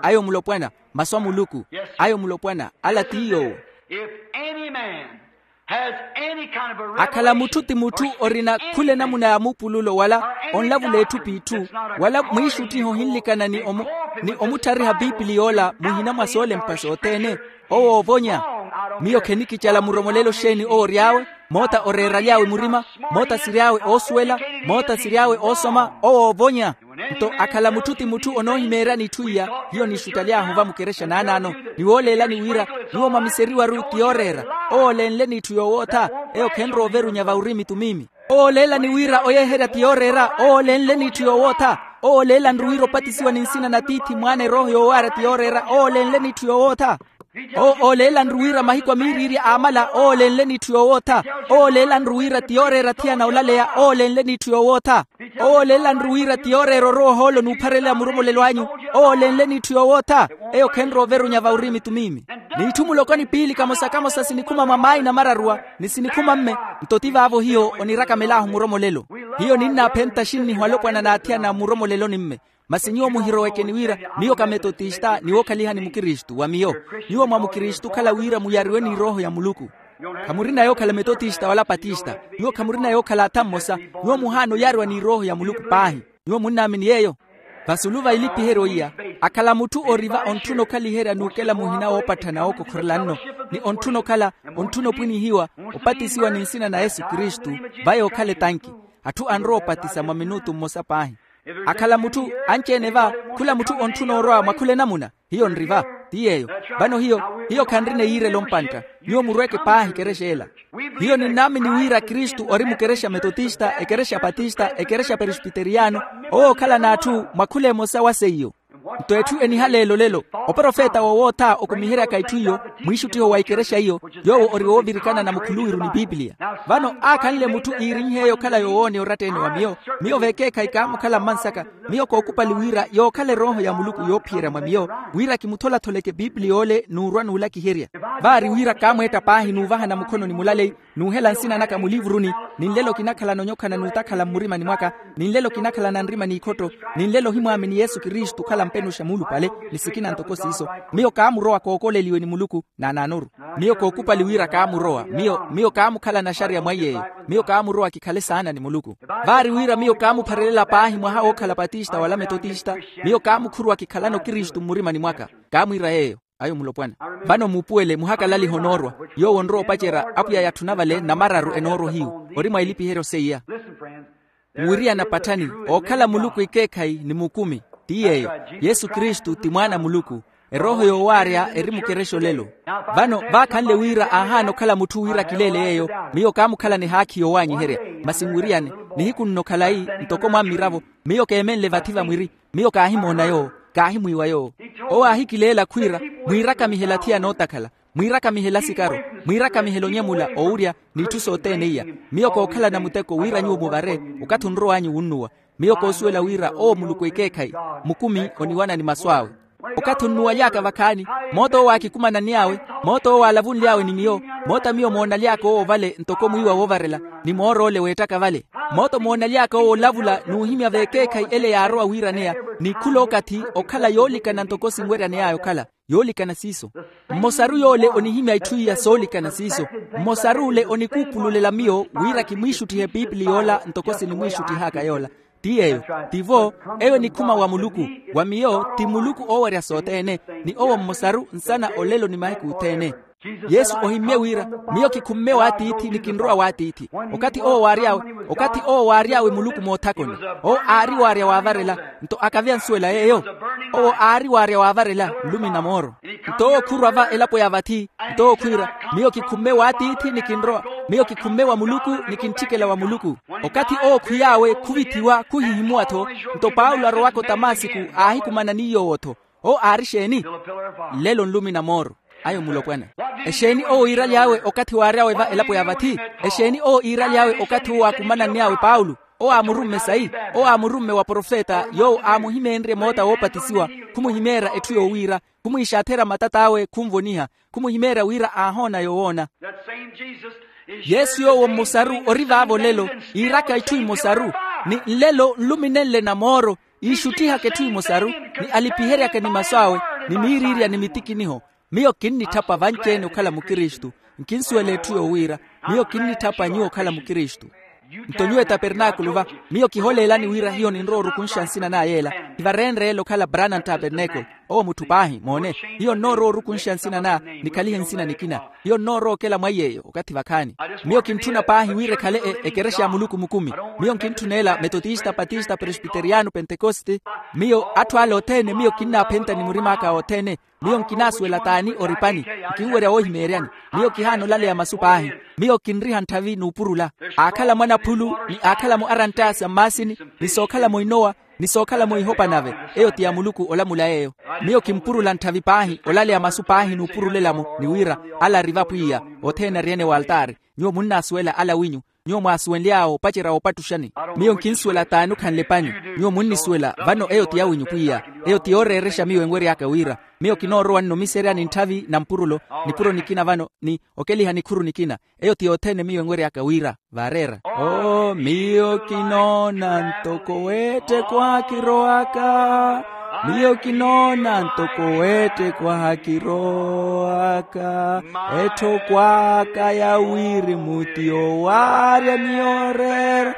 ayo mulopwana maswa muluku ayo mulopwana ala tiyo akala mututi mutu orina kule namuna ya mupululo wala onlavule etupitu wala mwishuti hinlikana ni omutariha bibiliola muhina masole mpasotene owo vonya miyo keniki chala muromolelo sheni oriawe mota orera yawe murima mota siriawe oswela mota siriawe osoma owo vonya to akala mututi mutu onohimera ni tuya hiyo ni shutalia huva mukeresha nanano ni wolela ni wira niwo mamiseriwa ruti orera olenle ni tuyo wota eo kenro veru nyavaurimi tumimi olela ni wira oyehera tiorera olenle ni tuyo wota olela nruiro patisiwa ninsina na titi mwane roho yowara tiorera olenle ni tuyo wota olela nruira mahikwa miriri amala olenle ni tuyo wota olela nruira tiorera tiana ulalea olenle ni tuyo wota olela nruira tiorero roho holo nuparela murumolelo anyu olenle ni tuyo wota eo kenro veru nyavaurimi tumimi ni itumulokoni pili kamosa sinikuma mamai na mararua ni sinikuma mme mtotiva avo hiyo oniraka melahu muromolelo hiyo nina penta shini walopwana na atia na muromolelo ni mme masinyo muhiro weke ni wira niyo kametotista niwo kaliha ni mukiristu wa miyo niwo mwa mukiristu kala wira muyariwe ni roho ya muluku kamurina yo kala metotista wala patista niwo kamurina yo kala tamosa niwo muhano yarwa ni roho ya muluku pahi niwo munamini yeyo basuluva ilipi heroia akala mutu oriva ontuno kali hera nukela muhina opatana oko kurlanno ni ontuno pwini hiwa opatisiwa ni nsina na Yesu Kristu bayo kale tanki atu anro opatisa maminutu mosa pahi akala mutu ancheneva kula mutu ontuno roa makule namuna hiyo nriva tiyeyo bano hiyo kandrine yire lompanta niyo murweke pahi kereshela hiyo ni nami ni wira Kristu orimu keresha metodista ekeresha batista ekeresha presbiteriano kala natu makule mosa waseyo mtoetu eni halelo lelo oprofeta wowota okumihira kaituyo mwishutiho waikeresha hiyo yowo oriwo birikana na mukuluiru ni Biblia vano akanile mutu irinheyo kala yowone oratene wa miyo veke kaikamu kala mansaka miyo kwa okupali wira yo kale roho ya muluku yopira mamiyo wira kimutola toleke Biblia ole nurwa nula kiheria vari wira kamweta pahi nuvaha na mukono ni mulale nuhela nsina naka mulivruni ninlelo kinakala nonyoka na nutakala murima ni mwaka ninlelo kinakala na nrima ni ikoto ninlelo himwamini Yesu Kristu kala mpenu shamulu pale nisikina ntokosi hiso miyo kaamuroa kokole liwe ni muluku na nanuru miyo kokupa liwira kaamuroa miyo kaamu kala na sharia mwaye miyo kaamuroa kikale sana ni muluku vari wira miyo kaamu parelela pahi mwa hao kala patista wala metodista miyo kaamu kurwa kikalano Kristu murima ni mwaka kaamu ira yeyo ayo mulopwana bano mupuele muhaka lali honorwa yo wonro pachera apuya ya tunavale na mararu enoro hiu orima ilipi hero seia uria na patani okala muluku ikekai ni mukumi tiyeyo Yesu Kristu timwana muluku roho yo waria erimu keresho lelo vano vakanle wira ahano kala mutu wira kilele yeyo miyo kamu kala ni haki yo wanyi here masinguriane ni hiku nnokalai ntokoma miravo miyo kemenle vativa mwiri miyo kahimona yo kahimwiwa yo ahikilela kwira mwiraka mihelatia notakala mwiraka mihela sikaro mwiraka mihelo nyemula ouria nitusotene iya miyo kokala na muteko wira nyu mugare ukatunro wanyu unnuwa miyo kosuela wira muluku ikekai mukumi oniwana ni maswawe ukatunnuwa yaka vakani moto wakikuma na niawe moto walavunli yawe ni miyo mota miyo mwona liyako vale ntoko mwiwa wovarela ni morole wetaka vale moto mwona liyako lavula nuhimya vekekai ele ya aroa wira nea ni kulokati okala yolika na ntoko singwera nea yokala yolika na siso mosaru yole onihimya ituya solika na siso mosaru le onikupulule la miyo wira kimwishuti he Biblia yola ntokosi ni mwishuti haka yola tiyeyo tivo ewe ni kuma wa muluku wa miyo ti muluku owaria sotene ni owa mosaru nsana olelo ni mahiku utene Yesu ohimye wira miyo kikumme watiti nikinroa watiti okati wariawe muluku motakoni ari waria wavarela nto akavia nsuela yeyo ari waria wavarela lumi na moro nto kurava elapo yavati nto kwira miyo kikumme watiti nikinroa miyo kikumme wa muluku nikinchikela wa muluku okati kuyawe kuvitiwa kuhihimuato nto Paulo arowako tamasiku ahikumananiyo woto ari sheni lelo lumi na moro ayo mulokwana esheni irali yawe okati wariawe va elapo yavati esheni irali yawe okati wakumana niawe Paulo amurume sai amurume wa profeta yo amuhimeendre mota wopatisiwa kumuhimera etuyo wira kumuishatera matatawe kumvoniha kumuhimera wira ahona yowona Yesu yo mosaru oriva avo lelo iraka itui mosaru ni lelo luminelle na moro ishutiha ketui mosaru ni alipiheria ke ni masawe ni miriria ni mitiki niho miyo kinni tapa vanchene ukala mukristu nkinsuele tuyo wira miyo kinni tapa nyo ukala mukristu mtonywe tabernakulo va miyo kiholela ni wira hiyo ni nroru kunshansina na yela ivarenre lokala Branham Tabernacle o mutupahi mone hiyo noro rukunshansina na nikalihe nsina nikina hiyo noro kela mwayeyo wakati vakani miyo kimtuna pahi wire kale ekeresha muluku mukumi miyo kintunela Methodista Baptista Presbyteriano Pentecoste miyo atwale otene miyo kinna penta ni murimaka otene miyo kinaswela tani oripani kiwere ohimeriani miyo kihano lale ya masupahi miyo kinriha ntavi nupurula akala mwana pulu ni akala mu arantasi amasini ni sokala moinoa ni sokala moihopa nave eyo tia muluku olamula eyo miyo kimpurula ntavi pahi olale ya masupahi nupurulelamo ni wira ala rivapuia otena riene wa altari nyo munna suela ala winyu nyo mwasuenliao pachira opatushani miyo kinsuela tanu kanlepani nyo munni suela vano eyo tia winyu puia eyo tioreresha miyo engweri yaka wira miyo kinoro wanno miseria ni ntavi na mpurulo ni puro nikina vano ni okeliha ni kuru nikina eyo tiotene miyo engweri yaka wira varera miyo kinona ntoko wete kwa kiroaka miyo kinona ntoko wete kwa kiroaka eto kwa kaya wiri mutio waria niorera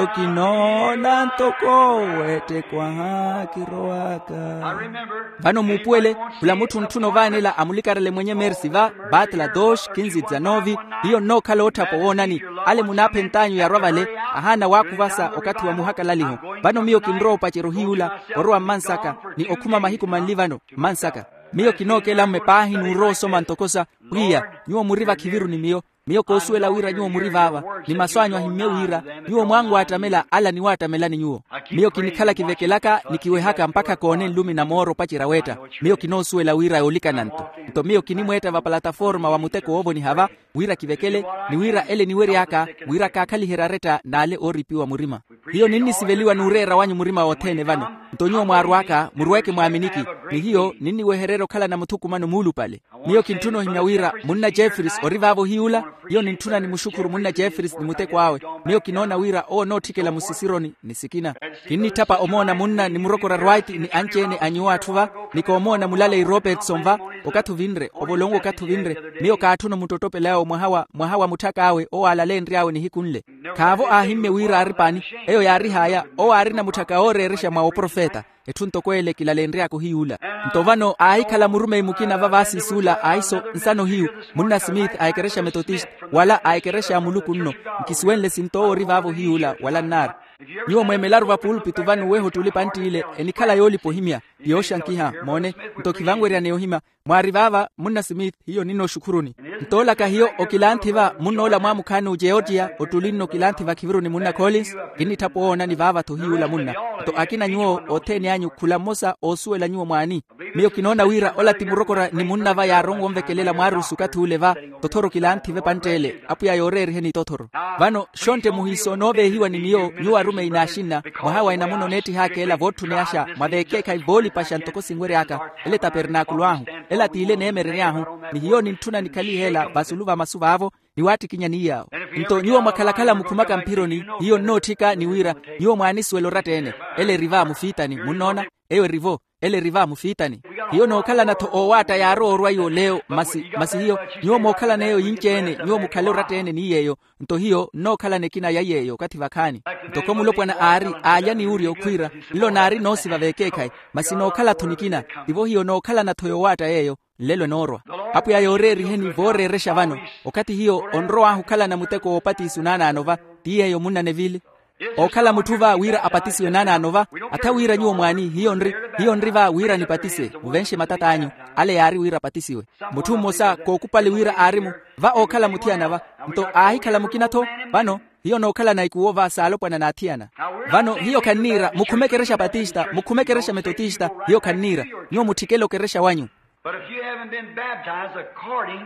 ntokinona ntoko wete kwa kiroaka vano mupuele kula mutu ntuno vanela amulikarele mwenye mersi va batla dosh kinzi zanovi hiyo no kalota poonani ale munape ntanyo ya ravale ahana wakuvasa wakati wa muhaka laliho vano miyo kinro pacheruhiula orua mansaka ni okuma mahiku manlivano mansaka miyo kinokela mmepahi nuro soma ntokosa pia nyuo muriva kiviru ni miyo kosuela wira nyuo muriva ava ni maswanywa himme wira nyuo mwangu atamela ala ni watamelani nyuo miyo kinikala kivekelaka nikiwehaka mpaka koone lumi na moro pachira weta miyo kinosuela wira yolika nanto nto miyo kinimweta va plataforma wa muteko ovo ni hava wira kivekele ni wira ele ni weri yaka wira kakali hirareta na ale oripiwa murima hiyo nini siveliwa nurera wanyu murima otene vano ntonyo mwaruaka muruweke mwaminiki ni hiyo nini weherero kala na mutuku mano mulu pale miyo kintuno hinyawira munna Jeffries orivavo hiula hiyo ni ntuna ni mushukuru munna Jeffries ni muteko wawe miyo kinona wira no tikela musisironi ni sikina kini tapa omona munna ni murokora right ni anchene anyua tuva niko omona mulale Robertson va okatu vinre obolongo okatu vinre miyo kaatuno mutotope lao mwahawa mutaka awe alalendri awe ni hikunle kavo ahimme wira aripani eyo yari haya arina mutaka oreresha mwa profeta etunto kwele kilalendri yako hiula mtovano aikala murume imukina vavasi sula aiso nsano hiu munna Smith aikeresha Methodist wala aikeresha muluku nno nkiswenle sinto rivavo hiula wala nar niwo mwemelaru va pulpitu vanu weho tulipanti ile enikala yoli pohimia yosha nkiha mone ntokivangweria neohima mwarivava munna Smith hiyo nino shukuruni ntola ka hiyo okilantiva munola mwa mukanu Georgia otulino kilantiva kiviruni munna Collins gini tapoona ni vava to hiula munna to akina nyuo oteni anyu kulamosa osuela nyuo mwani miyo kinona wira ola timurokora ni munna va ya rongo mvekelela mwaru sukatu uleva totoro kilantive pantele apuya yoreri heni totoro vano shonte muhiso nove hiwa ni niyo nyuwa rume inashina mwahawa ina muno neti hake ela votu neasha mwadhekeka iboli pasha ntoko singwere haka ele tapernakulu ahu ela tiile neemerere ahu ni hiyo ni ntuna nikali hela basuluva masuva avo ni wati kinyani yao nto nyuwa mwakalakala mkumaka mpironi hiyo notika ni wira nyuwa mwaniswelo ratene ele riva mufitani munona ewe rivo ele riva mufitani hiyo nokala na to owata ya roho yo leo masi hiyo nyuwa mokala nayo yinchene nyuwa mukalo ratene ni yeyo nto hiyo nokala nekina ya yeyo kati vakani nto komulopwa na ari aya ni uri okwira ilo nari nosi vavekekai masi nokala tunikina ivo hiyo nokala na toyo wata yeyo lelo norwa apu ya yoreri heni vore resha vano wakati hiyo onroa hukala na muteko opati sunana anova tiye yo munna Neville okala mutuva wira apatisi wenana anova ata wira nyuo mwani hiyo nriva wira nipatise muvenshe matata anyu ale yari wira patisiwe mutu mosa kokupali wira arimu va okala mutiana va nto ahikala mukinato vano hiyo nokala na ikuova salopwa na natiana vano hiyo kanira mukumekeresha Batista mukumekeresha Methodista hiyo kanira nyuo mutikelo keresha wanyu. But if you haven't been baptized according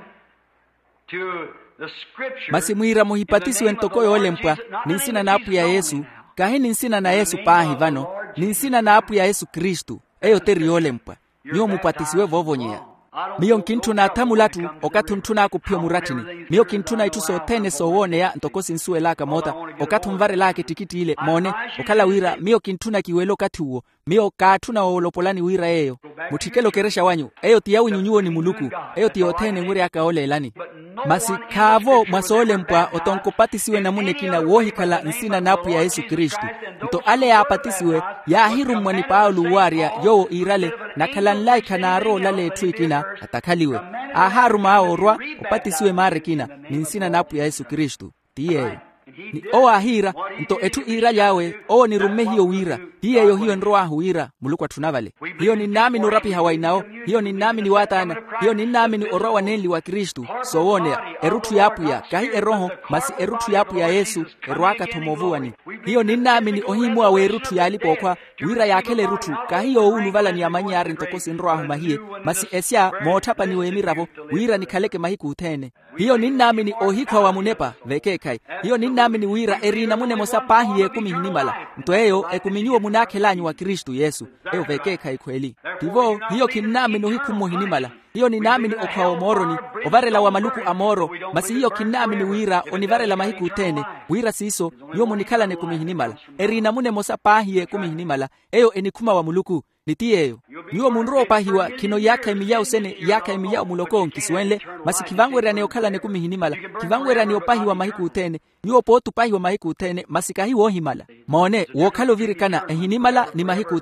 to the scripture, masi mwira muhipatisi wentokoyo ole mpwa ninsina na apu ya Yesu kahi ninsina na Yesu pahi vano ninsina na apu ya Yesu Kristu eyo teri ole mpwa nyo mupatisiwe vovonyea miyo nkintuna tamulatu okatu ntuna kupio muratini miyo kintuna ituso tene sowone ya ntokosi nsue laka mota okatu mvare lake tikiti ile mone okala wira miyo kintuna kiwelo katuo miyo katuna olopolani wira eyo mutikelo keresha wanyu eyo tiyawu nyunyuo ni muluku eyo tiyotene ngure akaole elani masi kavo mwasole mpwa otonko patisiwe namune kina wohikala nsina napu ya Yesu Kristu nto ale ya patisiwe ya ahiru mwani paulu waria yo irale na kalanlai kanaro lale tuikina atakaliwe aharu maorwa opatisiwe mare kina ninsina napu ya Yesu Kristu tiye ni o ahira nto etu ira yawe o ni rume hiyo wira hiyo nroa huira mulukwa tunavale hiyo ni nami nurapi hawainao hiyo ni nami ni watana hiyo ni nami ni orowa neli wa Kristu sowone erutu yapu ya kahi eroho masi erutu yapu ya Yesu eruaka tomovuani hiyo ni nami ni ohimwa we erutu ya alipokwa wira ya kele rutu kahiyo ulu vala ni amanyari ntokosi nroa humahie masi esya mootapa ni wemiravo wira ni kaleke mahiku utene hiyo ni nami ni ohikwa wa munepa vekekai hiyo ni nami ni wira erina mune mosapahi ekumihinimala ntoeyo ekuminyuo munake lanyu wa Kristu Yesu eyo vekekai kweli tivo hiyo kinami no hikumuhinimala hiyo ni nami ni okao moroni ovarela wa maluku amoro masi hiyo kinami ni wira onivarela mahiku utene wira siso yo munikala ne kumihinimala erina mune mosapahi ekumihinimala eyo enikuma wa muluku nitiyeyo niwo munro pahiwa kino yaka emiya usene yaka emiya muloko nkiswenle masi kivangwera ne okala ne kumihinimala kivangwera ne opahiwa mahiku utene niwo potu pahiwa mahiku utene masi kahiwo himala maone wokalo virikana ehinimala ni mahiku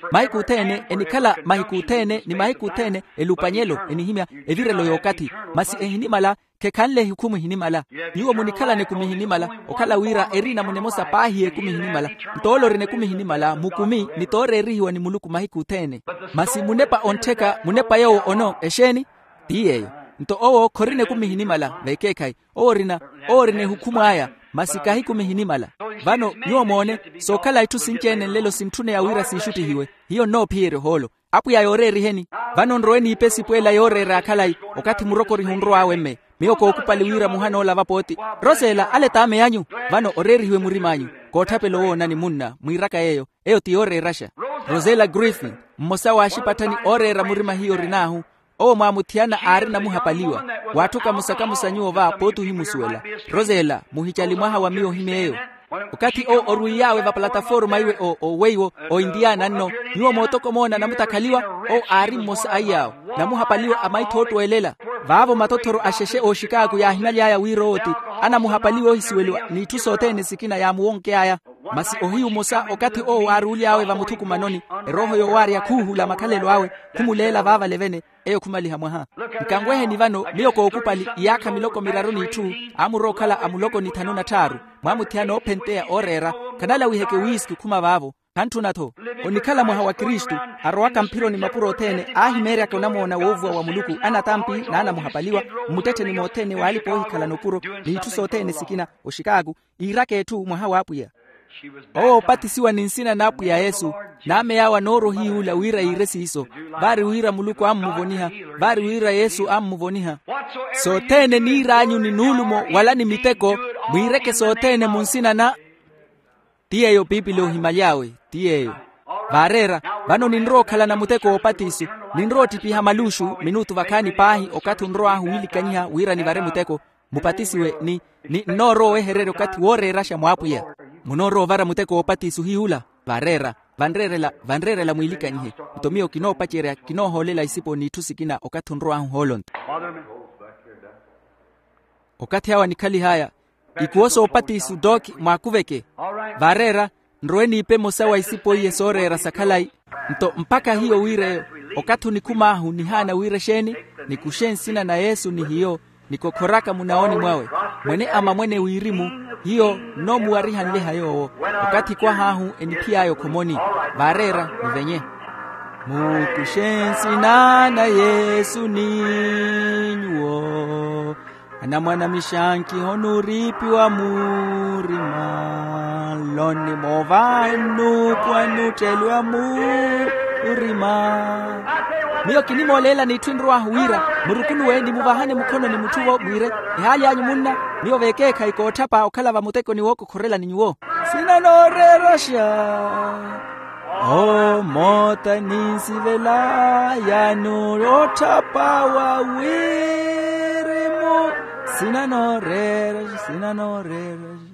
utene enikala mahiku utene ni mahiku utene elupanyelo enihimya evirelo yokati masi ehinimala kekanle hukumu hinimala niwo munikala ne kumihinimala okala wira erina munemosa pahi kumihinimala ntolo rene kumihinimala mukumi nitore rihiwa ni muluku mahiku utene masi munepa onteka munepa yo ono esheni tiyeyo nto owo korine kumihinimala vekekai orine hukumu haya masikahi kumihinimala vano niwo mone so kala itu sinchene lelo sintune ya wira sinshuti hiwe hiyo no piere holo apu ya yoreri heni vano nroeni ipesi puela yorera akalai okati murokori hunro aweme miyoko okupali wira muhano la vapoti rosela ale tame yanyu vano oreri hiwe murimanyu kotapelo wo nani munna mwiraka eyo tiore rasha Rosela Griffin mmosa wa ashipatani orera murima hiyo rinahu o mwamutiana ari na muhapaliwa watuka musanyuo va potu himusuela Rosela muhichali mwaha wa miyo himeyo ukati o oruiyawe va plataforma iwe o weiwo o Indiana no niwo motoko mona na mutakaliwa o ari mosa ayao na muhapaliwa amaitoto elela vavo matotoro asheshe o Chicago ya hinali ya wiroti ana muhapaliwa hisiwelwa ni tusotene sikina ya muonke aya masi ohiu mosa okati o aruli awe va mutuku manoni roho yo wari ya kuhula makalelo awe kumulela vava levene eyo kumali hamwaha nkangwehe ni vano miyoko okupali yaka miloko miraroni itu amurokala amuloko ni tanona taru mwamutiano opentea orera kanala wiheke whisky kuma vavo kantu nato onikala mwaha wa Kristu arowaka mpiro ni mapuro tene ahimere akonamona wovwa wa muluku anatampi na ana muhapaliwa mutete ni motene walipo hikala nopuro ni itu sotene sikina o Chicago irake tu mwaha wapuya patisiwa ninsina napu ya Yesu name yawa noro hiula wira iresi iso bari wira muluku ammuvoniha bari wira Yesu ammuvoniha sotene ni ranyu ni nulumo wala ni miteko mwireke sotene munsina na tiyeyo bibilo himalyawe tiyeyo varera vano ninro kala na muteko opatisu ninro tipiha malushu minutu vakani pahi okatu nro ahu wili kanyiha wira ni vare muteko mupatisiwe ni noro eherero kati wore rasha mwapuya munoro vara muteko opatisu hiula varera vanrerela mwilika nyihe utomio kino pachera kino holela isipo ni tusikina okatu nro ahu holond okati hawa nikali haya ikuoso opatisu doki mwakuveke varera nroeni ipe mosawa isipo iye sorera sakalai nto mpaka hiyo wire okatu nikumahu ni hana wire sheni nikushen na Yesu ni hiyo nikokoraka munaoni mwawe mwene ama mwene wirimu hiyo no muwariha nleha yo wakati kwa hahu enipiayo komoni varera ni venye mukushen na Yesu ninyuo ana mwana mishanki honuripi wa murima loni movanu kwa nutelwa murima miyo kinimo lela ni twindrwa huira murukunu wendi muvahane mukono ni mutuwo mwire ihali yanyu munna miyo vekeka ikotapa okala va muteko ni woko korela ni nyuo sina norerasha O mota nisivela yanu otapa wa wirimo sina no rera